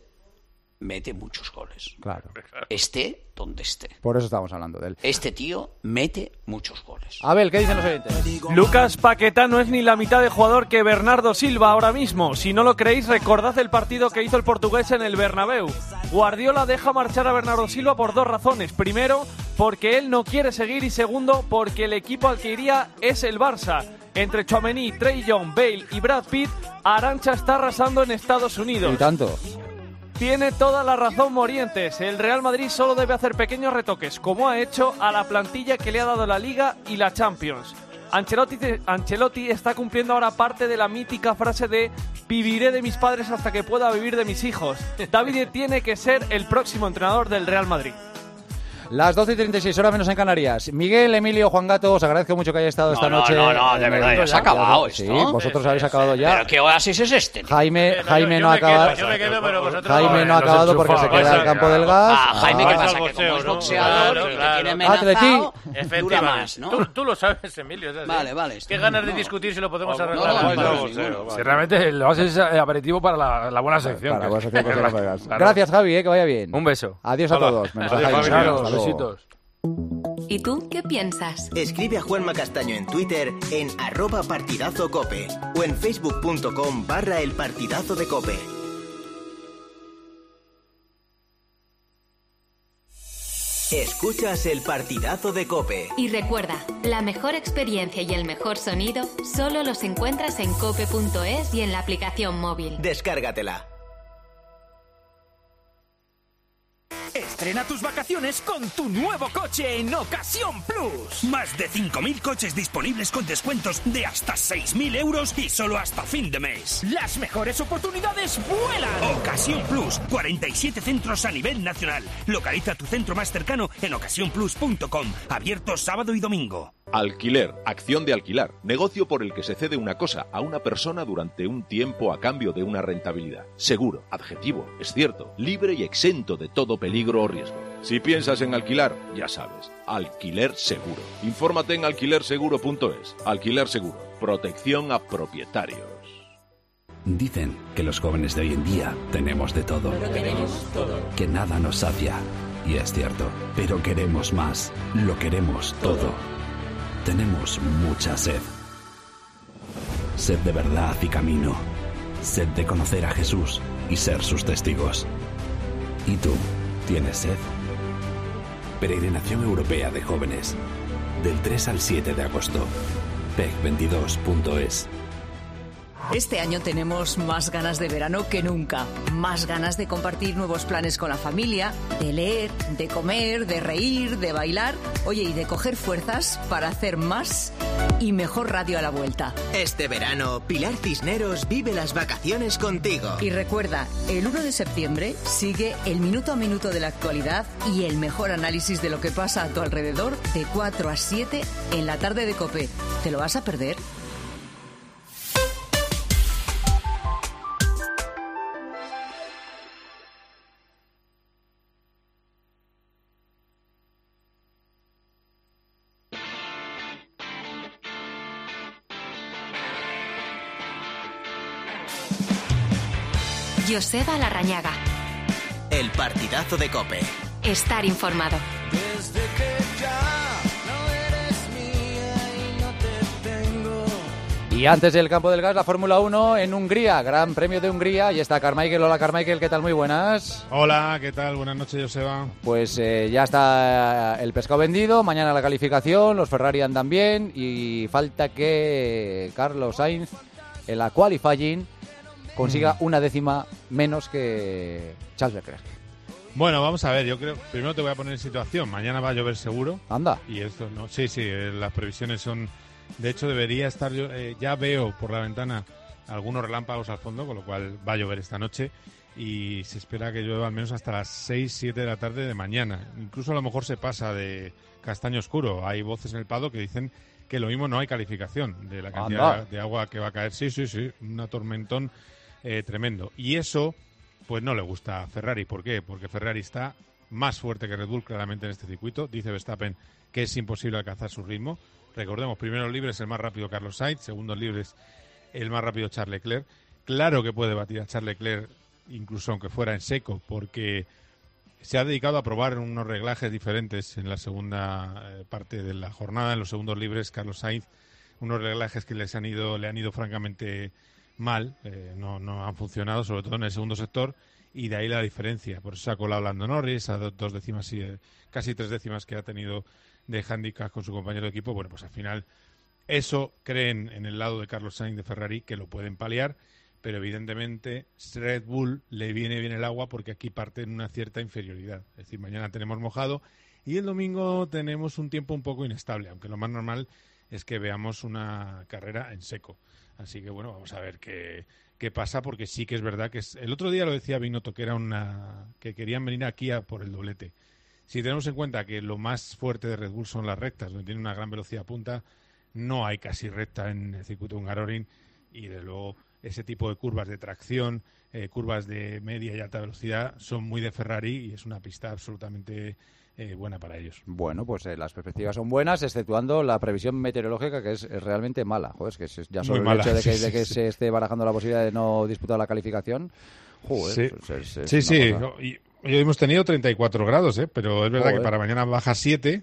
mete muchos goles. Claro. Esté donde esté. Por eso estamos hablando de él. Este tío mete muchos goles. A ver, ¿qué dicen los oyentes? Lucas Paquetá no es ni la mitad de jugador que Bernardo Silva ahora mismo. Si no lo creéis, recordad el partido que hizo el portugués en el Bernabéu. Guardiola deja marchar a Bernardo Silva por dos razones. Primero, porque él no quiere seguir, y segundo, porque el equipo al que iría es el Barça. Entre Tchouaméni, Trey Young, Bale y Brad Pitt, Arancha está arrasando en Estados Unidos. Y tanto. Tiene toda la razón Morientes. El Real Madrid solo debe hacer pequeños retoques, como ha hecho a la plantilla que le ha dado la Liga y la Champions. Ancelotti está cumpliendo ahora parte de la mítica frase de viviré de mis padres hasta que pueda vivir de mis hijos. David tiene que ser el próximo entrenador del Real Madrid. Las 12:36, hora menos en Canarias. Miguel, Emilio, Juan Gato, os agradezco mucho que hayáis estado esta noche. No, de verdad, ya se ha acabado esto. Sí, vosotros habéis acabado ya. ¿Pero qué oasis es este? Jaime no ha acabado. Jaime no ha acabado porque se queda al campo del gas. Jaime, ¿qué pasa? Que como es boxeador, que tiene amenazado, dura más, ¿no? Tú lo sabes, Emilio. Vale. Qué ganas de discutir si lo podemos arreglar. Si realmente lo haces aperitivo para la buena sección. Gracias, Javi, que vaya bien. Un beso. Adiós a todos. Menos a Jaime. Besitos. ¿Y tú qué piensas? Escribe a Juanma Castaño en Twitter en @partidazocope o en facebook.com/elpartidazo de Cope. Escuchas el Partidazo de Cope. Y recuerda, la mejor experiencia y el mejor sonido solo los encuentras en cope.es y en la aplicación móvil. Descárgatela. Estrena tus vacaciones con tu nuevo coche en Ocasión Plus. Más de 5.000 coches disponibles con descuentos de hasta 6.000 euros y solo hasta fin de mes. Las mejores oportunidades vuelan. Ocasión Plus, 47 centros a nivel nacional. Localiza tu centro más cercano en ocasiónplus.com. Abierto sábado y domingo. Alquiler, acción de alquilar, negocio por el que se cede una cosa a una persona durante un tiempo a cambio de una rentabilidad. Seguro, adjetivo, es cierto, libre y exento de todo peligro o riesgo. Si piensas en alquilar, ya sabes, Alquiler Seguro. Infórmate en alquilerseguro.es. Alquiler Seguro, protección a propietarios. Dicen que los jóvenes de hoy en día tenemos de todo. Pero queremos todo. Que nada nos sacia. Y es cierto, pero queremos más. Lo queremos todo. Tenemos mucha sed. Sed de verdad y camino. Sed de conocer a Jesús y ser sus testigos. ¿Y tú, tienes sed? Peregrinación Europea de Jóvenes. Del 3 al 7 de agosto. PEC22.es. Este año tenemos más ganas de verano que nunca. Más ganas de compartir nuevos planes con la familia, de leer, de comer, de reír, de bailar. Oye, y de coger fuerzas para hacer más y mejor radio a la vuelta. Este verano, Pilar Cisneros vive las vacaciones contigo. Y recuerda, el 1 de septiembre sigue el minuto a minuto de la actualidad y el mejor análisis de lo que pasa a tu alrededor de 4 a 7 en la tarde de COPE. ¿Te lo vas a perder? Joseba Larrañaga. El partidazo de COPE. Estar informado. Desde que ya no eres mía y no te tengo. Y antes del campo del gas, la Fórmula 1 en Hungría, Gran Premio de Hungría. Y está Carmichael. Hola, Carmichael, ¿qué tal? Muy buenas. Hola, ¿qué tal? Buenas noches, Joseba. Pues ya está el pescado vendido, mañana la calificación, los Ferrari andan bien y falta que Carlos Sainz en la qualifying consiga una décima menos que Charles Leclerc. Bueno, vamos a ver, yo creo, primero te voy a poner en situación, mañana va a llover seguro. Anda. Y esto no, sí, las previsiones son, de hecho debería estar, ya veo por la ventana algunos relámpagos al fondo, con lo cual va a llover esta noche y se espera que llueva al menos hasta las 6, 7 de la tarde de mañana. Incluso a lo mejor se pasa de castaño oscuro, hay voces en el paddock que dicen que lo mismo no hay calificación de la cantidad de agua que va a caer. Sí, un tormentón tremendo. Y eso, pues no le gusta a Ferrari. ¿Por qué? Porque Ferrari está más fuerte que Red Bull claramente en este circuito. Dice Verstappen que es imposible alcanzar su ritmo. Recordemos, primeros libres el más rápido Carlos Sainz, segundos libres el más rápido Charles Leclerc. Claro que puede batir a Charles Leclerc, incluso aunque fuera en seco, porque se ha dedicado a probar unos reglajes diferentes en la segunda parte de la jornada. En los segundos libres, Carlos Sainz, unos reglajes que le han ido francamente mal, no han funcionado, sobre todo en el segundo sector, y de ahí la diferencia. Por eso se ha colado Lando Norris a 2 décimas y casi 3 décimas que ha tenido de handicap con su compañero de equipo. Bueno, pues al final eso creen en el lado de Carlos Sainz de Ferrari que lo pueden paliar, pero evidentemente Red Bull le viene bien el agua porque aquí parte en una cierta inferioridad. Es decir, mañana tenemos mojado y el domingo tenemos un tiempo un poco inestable, aunque lo más normal es que veamos una carrera en seco. Así que bueno, vamos a ver qué pasa, porque sí que es verdad que el otro día lo decía Binotto, que era que querían venir aquí por el doblete. Si tenemos en cuenta que lo más fuerte de Red Bull son las rectas, donde tiene una gran velocidad punta, no hay casi recta en el circuito Hungaroring, y de luego ese tipo de curvas de tracción, curvas de media y alta velocidad, son muy de Ferrari y es una pista absolutamente buena para ellos. Bueno, pues las perspectivas son buenas, exceptuando la previsión meteorológica, que es realmente mala. Joder, es que ya solo el hecho de que se esté barajando la posibilidad de no disputar la calificación. Joder, sí. Y hoy hemos tenido 34 grados, pero es verdad que para mañana baja 7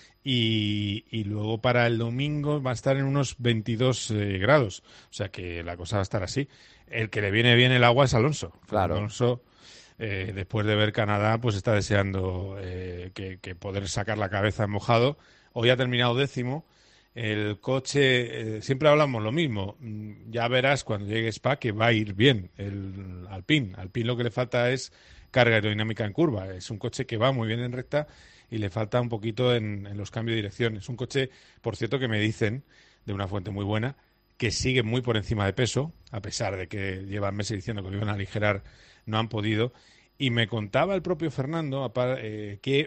y luego para el domingo va a estar en unos 22 grados. O sea que la cosa va a estar así. El que le viene bien el agua es Alonso. Claro. Alonso, después de ver Canadá, pues está deseando que poder sacar la cabeza en mojado. Hoy ha terminado 10º. El coche, siempre hablamos lo mismo. Ya verás cuando llegue Spa que va a ir bien el Alpine. Alpine lo que le falta es carga aerodinámica en curva. Es un coche que va muy bien en recta y le falta un poquito en los cambios de dirección. Es un coche, por cierto, que me dicen, de una fuente muy buena, que sigue muy por encima de peso, a pesar de que llevan meses diciendo que lo iban a aligerar, no han podido. Y me contaba el propio Fernando que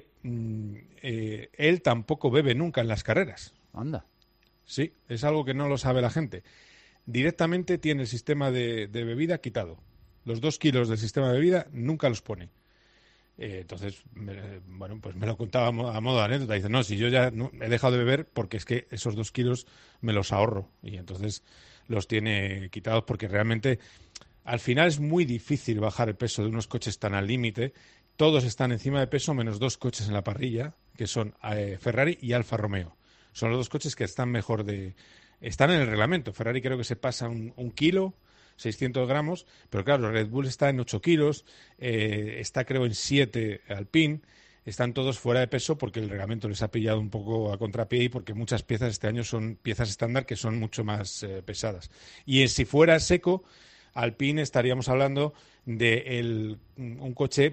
él tampoco bebe nunca en las carreras. Anda. Sí, es algo que no lo sabe la gente. Directamente tiene el sistema de bebida quitado. Los 2 kilos del sistema de bebida nunca los pone. Entonces, pues me lo contaba a modo de anécdota. Dice, no, si yo ya he dejado de beber porque es que esos 2 kilos me los ahorro. Y entonces los tiene quitados porque realmente al final es muy difícil bajar el peso de unos coches tan al límite. Todos están encima de peso menos 2 coches en la parrilla, que son Ferrari y Alfa Romeo. Son los 2 coches que están mejor están en el reglamento. Ferrari creo que se pasa un kilo, 600 gramos, pero claro, Red Bull está en 8 kilos, está creo en 7 Alpine, están todos fuera de peso porque el reglamento les ha pillado un poco a contrapié y porque muchas piezas este año son piezas estándar que son mucho más pesadas. Y si fuera seco, Alpine estaríamos hablando de un coche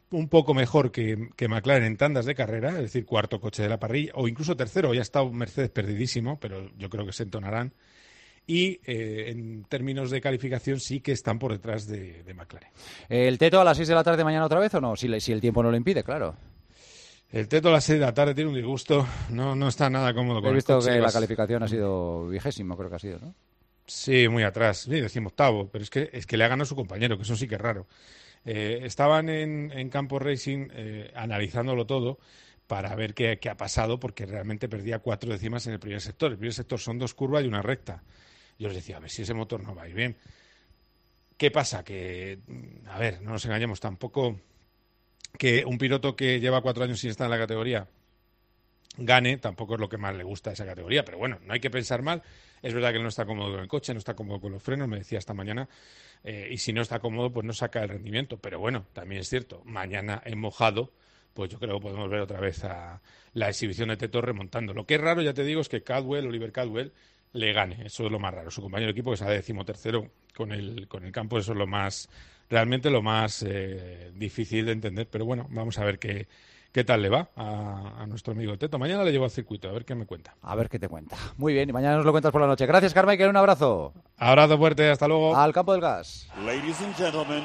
un poco mejor que McLaren en tandas de carrera, es decir, cuarto coche de la parrilla, o incluso tercero. Hoy ha estado Mercedes perdidísimo, pero yo creo que se entonarán. Y en términos de calificación sí que están por detrás de McLaren. ¿El Teto a las 6 de la tarde mañana otra vez o no? Si el tiempo no lo impide, claro. El Teto a las 6 de la tarde tiene un disgusto, no está nada cómodo con He visto el coche. que la calificación ha sido 20º, creo que ha sido, ¿no? Sí, muy atrás, sí, 18º, pero es que le ha ganado su compañero, que eso sí que es raro. Estaban en Campo Racing analizándolo todo para ver qué ha pasado, porque realmente perdía 4 décimas en el primer sector. El primer sector son 2 curvas y una recta. Yo les decía, a ver si ese motor no va a ir bien. ¿Qué pasa? Que, a ver, no nos engañemos tampoco, que un piloto que lleva 4 años sin estar en la categoría gane, tampoco es lo que más le gusta a esa categoría, pero bueno, no hay que pensar mal. Es verdad que él no está cómodo con el coche, no está cómodo con los frenos, me decía esta mañana, y si no está cómodo, pues no saca el rendimiento. Pero bueno, también es cierto, mañana en mojado, pues yo creo que podemos ver otra vez a la exhibición de Teto remontando. Lo que es raro, ya te digo, es que Oliver Cadwell, le gane. Eso es lo más raro. Su compañero de equipo, que sale 13º con el campo, eso es lo más, realmente lo más difícil de entender. Pero bueno, vamos a ver qué tal le va a nuestro amigo Teto. Mañana le llevo al circuito, a ver qué me cuenta. A ver qué te cuenta. Muy bien, y mañana nos lo cuentas por la noche. Gracias, Carmichael, un abrazo. Abrazo fuerte, hasta luego. Al campo del gas. Ladies and gentlemen,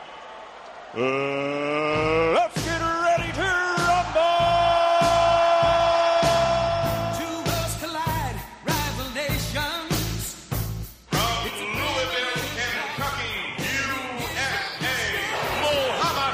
let's get ready to rumble. Two worlds collide, rival nations. From Louisville, Kentucky, USA, Muhammad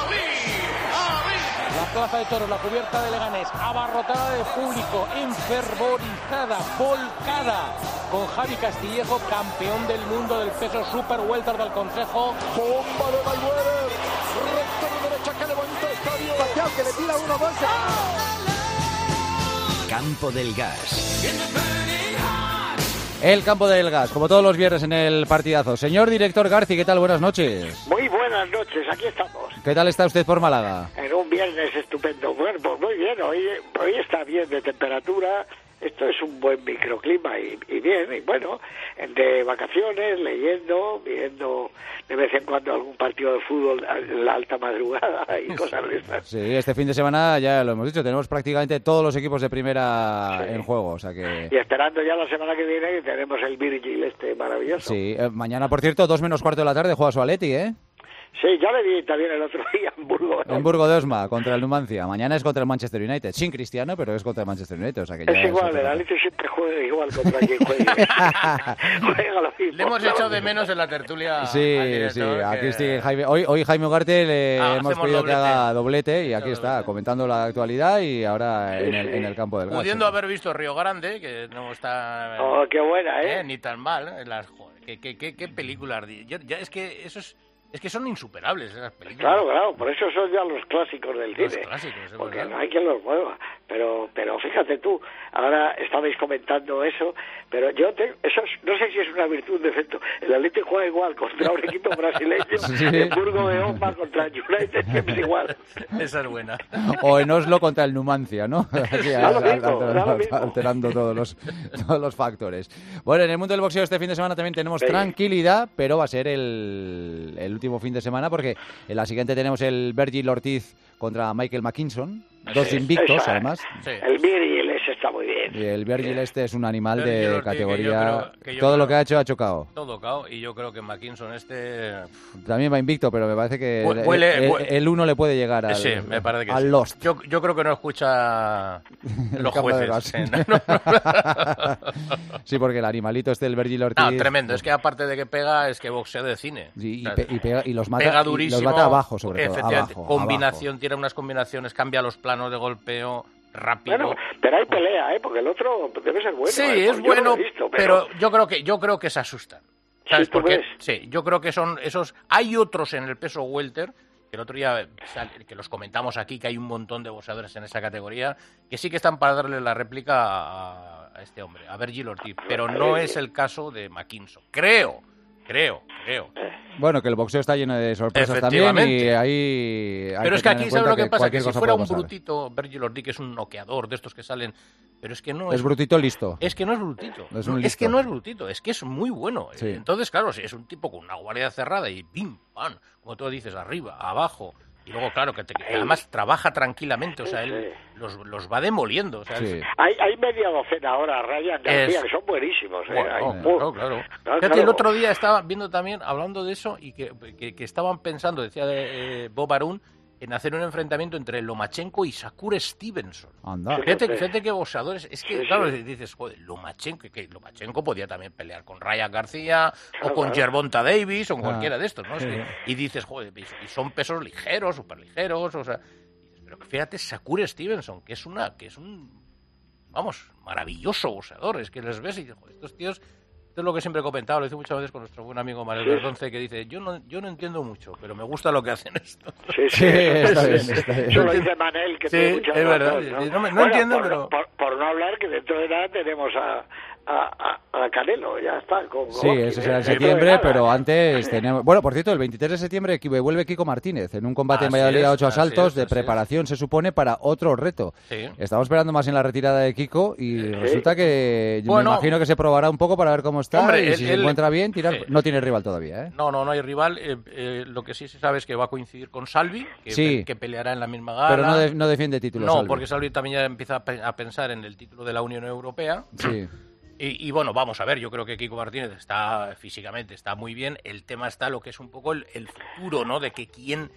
Ali. La plaza de toros, la cubierta de Leganés, abarrotada de público, enfervorizada, volcada, con Javi Castillejo, campeón del mundo del peso super welter del Consejo. Bomba de Mayweather, recta de derecha que levanta estadio. Pacquiao que le tira 1-2. Campo del Gas. El campo del gas, como todos los viernes en el partidazo. Señor director Garci, ¿qué tal? Buenas noches. Muy buenas noches, aquí estamos. ¿Qué tal está usted por Málaga? En un viernes estupendo. Bueno, pues muy bien, hoy está bien de temperatura. Esto es un buen microclima y bien, y bueno, de vacaciones, leyendo, viendo de vez en cuando algún partido de fútbol en la alta madrugada y cosas de estas. Sí, este fin de semana ya lo hemos dicho, tenemos prácticamente todos los equipos de primera en juego, o sea que... Y esperando ya la semana que viene que tenemos el Virgil maravilloso. Sí, mañana, por cierto, 2:15 de la tarde juega su Atleti, ¿eh? Sí, ya le vi también el otro día en Burgos. En Burgos de Osma, contra el Numancia. Mañana es contra el Manchester United. Sin Cristiano, pero es contra el Manchester United. O sea que ya es igual, el Atleti siempre juega igual contra quien juegue. Juega lo mismo. Le hemos echado de menos en la tertulia. Sí, sí, aquí sí, Jaime. Hoy Jaime Ugarte le hemos pedido que haga doblete y aquí está, comentando la actualidad y ahora en el campo del gas. Pudiendo haber visto Río Grande, que no está... Oh, qué buena, ¿eh? Ni tan mal. Qué películas. Ya es que eso es que son insuperables esas películas. Claro, por eso son ya los clásicos del cine. Porque no hay quien los mueva. Pero fíjate tú, ahora estabais comentando eso, pero yo no sé si es una virtud o un defecto. El Atlético juega igual contra un equipo brasileño, en Burgo de Osma contra el United, siempre es igual. Esa es buena. O en Oslo contra el Numancia, ¿no? Así, alterando todos los factores. Bueno, en el mundo del boxeo este fin de semana también tenemos tranquilidad, pero va a ser el último fin de semana porque en la siguiente tenemos el Virgil Ortiz contra Michael McKinson, dos invictos además. Sí. El Virgil ese está muy bien. Y el Virgil este es un animal de categoría, todo lo que ha hecho Todo cao, y yo creo que McKinson también va invicto, pero me parece que el uno le puede llegar al, sí, me parece que al sí. Lost. Yo creo que no escucha los jueces. Sí, porque el animalito este del Virgil Ortiz... No, tremendo, es que aparte de que pega, es que boxea de cine. Sí, y los mata, pega durísimo, y los mata abajo, sobre todo. Combinación, tiene unas combinaciones, cambia los planos de golpeo rápido. Bueno, pero hay pelea, porque el otro debe ser bueno. Sí, es bueno, pero yo creo que se asustan. ¿Sabes por qué? Sí, yo creo que son esos... Hay otros en el peso welter, que el otro día que los comentamos aquí, que hay un montón de boxeadores en esa categoría, que sí que están para darle la réplica a este hombre, a Virgil Ortiz, pero no es el caso de McKinson. Creo. Bueno, que el boxeo está lleno de sorpresas también y ahí... Pero es que aquí, ¿sabes lo que pasa? Que si fuera un brutito, Virgil Ortiz, que es un noqueador de estos que salen... Pero es que no es brutito listo. Es que no es brutito. Es que no es brutito, es que es muy bueno. Sí. Entonces, claro, si es un tipo con una guardia cerrada y pim, pam, como tú dices, arriba, abajo... Y luego, claro, que además trabaja tranquilamente, o sea, él los va demoliendo. O sea, hay media docena ahora, Ryan García, que son buenísimos. Claro. Fíjate, el otro día estaba viendo también, hablando de eso, y que estaban pensando, decía Bob Arum, en hacer un enfrentamiento entre Lomachenko y Shakur Stevenson. Anda. Fíjate qué boxeadores. Es que, claro, dices, joder, Lomachenko podía también pelear con Ryan García o con Gervonta Davis o con cualquiera de estos, ¿no? Y dices, joder, y son pesos ligeros, súper ligeros, o sea... Pero fíjate, Shakur Stevenson, que es un maravilloso boxeador. Es que les ves y dices, joder, estos tíos... Esto es lo que siempre he comentado, lo hice muchas veces con nuestro buen amigo Manuel Verdonce, que dice, yo no entiendo mucho, pero me gusta lo que hacen esto. Sí, está bien. Yo lo dice Manel, que tiene mucha razón, verdad. No entiendo, pero... Por no hablar que dentro de nada tenemos a Canelo, ya está. Ese será en septiembre, pero antes tenemos... Bueno, por cierto, el 23 de septiembre vuelve Kiko Martínez en un combate en Valladolid a 8 asaltos de preparación, se supone, para otro reto. Sí. Estamos esperando más en la retirada de Kiko y resulta que me imagino que se probará un poco para ver cómo está. Hombre, y si se encuentra bien, tirar... No tiene rival todavía, ¿eh? No hay rival. Lo que sí se sabe es que va a coincidir con Salvi, que peleará en la misma gala. Pero no defiende título, Salvi. Porque Salvi también ya empieza a pensar en el título de la Unión Europea. Sí. Y bueno, vamos a ver, yo creo que Kiko Martínez está físicamente, está muy bien. El tema está lo que es un poco el futuro, ¿no? De que quién,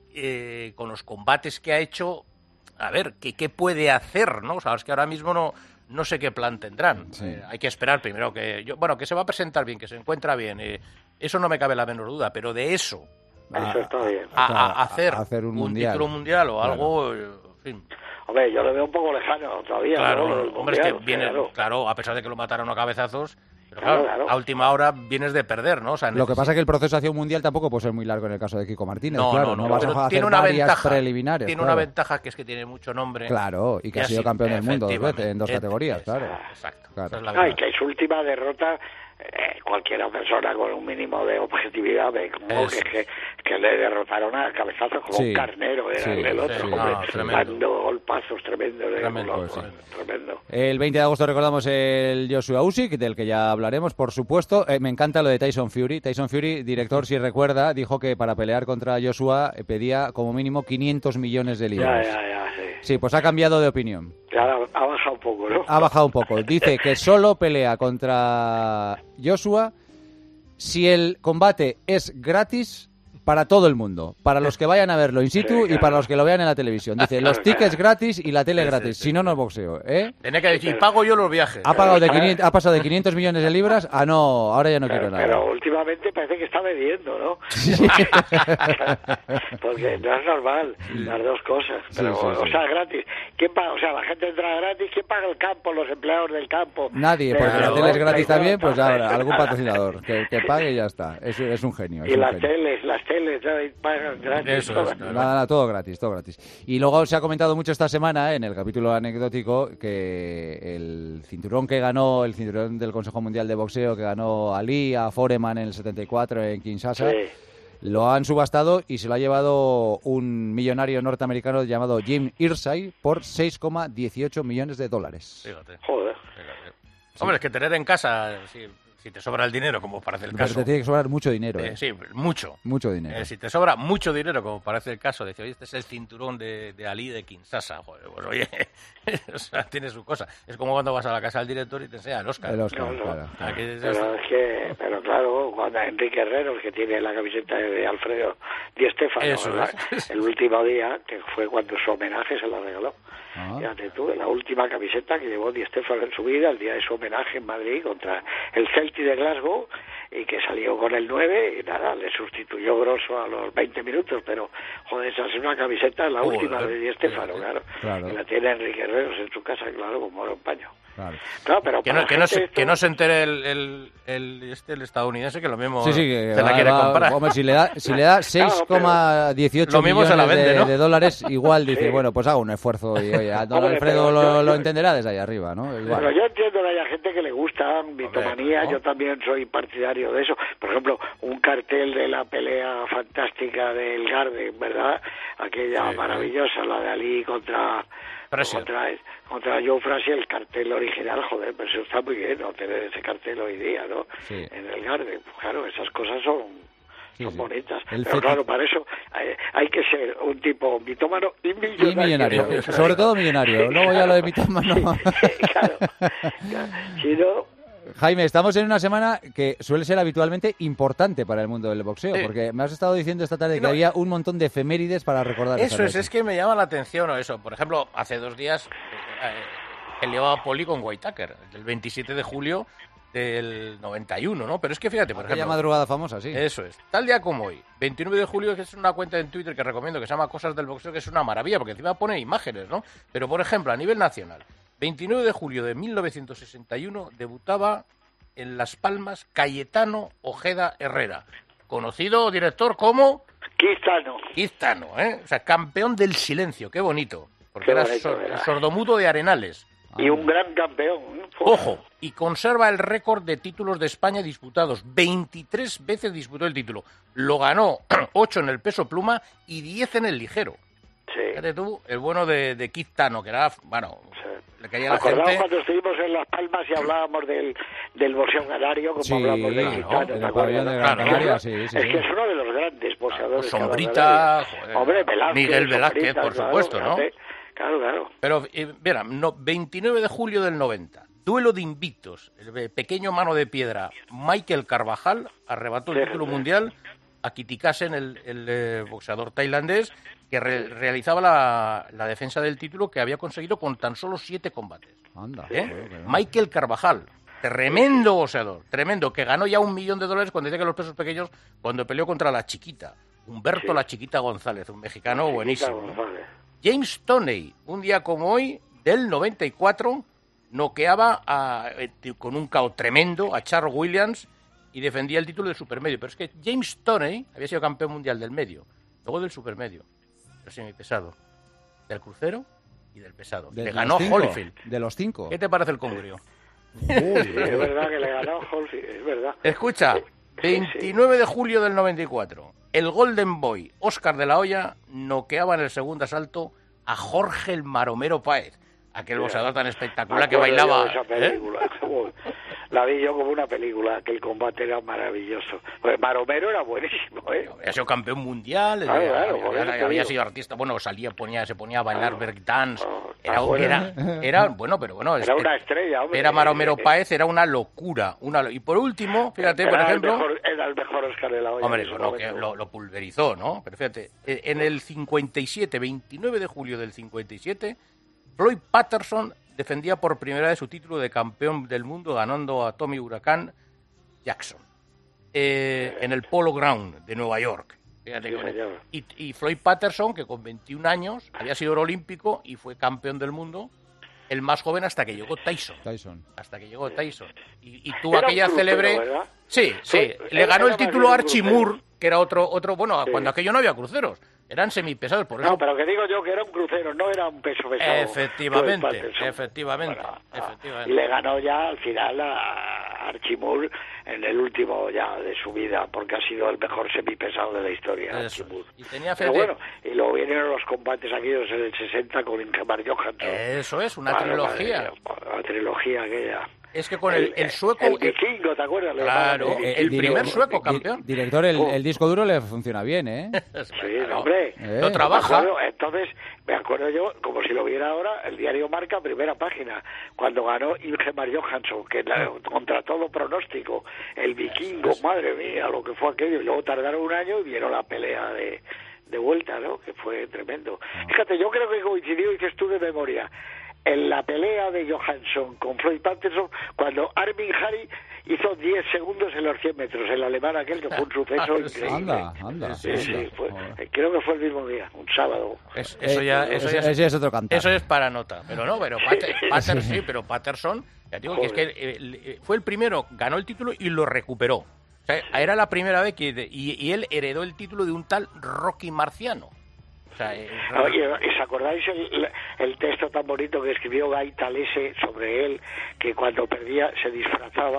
con los combates que ha hecho, a ver, qué puede hacer, ¿no? O sea, es que ahora mismo no sé qué plan tendrán. Sí. Hay que esperar primero que se va a presentar bien, que se encuentra bien. Eso no me cabe la menor duda, pero de eso está bien. A hacer un título mundial o algo, en fin. Hombre, yo lo veo un poco lejano todavía. Claro, ¿no? Hombre, es que viene, claro, a pesar de que lo mataron a cabezazos, pero claro, a última hora vienes de perder, ¿no? O sea, lo que pasa es que el proceso hacia un mundial tampoco puede ser muy largo en el caso de Kiko Martínez, no vas a hacer una varias ventaja, preliminares. Tiene una ventaja, que es que tiene mucho nombre. Claro, y que ha sido campeón del mundo 2 veces, en 2 categorías, claro. Exacto. Claro. Y que es su última derrota... cualquier persona con un mínimo de objetividad ve como que le derrotaron a cabezazos como un carnero era el otro, dando golpazos tremendos. Tremendo. El 20 de agosto recordamos el Joshua Usyk, del que ya hablaremos, por supuesto. Me encanta lo de Tyson Fury. Tyson Fury, director, si recuerda, dijo que para pelear contra Joshua pedía como mínimo 500 millones de libras. Sí, pues ha cambiado de opinión. Ha bajado un poco, ¿no? Ha bajado un poco. Dice que solo pelea contra Joshua si el combate es gratis para todo el mundo, para los que vayan a verlo in situ y para los que lo vean en la televisión. Dice, los tickets gratis y la tele gratis, si no, no es boxeo, ¿eh? Tenía que decir, pago yo los viajes. Ha pasado de 500 millones de libras a no, ahora ya no quiero nada. Pero últimamente parece que está vendiendo, ¿no? Sí. Porque no es normal, las dos cosas. Pero, o sea, gratis. ¿Quién paga? O sea, la gente entra gratis. ¿Quién paga el campo? Los empleados del campo. Nadie, porque la tele es gratis también, pues habrá algún patrocinador que pague y ya está. Es un genio. Y las teles pagan gratis. Nada, todo gratis. Y luego se ha comentado mucho esta semana, en el capítulo anecdótico, que el cinturón del Consejo Mundial de Boxeo que ganó Ali a Foreman en el 74 en Kinshasa, lo han subastado y se lo ha llevado un millonario norteamericano llamado Jim Irsay por $6,18 millones. Fíjate. Joder. Hombre, es que tener en casa... Si te sobra el dinero, como parece el caso... Pero te tiene que sobrar mucho dinero. Sí, mucho. Mucho dinero. Si te sobra mucho dinero, como parece el caso, dice, oye, este es el cinturón de Ali de Kinshasa. Joder, pues oye, o sea, tiene su cosa. Es como cuando vas a la casa del director y te enseña el Oscar. Claro. Pero claro, cuando Enrique Herrero, que tiene la camiseta de Alfredo Di Stéfano, el último día, que fue cuando su homenaje se la regaló. Fíjate tú, la última camiseta que llevó Di Stéfano en su vida, el día de su homenaje en Madrid contra el Celtic de Glasgow, y que salió con el 9 y nada, le sustituyó Grosso a los 20 minutos, pero joder, esa es una camiseta, la última de Di Stéfano, claro. Y la tiene Enrique Herreros en su casa, claro, como oro en paño. Claro, pero que no se entere el estadounidense, que lo mismo que se la quiere comprar. Hombre, si le da 6,18 millones de dólares, igual dice, bueno, pues hago un esfuerzo y oye, don Alfredo lo entenderá desde ahí arriba, ¿no? Igual. Pero yo entiendo que haya gente que le gusta mitomanía, yo también soy partidario de eso. Por ejemplo, un cartel de la pelea fantástica del Garden, ¿verdad? Aquella maravillosa, la de Ali contra Joe Frazier, el cartel original, joder, pero eso está muy bien, ¿no? Tener ese cartel hoy día, ¿no? En el Garden. Pues claro, esas cosas son bonitas. Pero claro, para eso hay que ser un tipo mitómano y millonario. Sobre todo millonario. Luego ya lo de mitómano. Claro. Si no... Jaime, estamos en una semana que suele ser habitualmente importante para el mundo del boxeo, porque me has estado diciendo esta tarde que había un montón de efemérides para recordar. Eso es que me llama la atención eso. Por ejemplo, hace 2 días peleaba Poli con Whitaker, el 27 de julio del 91, ¿no? Pero es que fíjate, por ejemplo... madrugada famosa, sí. Eso es. Tal día como hoy, 29 de julio, que es una cuenta en Twitter que recomiendo, que se llama Cosas del Boxeo, que es una maravilla, porque encima pone imágenes, ¿no? Pero, por ejemplo, a nivel nacional, 29 de julio de 1961 debutaba en Las Palmas Cayetano Ojeda Herrera, conocido director como... Quiztano, ¿eh? O sea, campeón del silencio, qué bonito, porque era el sordomudo de Arenales. Y un gran campeón. Ojo, y conserva el récord de títulos de España disputados. 23 veces disputó el título. Lo ganó 8 en el peso pluma y 10 en el ligero. Sí. Fíjate tú, el bueno de Quiztano, que era, bueno, le caía la ¿Acordamos gente... cuando estuvimos en Las Palmas y hablábamos del boxeo canario, como hablamos de Quiztano? ¿Te acuerdas? Es que es uno de los grandes boxeadores. Sombrita, hombre, Velázquez, Miguel Velázquez, Sombrita, por supuesto, ¿no? Claro. Pero, mira, 29 de julio del 90, duelo de invictos. El pequeño mano de piedra Michael Carvajal arrebató el título mundial a Kitikasen, el boxeador tailandés, que realizaba la defensa del título que había conseguido con tan solo 7 combates. Anda. Michael Carvajal, tremendo boxeador, tremendo, que ganó ya $1 millón cuando decía que los pesos pequeños, cuando peleó contra la Chiquita, Humberto la Chiquita González, un mexicano buenísimo. James Toney, un día como hoy, del 94, noqueaba con un KO tremendo a Charles Williams y defendía el título del supermedio. Pero es que James Toney había sido campeón mundial del medio, luego del supermedio, del semipesado, del crucero y del pesado. Le ganó a Holyfield. De los 5. ¿Qué te parece el congrio? Es verdad que le ganó a Holyfield, es verdad. Escucha, 29 de julio del 94, el Golden Boy, Óscar de la Hoya, noqueaba en el segundo asalto a Jorge el Maromero Páez, aquel boxeador tan espectacular que bailaba. Esa película. La vi yo como una película, que el combate era maravilloso. Pues Maromero era buenísimo, ¿eh? Había sido campeón mundial, había sido artista, bueno, se ponía a bailar breakdance. Era bueno, pero bueno. Era una estrella, hombre. Era Maromero Páez, era una locura. Y por último, fíjate, por ejemplo... Era el mejor Óscar de la Hoya. Hombre, lo pulverizó, ¿no? Pero fíjate, en el 57, 29 de julio del 57, Floyd Patterson defendía por primera vez su título de campeón del mundo ganando a Tommy Huracán Jackson en el Polo Ground de Nueva York. Fíjate, y Floyd Patterson, que con 21 años había sido oro olímpico y fue campeón del mundo, el más joven hasta que llegó Tyson. Hasta que llegó Tyson. Y tuvo aquella célebre... ¿verdad? Sí. Le ganó el título a Archie Moore, que era otro bueno, cuando aquello no había cruceros. Eran semipesados, por eso. No, pero que digo yo que era un crucero, no era un peso pesado. Efectivamente. Y le ganó ya al final a Archie Moore en el último ya de su vida, porque ha sido el mejor semipesado de la historia, Archie Moore. Y tenía pero bueno, y luego vinieron los combates aquellos en el 60 con Ingemar Johansson. Eso es, una trilogía. La trilogía aquella. Es que con el sueco... El vikingo, ¿te acuerdas? Claro, el primer sueco campeón. Director, el disco duro le funciona bien, ¿eh? Sí, hombre. Lo trabaja. Entonces, me acuerdo yo, como si lo viera ahora, el diario Marca, primera página, cuando ganó Ingemar Johansson, que contra todo pronóstico, el vikingo, madre mía, lo que fue aquello. Y luego tardaron un año y vieron la pelea de vuelta, ¿no? Que fue tremendo. Fíjate, yo creo que coincidió, dices tú de memoria, en la pelea de Johansson con Floyd Patterson, cuando Armin Hari hizo 10 segundos en los 100 metros, el alemán aquel, que fue un suceso increíble. Anda. Sí, creo que fue el mismo día, un sábado. Eso ya es otro cantar. Eso es para nota, pero no, pero Patterson, ya digo que es que fue el primero, ganó el título y lo recuperó. O sea, era la primera vez y él heredó el título de un tal Rocky Marciano. O sea, ¿os acordáis el texto tan bonito que escribió Guy Talese sobre él, que cuando perdía se disfrazaba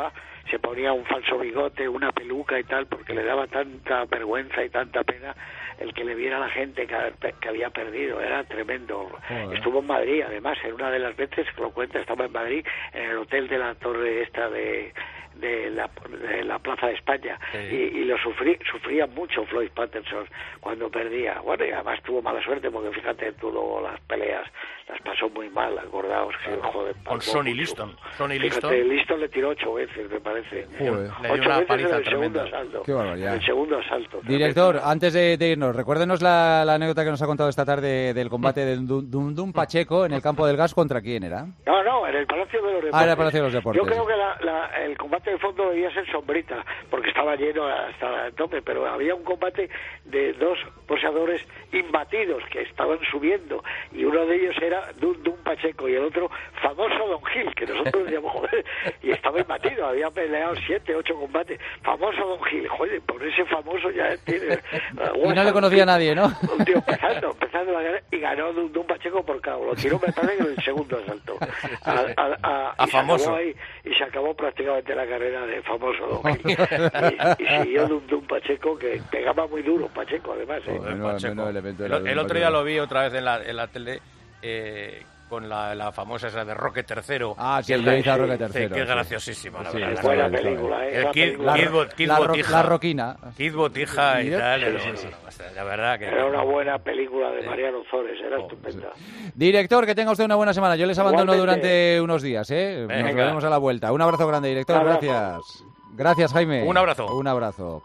se ponía un falso bigote, una peluca y tal, porque le daba tanta vergüenza y tanta pena el que le viera a la gente que había perdido. Era tremendo. Estuvo en Madrid, además, en una de las veces que lo cuenta, estaba en Madrid, en el hotel de la torre esta de la Plaza de España, y lo sufría mucho Floyd Patterson cuando perdía. Bueno, y además tuvo mala suerte porque fíjate, tuvo las peleas, las pasó muy mal, acordaos que joder, con Sonny Liston. Fíjate, Liston le tiró 8 veces, me parece. Le dio una paliza tremenda. Qué barbaridad. El segundo asalto. Director, antes de irnos, recuérdenos la anécdota que nos ha contado esta tarde del combate de Dundum Pacheco en el Campo del Gas. ¿Contra quién era? No, en el Palacio de los Deportes. En el Palacio de los Deportes. Yo creo que el combate de fondo debía ser Sombrita, porque estaba lleno hasta el tope, pero había un combate de 2 boxeadores imbatidos que estaban subiendo, y uno de ellos era Dundum Pacheco y el otro famoso Don Gil, que nosotros decíamos, joder, y estaba imbatido, había peleado 7, 8 combates. Famoso Don Gil, joder, por ese famoso ya tiene... y no le conocía a nadie, ¿no? Un tío empezando la guerra, y ganó Dundum Pacheco por KO. Lo tiró, me parece, en el segundo asalto. A famoso. Y se acabó prácticamente la carrera de famoso Don Gil. y siguió Dundum Pacheco, que pegaba muy duro, Pacheco, además. El otro día lo vi otra vez en la tele, con la famosa esa de Roque III. Que lo hizo Roque III. Que es graciosísima, la verdad. Es buena película, La Roquina. Kid Botija y tal. La verdad que... Era una buena película de Mariano Zores, era estupenda. Director, que tenga usted una buena semana. Yo les abandono durante unos días, ¿eh? Nos veremos a la vuelta. Un abrazo grande, director. Gracias. Gracias, Jaime. Un abrazo. Un abrazo.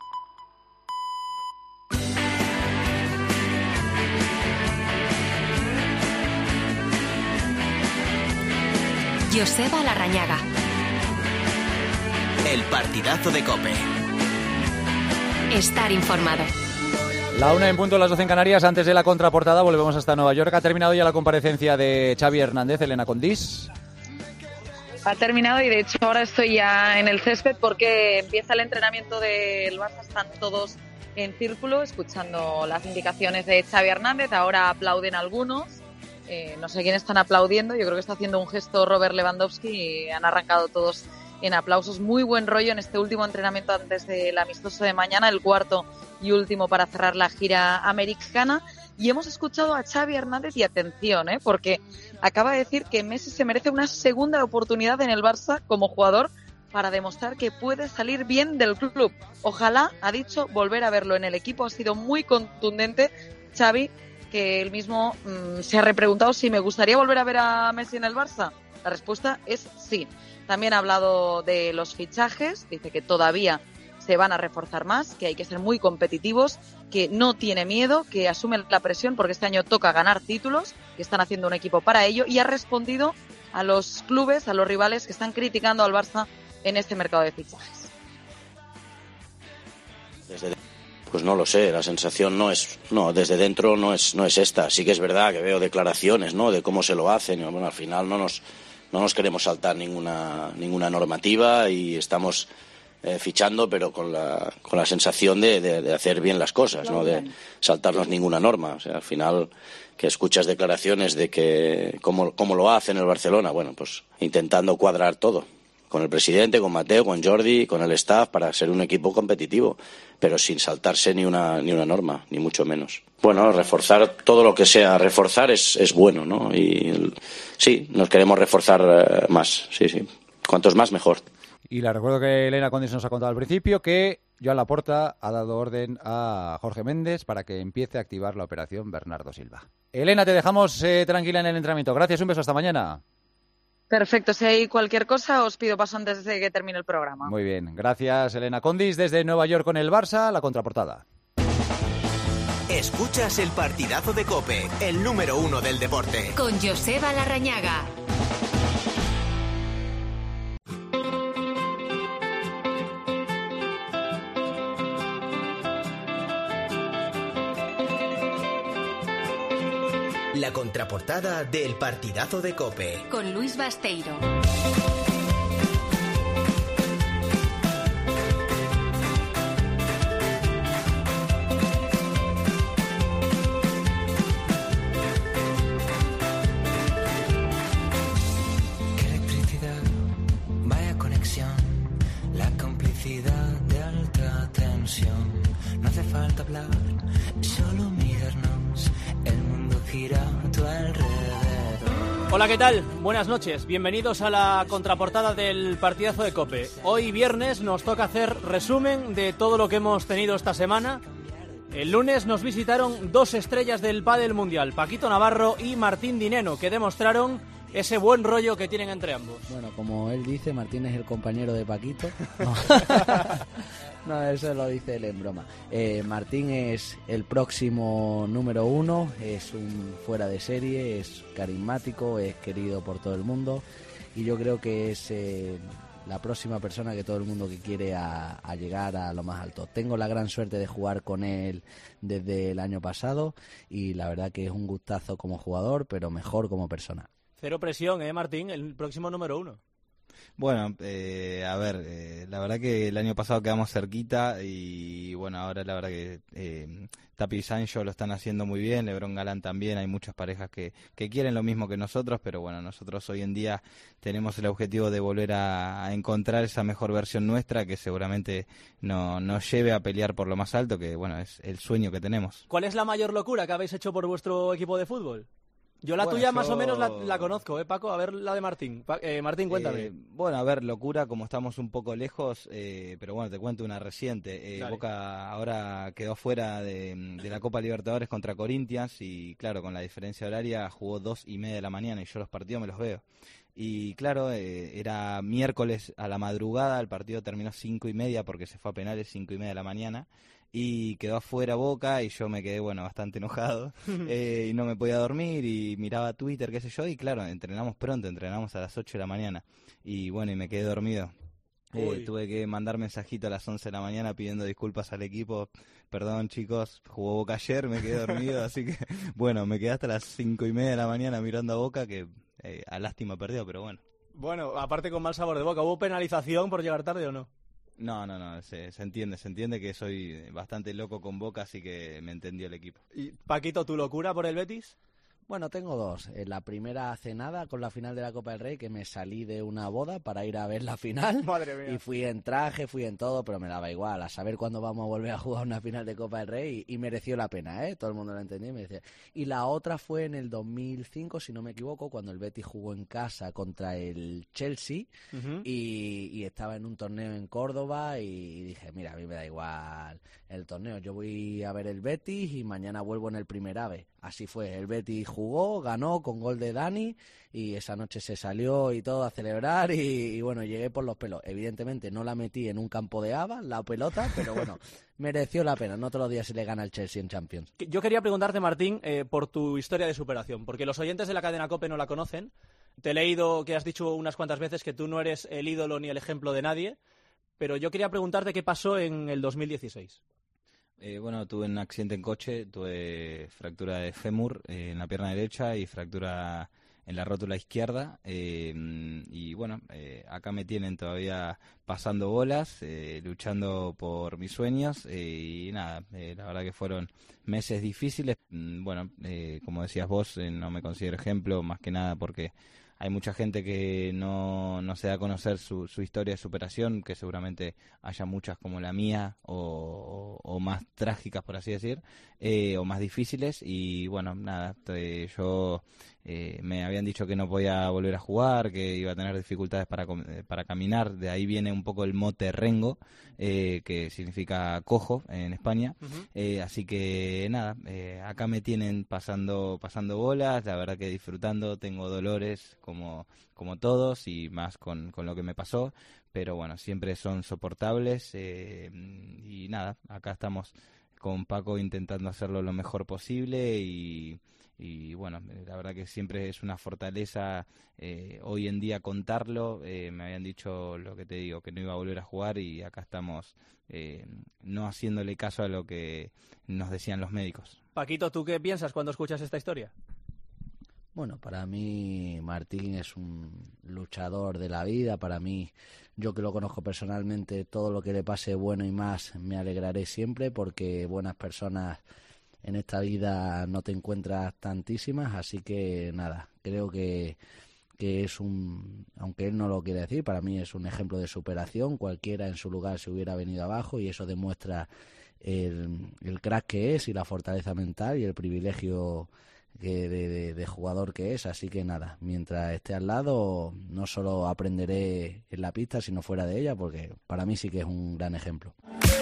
Joseba Larrañaga. El partidazo de COPE. Estar informado. La 1 en punto, las 12 en Canarias. Antes de la contraportada volvemos hasta Nueva York. Ha terminado ya la comparecencia de Xavi Hernández, Elena Condís. Ha terminado y de hecho ahora estoy ya en el césped porque empieza el entrenamiento del Barça. Están todos en círculo escuchando las indicaciones de Xavi Hernández. Ahora aplauden algunos. No sé quién están aplaudiendo. Yo creo que está haciendo un gesto Robert Lewandowski y han arrancado todos en aplausos. Muy buen rollo en este último entrenamiento antes del amistoso de mañana, el cuarto y último para cerrar la gira americana. Y hemos escuchado a Xavi Hernández, y atención, porque acaba de decir que Messi se merece una segunda oportunidad en el Barça como jugador para demostrar que puede salir bien del club. Ojalá, ha dicho, volver a verlo en el equipo. Ha sido muy contundente Xavi, que él mismo se ha repreguntado si me gustaría volver a ver a Messi en el Barça. La respuesta es sí. También ha hablado de los fichajes, dice que todavía se van a reforzar más, que hay que ser muy competitivos, que no tiene miedo, que asume la presión porque este año toca ganar títulos, que están haciendo un equipo para ello, y ha respondido a los clubes, a los rivales que están criticando al Barça en este mercado de fichajes. Pues no lo sé, la sensación desde dentro no es esta. Sí que es verdad que veo declaraciones, ¿no?, de cómo se lo hacen. Y, bueno, al final no nos queremos saltar ninguna normativa y estamos fichando, pero con la sensación de hacer bien las cosas, no de saltarnos ninguna norma. O sea, al final, que escuchas declaraciones de que cómo lo hacen el Barcelona, bueno, pues intentando cuadrar todo. Con el presidente, con Mateo, con Jordi, con el staff, para ser un equipo competitivo, pero sin saltarse ni una norma, ni mucho menos. Bueno, reforzar todo lo que sea reforzar es bueno, ¿no? Y sí, nos queremos reforzar más, sí. Cuantos más, mejor. Y le recuerdo que Elena Condis nos ha contado al principio que Joan Laporta ha dado orden a Jorge Méndez para que empiece a activar la operación Bernardo Silva. Elena, te dejamos tranquila en el entrenamiento. Gracias, un beso, hasta mañana. Perfecto, si hay cualquier cosa os pido paso antes de que termine el programa. Muy bien, gracias Elena Condis desde Nueva York con el Barça, la contraportada. Escuchas el partidazo de COPE, el número 1 del deporte. Con Joseba Larrañaga. La contraportada del partidazo de COPE. Con Luis Basteiro. Qué electricidad, vaya conexión. solo mirarnos, el mundo gira a tu alrededor. Hola, ¿qué tal? Buenas noches, bienvenidos a la contraportada del partidazo de COPE. Hoy viernes nos toca hacer resumen de todo lo que hemos tenido esta semana. El lunes nos visitaron dos estrellas del pádel mundial, Paquito Navarro y Martín Dineno, que demostraron ese buen rollo que tienen entre ambos. Bueno, como él dice, Martín es el compañero de Paquito. No, eso lo dice él en broma. Martín es el próximo número 1, es un fuera de serie, es carismático, es querido por todo el mundo y yo creo que es la próxima persona que todo el mundo que quiere a llegar a lo más alto. Tengo la gran suerte de jugar con él desde el año pasado y la verdad que es un gustazo como jugador, pero mejor como persona. Cero presión, Martín, el próximo número 1. Bueno, a ver, la verdad que el año pasado quedamos cerquita y bueno, ahora la verdad que Tapi y Sancho lo están haciendo muy bien, Lebron Galán también, hay muchas parejas que quieren lo mismo que nosotros, pero bueno, nosotros hoy en día tenemos el objetivo de volver a encontrar esa mejor versión nuestra que seguramente nos lleve a pelear por lo más alto, que bueno, es el sueño que tenemos. ¿Cuál es la mayor locura que habéis hecho por vuestro equipo de fútbol? Yo la tuya más o menos la conozco, Paco, a ver la de Martín. Martín, cuéntame. Bueno, a ver, locura, como estamos un poco lejos, pero bueno, te cuento una reciente. Boca ahora quedó fuera de la Copa Libertadores contra Corinthians y claro, con la diferencia horaria jugó 2:30 de la mañana y yo los partidos me los veo. Y claro, era miércoles a la madrugada, el partido terminó 5:30 porque se fue a penales 5:30 de la mañana. Y quedó afuera Boca y yo me quedé, bueno, bastante enojado y no me podía dormir y miraba Twitter, qué sé yo, y claro, entrenamos pronto, entrenamos a las 8 de la mañana y bueno, y me quedé dormido. Tuve que mandar mensajito a las 11 de la mañana pidiendo disculpas al equipo, perdón chicos, jugó Boca ayer, me quedé dormido, así que bueno, me quedé hasta las 5:30 de la mañana mirando a Boca que a lástima perdió, pero bueno. Bueno, aparte con mal sabor de boca, ¿hubo penalización por llegar tarde o no? No, se entiende que soy bastante loco con Boca, así que me entendió el equipo. ¿Y Paquito, tu locura por el Betis? Bueno, tengo dos. La primera hace nada, con la final de la Copa del Rey, que me salí de una boda para ir a ver la final. Madre mía. Y fui en traje, fui en todo, pero me daba igual. A saber cuándo vamos a volver a jugar una final de Copa del Rey y mereció la pena, ¿eh? Todo el mundo lo entendió y me decía. Y la otra fue en el 2005, si no me equivoco, cuando el Betis jugó en casa contra el Chelsea y estaba en un torneo en Córdoba y dije, mira, a mí me da igual el torneo. Yo voy a ver el Betis y mañana vuelvo en el primer AVE. Así fue, el Betis jugó, ganó con gol de Dani y esa noche se salió y todo a celebrar y bueno, llegué por los pelos. Evidentemente no la metí en un campo de habas, la pelota, pero bueno, mereció la pena. No todos los días se le gana al Chelsea en Champions. Yo quería preguntarte, Martín, por tu historia de superación, porque los oyentes de la cadena COPE no la conocen. Te he leído que has dicho unas cuantas veces que tú no eres el ídolo ni el ejemplo de nadie, pero yo quería preguntarte qué pasó en el 2016. Bueno, tuve un accidente en coche, tuve fractura de fémur en la pierna derecha y fractura en la rótula izquierda y bueno, acá me tienen todavía pasando bolas, luchando por mis sueños y nada, la verdad que fueron meses difíciles. Bueno, como decías vos, no me considero ejemplo más que nada porque hay mucha gente que no se da a conocer su historia de superación, que seguramente haya muchas como la mía o más trágicas, por así decir, o más difíciles. Y bueno, nada, yo me habían dicho que no podía volver a jugar, que iba a tener dificultades para caminar. De ahí viene un poco el mote rengo, que significa cojo en España. Así que nada, acá me tienen pasando bolas, la verdad que disfrutando, tengo dolores como todos y más con lo que me pasó, pero bueno, siempre son soportables y nada, acá estamos con Paco intentando hacerlo lo mejor posible y bueno, la verdad que siempre es una fortaleza hoy en día contarlo. Me habían dicho lo que te digo, que no iba a volver a jugar y acá estamos no haciéndole caso a lo que nos decían los médicos. Paquito, ¿tú qué piensas cuando escuchas esta historia? Bueno, para mí Martín es un luchador de la vida. Para mí, yo que lo conozco personalmente, todo lo que le pase bueno y más me alegraré siempre porque buenas personas en esta vida no te encuentras tantísimas. Así que nada, creo que es aunque él no lo quiere decir, para mí es un ejemplo de superación. Cualquiera en su lugar se hubiera venido abajo y eso demuestra el crack que es y la fortaleza mental y el privilegio de jugador que es. Así que nada, mientras esté al lado no solo aprenderé en la pista sino fuera de ella, porque para mí sí que es un gran ejemplo.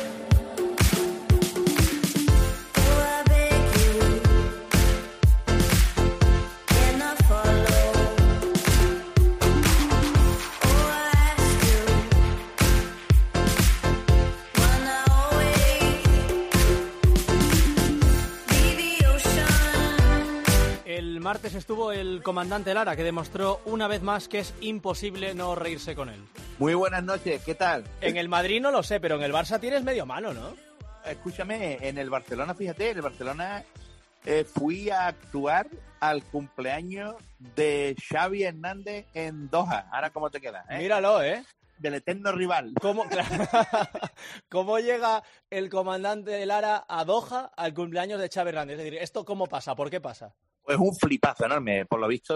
El martes estuvo el comandante Lara, que demostró una vez más que es imposible no reírse con él. Muy buenas noches, ¿qué tal? En el Madrid no lo sé, pero en el Barça tienes medio mano, ¿no? Escúchame, en el Barcelona, fíjate, en el Barcelona fui a actuar al cumpleaños de Xavi Hernández en Doha. Ahora, ¿cómo te queda? Míralo, Del eterno rival. ¿Cómo llega el comandante Lara a Doha al cumpleaños de Xavi Hernández? Es decir, ¿esto cómo pasa? ¿Por qué pasa? Pues un flipazo enorme. Por lo visto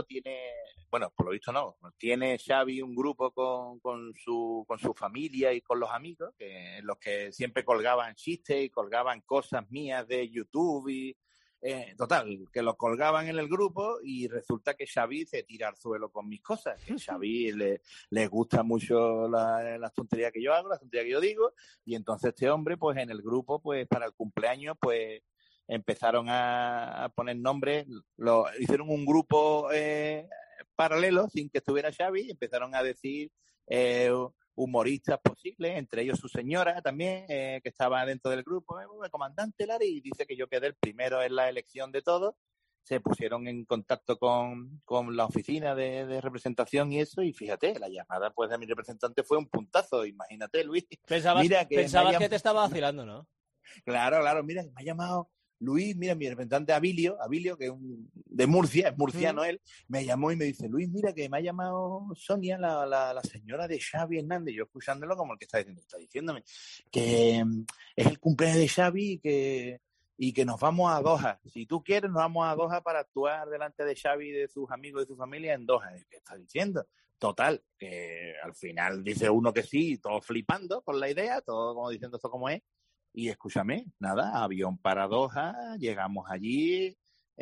tiene Xavi un grupo con su familia y con los amigos, en los que siempre colgaban chistes y colgaban cosas mías de YouTube y total, que los colgaban en el grupo, y resulta que Xavi se tira al suelo con mis cosas. Que Xavi le gusta mucho las tonterías que yo hago, las tonterías que yo digo, y entonces este hombre, pues en el grupo, pues para el cumpleaños, pues empezaron a poner nombres, hicieron un grupo paralelo sin que estuviera Xavi, y empezaron a decir humoristas posibles, entre ellos su señora también, que estaba dentro del grupo, el comandante Lara, y dice que yo quedé el primero en la elección de todos. Se pusieron en contacto con la oficina de representación y eso, y fíjate, la llamada pues de mi representante fue un puntazo, imagínate, Luis. Pensabas que te estaba vacilando, ¿no? Claro, mira, me ha llamado Luis, mira, mi representante Abilio, que es de Murcia, es murciano él, me llamó y me dice, Luis, mira que me ha llamado Sonia, la señora de Xavi Hernández, yo escuchándolo como el que está diciéndome que es el cumpleaños de Xavi y que nos vamos a Doha. Si tú quieres, nos vamos a Doha para actuar delante de Xavi y de sus amigos y de su familia en Doha. ¿Qué está diciendo? Total, que al final dice uno que sí, todos flipando con la idea, todo como diciendo esto como es. Y escúchame, nada, avión para Doha, llegamos allí,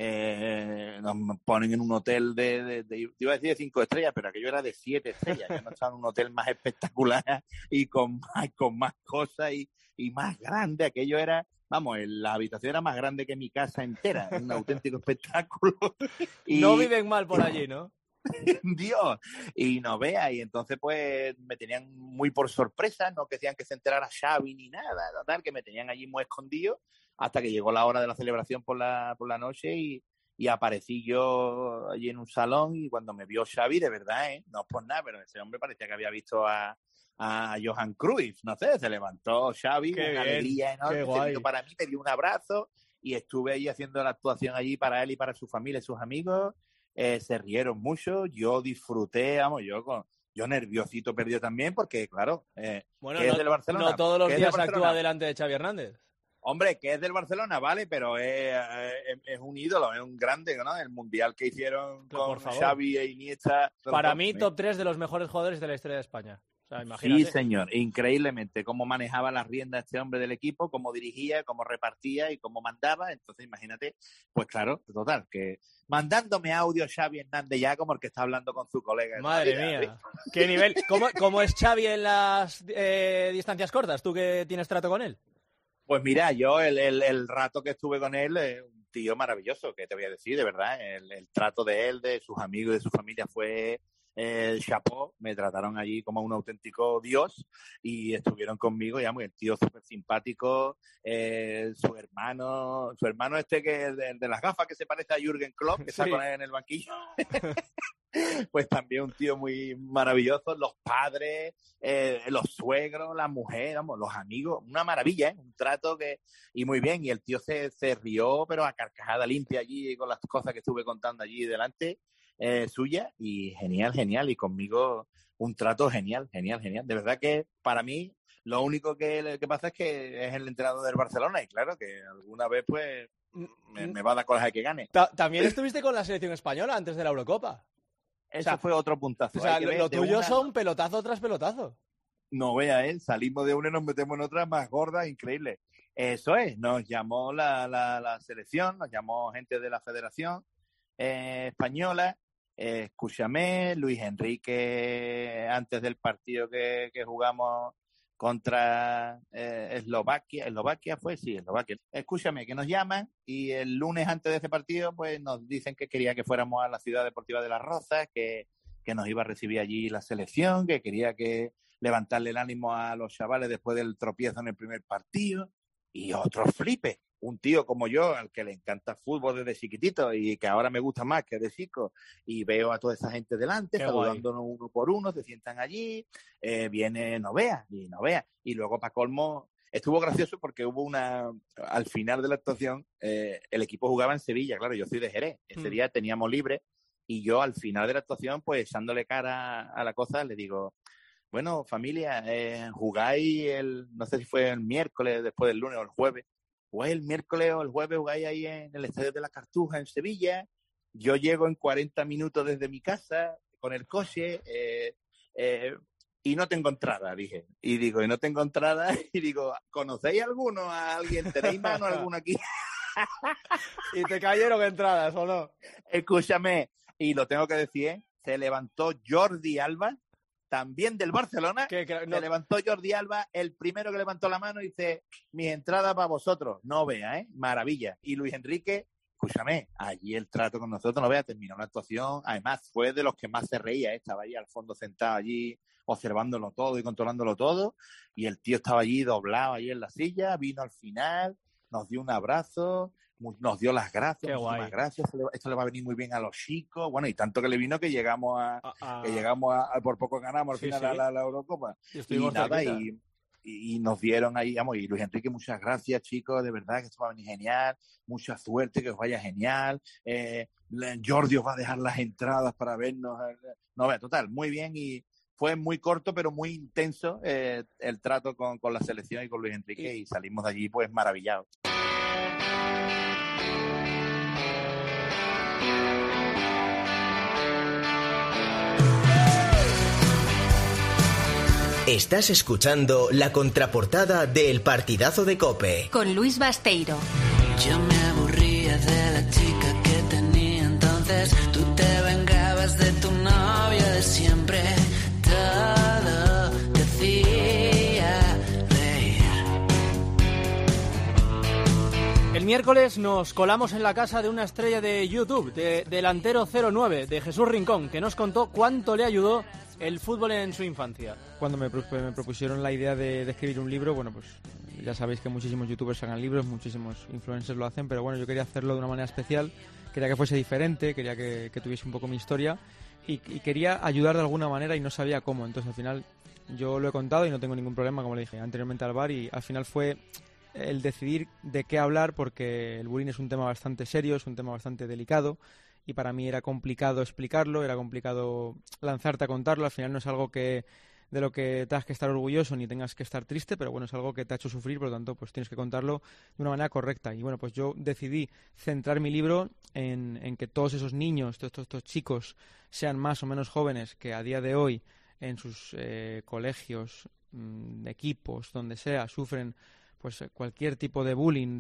nos ponen en un hotel iba a decir de 5 estrellas, pero aquello era de 7 estrellas. Yo no estaba en un hotel más espectacular y con más cosas y más grande. Aquello era, la habitación era más grande que mi casa entera, un auténtico espectáculo. No viven mal por allí, ¿no? Dios, y no vea, y entonces pues me tenían muy por sorpresa, no querían que se enterara Xavi ni nada, total, que me tenían allí muy escondido hasta que llegó la hora de la celebración por la noche y aparecí yo allí en un salón, y cuando me vio Xavi, de verdad, no es por nada, pero ese hombre parecía que había visto a Johan Cruyff, no sé, se levantó Xavi, una alegría enorme, se vino para mí, me dio un abrazo y estuve ahí haciendo la actuación allí para él y para su familia y sus amigos. Se rieron mucho, yo disfruté, yo nerviosito perdido también, porque claro, bueno, ¿qué es del Barcelona? No todos los días actúa delante de Xavi Hernández. Hombre, que es del Barcelona, vale, pero es un ídolo, es un grande, ¿no? El mundial que hicieron con Xavi e Iniesta. Para mí, top 3 de los mejores jugadores de la historia de España. O sea, imagínate. Sí, señor, increíblemente cómo manejaba las riendas este hombre del equipo, cómo dirigía, cómo repartía y cómo mandaba. Entonces, imagínate, pues claro, total, que mandándome audio Xavi Hernández ya como el que está hablando con su colega. Madre mía, qué nivel. ¿Cómo es Xavi en las distancias cortas? ¿Tú que tienes trato con él? Pues mira, yo el rato que estuve con él, un tío maravilloso, que te voy a decir, de verdad, el trato de él, de sus amigos y de su familia fue el chapeau. Me trataron allí como un auténtico dios y estuvieron conmigo, ya el tío súper simpático, su hermano este que de las gafas, que se parece a Jürgen Klopp, que está con él en el banquillo. Pues también un tío muy maravilloso, los padres, los suegros, la mujer, los amigos, una maravilla, un trato y muy bien, y el tío se rió, pero a carcajada limpia allí con las cosas que estuve contando allí delante suya, y genial, y conmigo un trato genial, de verdad que para mí lo único que pasa es que es el entrenador del Barcelona, y claro que alguna vez pues me va a dar coraje que gane. También estuviste con la selección española antes de la Eurocopa. Eso fue otro puntazo. O sea, lo tuyo son pelotazo tras pelotazo. No vea, salimos de una y nos metemos en otra más gorda, increíble. Eso es, nos llamó la selección, nos llamó gente de la Federación Española. Escúchame, Luis Enrique, antes del partido que jugamos contra Eslovaquia, sí, Eslovaquia. Escúchame, que nos llaman y el lunes antes de ese partido pues nos dicen que quería que fuéramos a la Ciudad Deportiva de Las Rozas, que nos iba a recibir allí la selección, que quería que levantarle el ánimo a los chavales después del tropiezo en el primer partido. Y otro flipe, un tío como yo, al que le encanta fútbol desde chiquitito y que ahora me gusta más que de chico, y veo a toda esa gente delante, saludándonos uno por uno, se sientan allí, viene Novea. Y luego, para colmo, estuvo gracioso porque hubo al final de la actuación, el equipo jugaba en Sevilla, claro, yo soy de Jerez, ese día teníamos libre, y yo al final de la actuación, pues echándole cara a la cosa, le digo... Bueno, familia, jugáis no sé si fue el miércoles, después del lunes o el jueves, el miércoles o el jueves jugáis ahí en el Estadio de la Cartuja en Sevilla. Yo llego en 40 minutos desde mi casa con el coche y no tengo entrada, dije. Y no tengo entrada y digo, ¿conocéis alguno? ¿A alguien? ¿Tenéis mano alguno aquí? ¿Y te cayeron entradas o no? Escúchame, y lo tengo que decir, se levantó Jordi Alba, también del Barcelona, se levantó Jordi Alba, el primero que levantó la mano y dice, mis entradas para vosotros, no vea, maravilla. Y Luis Enrique, escúchame, allí el trato con nosotros, no vea, terminó la actuación, además fue de los que más se reía, estaba allí al fondo sentado allí, observándolo todo y controlándolo todo, y el tío estaba allí doblado allí en la silla, vino al final, nos dio un abrazo, nos dio las gracias, muchísimas gracias, esto le va a venir muy bien a los chicos, bueno, y tanto que le vino que llegamos por poco ganamos al final a la Eurocopa, y nos dieron ahí, vamos, y Luis Enrique, muchas gracias chicos, de verdad que esto va a venir genial, mucha suerte, que os vaya genial, Jordi os va a dejar las entradas para vernos, total, muy bien, y fue muy corto pero muy intenso el trato con la selección y con Luis Enrique, y salimos de allí pues maravillados. Estás escuchando la contraportada del Partidazo de COPE. Con Luis Basteiro. Yo me aburría de la chica que tenía entonces. Tú te vengabas de tu novia de siempre. Todo te hacía reír. El miércoles nos colamos en la casa de una estrella de YouTube, de Delantero 09, de Jesús Rincón, que nos contó cuánto le ayudó el fútbol en su infancia. Cuando me propusieron la idea de escribir un libro, bueno, pues ya sabéis que muchísimos youtubers sacan libros, muchísimos influencers lo hacen, pero bueno, yo quería hacerlo de una manera especial, quería que fuese diferente, quería que tuviese un poco mi historia y quería ayudar de alguna manera y no sabía cómo. Entonces al final yo lo he contado y no tengo ningún problema, como le dije anteriormente al bar, y al final fue el decidir de qué hablar, porque el bullying es un tema bastante serio, es un tema bastante delicado, y para mí era complicado explicarlo, era complicado lanzarte a contarlo. Al final no es algo de lo que tengas que estar orgulloso ni tengas que estar triste, pero bueno, es algo que te ha hecho sufrir, por lo tanto pues tienes que contarlo de una manera correcta. Y bueno, pues yo decidí centrar mi libro en que todos esos niños, todos estos chicos, sean más o menos jóvenes, que a día de hoy en sus colegios, equipos, donde sea, sufren pues cualquier tipo de bullying,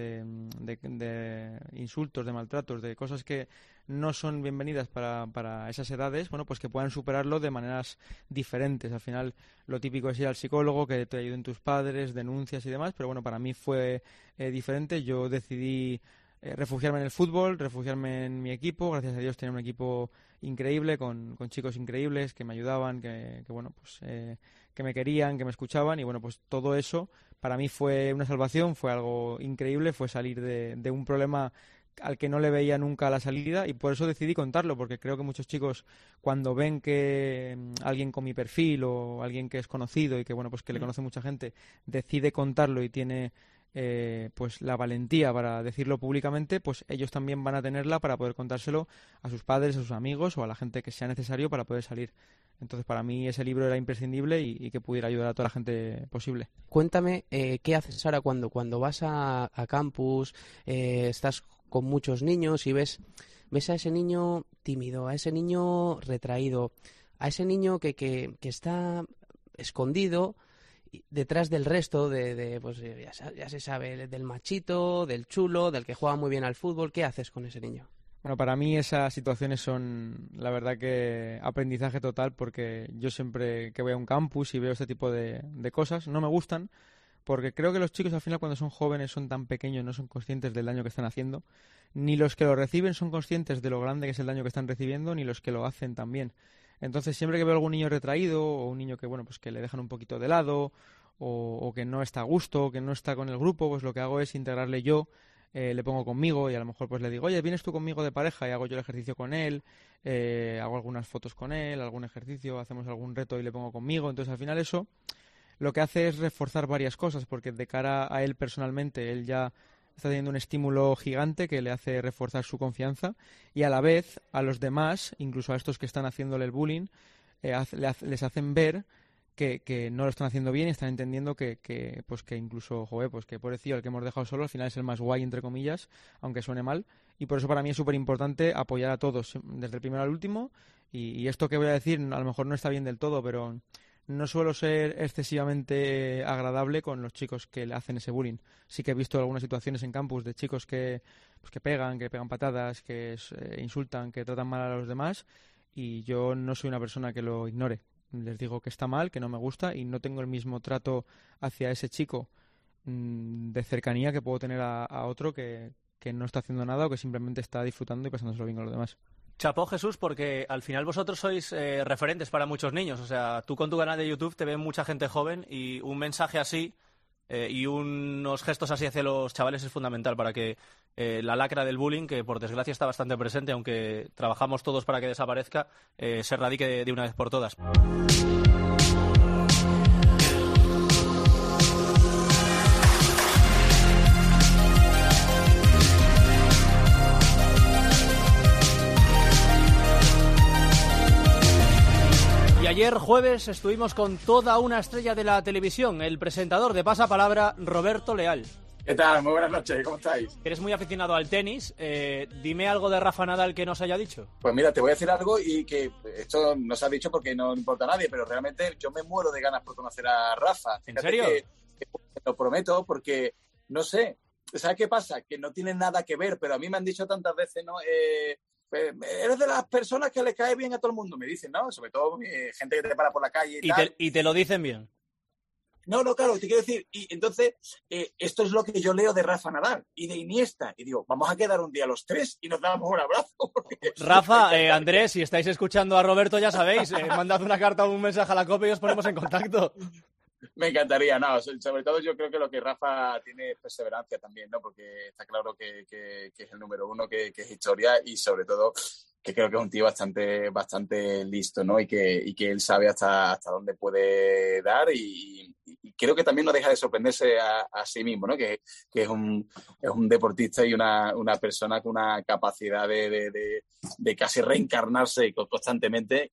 de insultos, de maltratos, de cosas que no son bienvenidas para esas edades, bueno, pues que puedan superarlo de maneras diferentes. Al final lo típico es ir al psicólogo, que te ayuden tus padres, denuncias y demás, pero bueno, para mí fue diferente. Yo decidí refugiarme en el fútbol, refugiarme en mi equipo. Gracias a Dios tenía un equipo increíble, con chicos increíbles que me ayudaban, que bueno, pues que me querían, que me escuchaban, y bueno, pues todo eso para mí fue una salvación, fue algo increíble, fue salir de un problema al que no le veía nunca la salida, y por eso decidí contarlo, porque creo que muchos chicos, cuando ven que alguien con mi perfil o alguien que es conocido y que bueno, pues que le conoce mucha gente, decide contarlo y tiene pues la valentía para decirlo públicamente, pues ellos también van a tenerla para poder contárselo a sus padres, a sus amigos o a la gente que sea necesario para poder salir. Entonces para mí ese libro era imprescindible y que pudiera ayudar a toda la gente posible. Cuéntame, ¿qué haces ahora cuando vas a campus, estás con muchos niños y ves a ese niño tímido, a ese niño retraído, a ese niño que está escondido detrás del resto, pues ya se sabe, del machito, del chulo, del que juega muy bien al fútbol. ¿Qué haces con ese niño? Bueno, para mí esas situaciones son, la verdad, que aprendizaje total, porque yo siempre que voy a un campus y veo este tipo de cosas, no me gustan, porque creo que los chicos al final cuando son jóvenes son tan pequeños, no son conscientes del daño que están haciendo, ni los que lo reciben son conscientes de lo grande que es el daño que están recibiendo, ni los que lo hacen también. Entonces siempre que veo algún niño retraído o un niño que, bueno, pues que le dejan un poquito de lado o que no está a gusto, o que no está con el grupo, pues lo que hago es integrarle yo. Le pongo conmigo y a lo mejor pues le digo, oye, vienes tú conmigo de pareja, y hago yo el ejercicio con él, hago algunas fotos con él, algún ejercicio, hacemos algún reto y le pongo conmigo. Entonces al final eso lo que hace es reforzar varias cosas, porque de cara a él personalmente, él ya está teniendo un estímulo gigante que le hace reforzar su confianza, y a la vez a los demás, incluso a estos que están haciéndole el bullying, les hacen ver que no lo están haciendo bien y están entendiendo que incluso, pues que pobrecillo, el que hemos dejado solo al final es el más guay, entre comillas, aunque suene mal. Y por eso para mí es súper importante apoyar a todos, desde el primero al último. Y esto que voy a decir a lo mejor no está bien del todo, pero no suelo ser excesivamente agradable con los chicos que le hacen ese bullying. Sí que he visto algunas situaciones en campus de chicos que pegan patadas, que insultan, que tratan mal a los demás, y yo no soy una persona que lo ignore. Les digo que está mal, que no me gusta, y no tengo el mismo trato hacia ese chico de cercanía que puedo tener a otro que no está haciendo nada o que simplemente está disfrutando y pasándoselo bien con los demás. Chapó, Jesús, porque al final vosotros sois referentes para muchos niños. O sea, tú con tu canal de YouTube te ve mucha gente joven, y un mensaje así y unos gestos así hacia los chavales es fundamental para que la lacra del bullying, que por desgracia está bastante presente, aunque trabajamos todos para que desaparezca, se erradique de una vez por todas. Y ayer jueves estuvimos con toda una estrella de la televisión, el presentador de Pasapalabra, Roberto Leal. ¿Qué tal? Muy buenas noches, ¿cómo estáis? Eres muy aficionado al tenis, dime algo de Rafa Nadal que nos haya dicho. Pues mira, te voy a decir algo, y que esto no se ha dicho porque no importa a nadie, pero realmente yo me muero de ganas por conocer a Rafa. ¿En serio? Que lo prometo, porque, no sé, ¿sabes qué pasa? Que no tiene nada que ver, pero a mí me han dicho tantas veces, ¿no? Eres de las personas que le cae bien a todo el mundo, me dicen, ¿no? Sobre todo gente que te para por la calle y tal. ¿Y te lo dicen bien? No, claro, te quiero decir, y entonces esto es lo que yo leo de Rafa Nadal y de Iniesta, y digo, vamos a quedar un día los tres y nos damos un abrazo. Rafa, Andrés, si estáis escuchando a Roberto, ya sabéis, mandad una carta o un mensaje a la COPE y os ponemos en contacto. Me encantaría, no, sobre todo yo creo que lo que Rafa tiene es perseverancia también, ¿no? Porque está claro que es el número uno, que es historia, y sobre todo que creo que es un tío bastante listo, ¿no? Y que él sabe hasta dónde puede dar, y creo que también no deja de sorprenderse a sí mismo, ¿no? Que es un deportista y una persona con una capacidad de casi reencarnarse constantemente,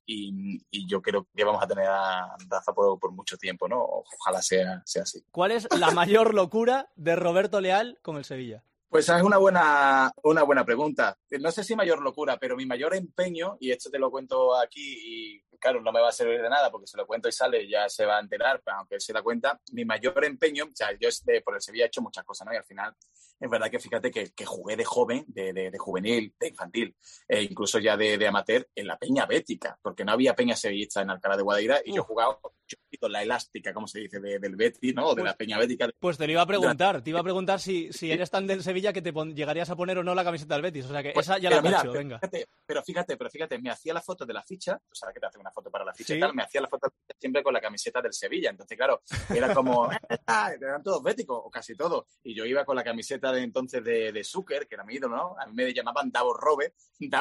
y yo creo que vamos a tener a Rafa por mucho tiempo, ¿no? Ojalá sea así. ¿Cuál es la mayor locura de Roberto Leal con el Sevilla? Pues es una buena pregunta. No sé si mayor locura, pero mi mayor empeño, y esto te lo cuento aquí, y claro, no me va a servir de nada porque se lo cuento y sale, ya se va a enterar, pero aunque él se da cuenta, mi mayor empeño, o sea, yo por el Sevilla he hecho muchas cosas, ¿no? Y al final, es verdad que fíjate que jugué de joven, de juvenil, de infantil, incluso ya de amateur, en la Peña Bética, porque no había peña sevillista en Alcalá de Guadaira, y yo jugaba la elástica, como se dice, del Betis, ¿no? O de la Peña Bética. Pues te iba a preguntar si eres tan del Sevilla que te llegarías a poner o no la camiseta del Betis, o sea que pues, esa ya la has hecho, venga. Pero fíjate, me hacía la foto de la ficha, tú sabes que te hace una foto para la ficha, ¿sí? Y tal, me hacía la foto siempre con la camiseta del Sevilla, entonces claro, era como, eran todos béticos, o casi todos, y yo iba con la camiseta de entonces de Zucker, que era mi ídolo, ¿no? A mí me llamaban Davos Robe.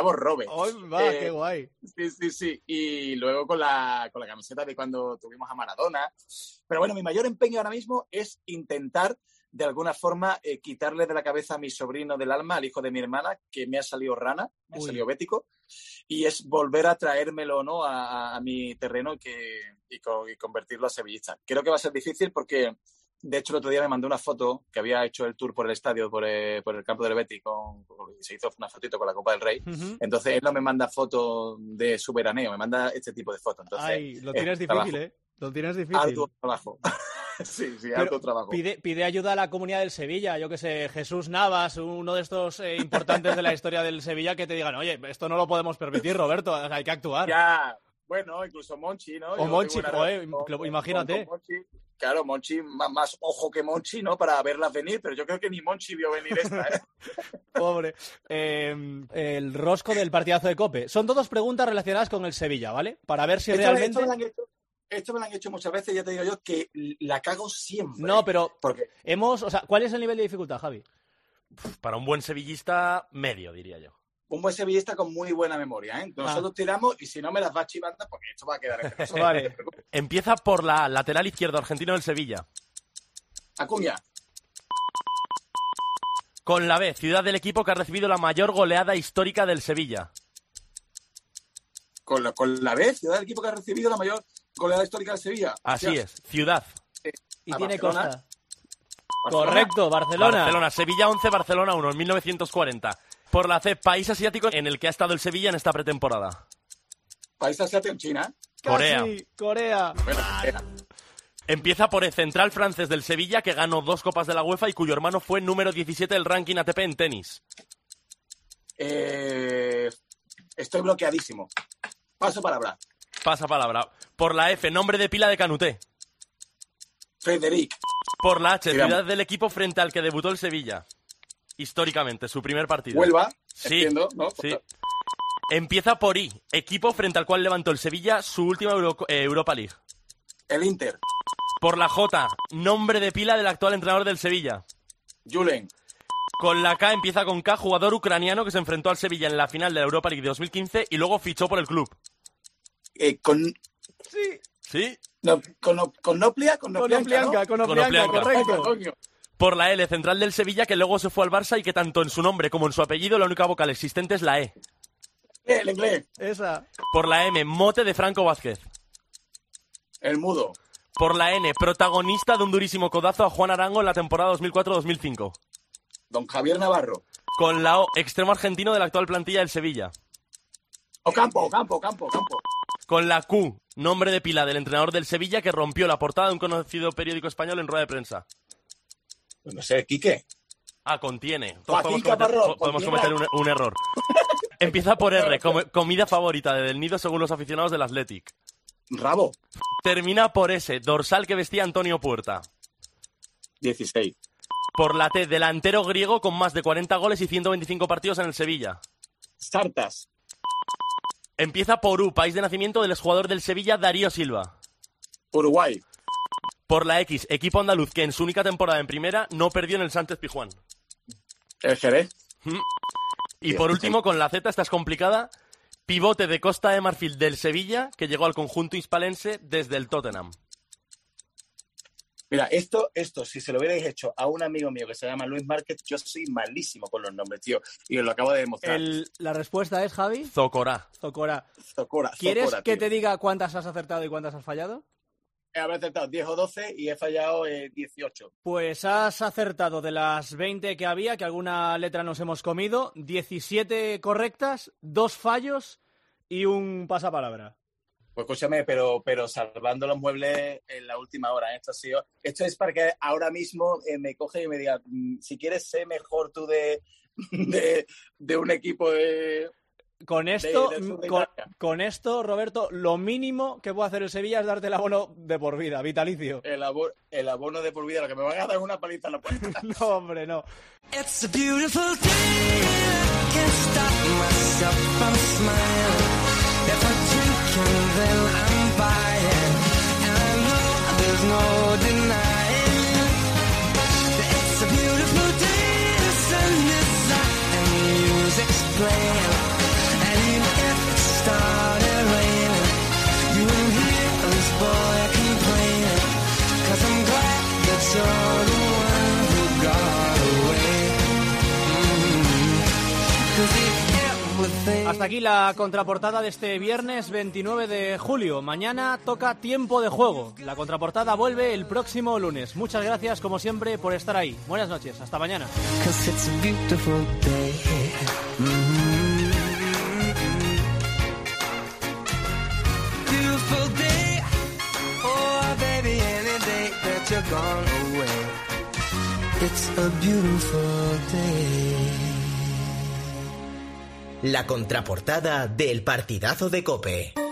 ¡Ay, va, qué guay! Sí, y luego con la camiseta de cuando tuvimos a Maradona. Pero bueno, mi mayor empeño ahora mismo es intentar, de alguna forma, quitarle de la cabeza a mi sobrino del alma, al hijo de mi hermana, que me ha salido rana, me ha salido bético, y es volver a traérmelo, ¿no? a mi terreno y convertirlo a sevillista. Creo que va a ser difícil porque, de hecho, el otro día me mandó una foto que había hecho el tour por el estadio, por el campo del Betis, se hizo una fotito con la Copa del Rey. Uh-huh. Entonces, él no me manda fotos de su veraneo, me manda este tipo de fotos. Entonces, lo tienes difícil, ¿eh? Lo tienes difícil. Alto trabajo. Sí, Pero alto trabajo. Pide ayuda a la comunidad del Sevilla, yo que sé, Jesús Navas, uno de estos importantes de la historia del Sevilla, que te digan, oye, esto no lo podemos permitir, Roberto, hay que actuar. Ya, bueno, incluso Monchi, ¿no? O Monchi, imagínate. Con Monchi. Claro, Monchi, más ojo que Monchi, ¿no? Para verlas venir, pero yo creo que ni Monchi vio venir esta, ¿eh? Pobre. El rosco del partidazo de COPE. Son todas preguntas relacionadas con el Sevilla, ¿vale? Para ver si realmente... Esto me lo han hecho muchas veces, ya te digo yo, que la cago siempre. No, pero porque ¿cuál es el nivel de dificultad, Javi? Para un buen sevillista, medio, diría yo. Un buen sevillista con muy buena memoria, ¿eh? Nosotros tiramos y si no me las va chivando porque esto va a quedar entre nosotros. Vale. Empieza por la lateral izquierdo argentino del Sevilla. Acuña. Con la B, ciudad del equipo que ha recibido la mayor goleada histórica del Sevilla. Con la B, ciudad del equipo que ha recibido la mayor goleada histórica del Sevilla. Así es, ciudad. Y tiene Barcelona. costa. Correcto, Barcelona. Barcelona, Sevilla 11, Barcelona 1, en 1940. Por la C, país asiático en el que ha estado el Sevilla en esta pretemporada. País asiático en China. Corea. Casi, Corea. Empieza por el central francés del Sevilla que ganó 2 copas de la UEFA y cuyo hermano fue número 17 del ranking ATP en tenis. Estoy bloqueadísimo. Paso palabra. Pasa palabra. Por la F, nombre de pila de Canuté. Frederic. Por la H, Digamos. ciudad del equipo frente al que debutó el Sevilla. Históricamente, su primer partido. Huelva. Sí, Entiendo, ¿no? sí. Empieza por I, equipo frente al cual levantó el Sevilla su última Europa League. El Inter. Por la J, nombre de pila del actual entrenador del Sevilla. Julen. Con la K empieza con K, jugador ucraniano que se enfrentó al Sevilla en la final de la Europa League de 2015 y luego fichó por el club. Sí. ¿Sí? No, con Noplia, Con Oplianca, correcto. Coño. Por la L, central del Sevilla que luego se fue al Barça y que tanto en su nombre como en su apellido la única vocal existente es la E. El inglés. Esa. Por la M, mote de Franco Vázquez. El mudo. Por la N, protagonista de un durísimo codazo a Juan Arango en la temporada 2004-2005. Don Javier Navarro. Con la O, extremo argentino de la actual plantilla del Sevilla. Campo. Con la Q, nombre de pila del entrenador del Sevilla que rompió la portada de un conocido periódico español en rueda de prensa. No sé, Quique. Contiene. Joaquín Podemos cometer un error. Empieza por R, comida favorita de Del Nido según los aficionados del Athletic. Rabo. Termina por S, dorsal que vestía Antonio Puerta. 16. Por la T, delantero griego con más de 40 goles y 125 partidos en el Sevilla. Sartas. Empieza por U, país de nacimiento del exjugador del Sevilla Darío Silva. Uruguay. Por la X, equipo andaluz que en su única temporada en primera no perdió en el Sánchez Pizjuán. El Jerez. Y por último, con la Z, esta es complicada, pivote de Costa de Marfil del Sevilla que llegó al conjunto hispalense desde el Tottenham. Mira, esto, si se lo hubierais hecho a un amigo mío que se llama Luis Márquez, yo soy malísimo con los nombres, tío, y os lo acabo de demostrar. La respuesta es, Javi. Zocora. ¿Quieres que tío. te diga cuántas has acertado y cuántas has fallado? Habré acertado 10 o 12 y he fallado 18. Pues has acertado de las 20 que había, que alguna letra nos hemos comido, 17 correctas, 2 fallos y un pasapalabra. Pues escúchame, pero salvando los muebles en la última hora. Esto es para que ahora mismo me coge y me diga, si quieres ser mejor tú de un equipo de... Con esto, Roberto, lo mínimo que puede hacer el Sevilla es darte el abono de por vida, vitalicio. El abono de por vida, lo que me van a dar es una paliza en la puerta. No, hombre, no. It's a beautiful day, I can't stop myself from smiling. If I drink and then I'm buying, and I know there's no denying. It's a beautiful day, the sun is out and the music's playing. And even if it started raining, you won't hear this boy complaining. 'Cause I'm glad that you're the one who got away. 'Cause everything... Hasta aquí la contraportada de este viernes 29 de julio. Mañana toca tiempo de juego. La contraportada vuelve el próximo lunes. Muchas gracias, como siempre, por estar ahí. Buenas noches. Hasta mañana. 'Cause it's a beautiful day. Beautiful day. Oh, baby, any day that you're gone away. It's a beautiful day. La contraportada del partidazo de COPE.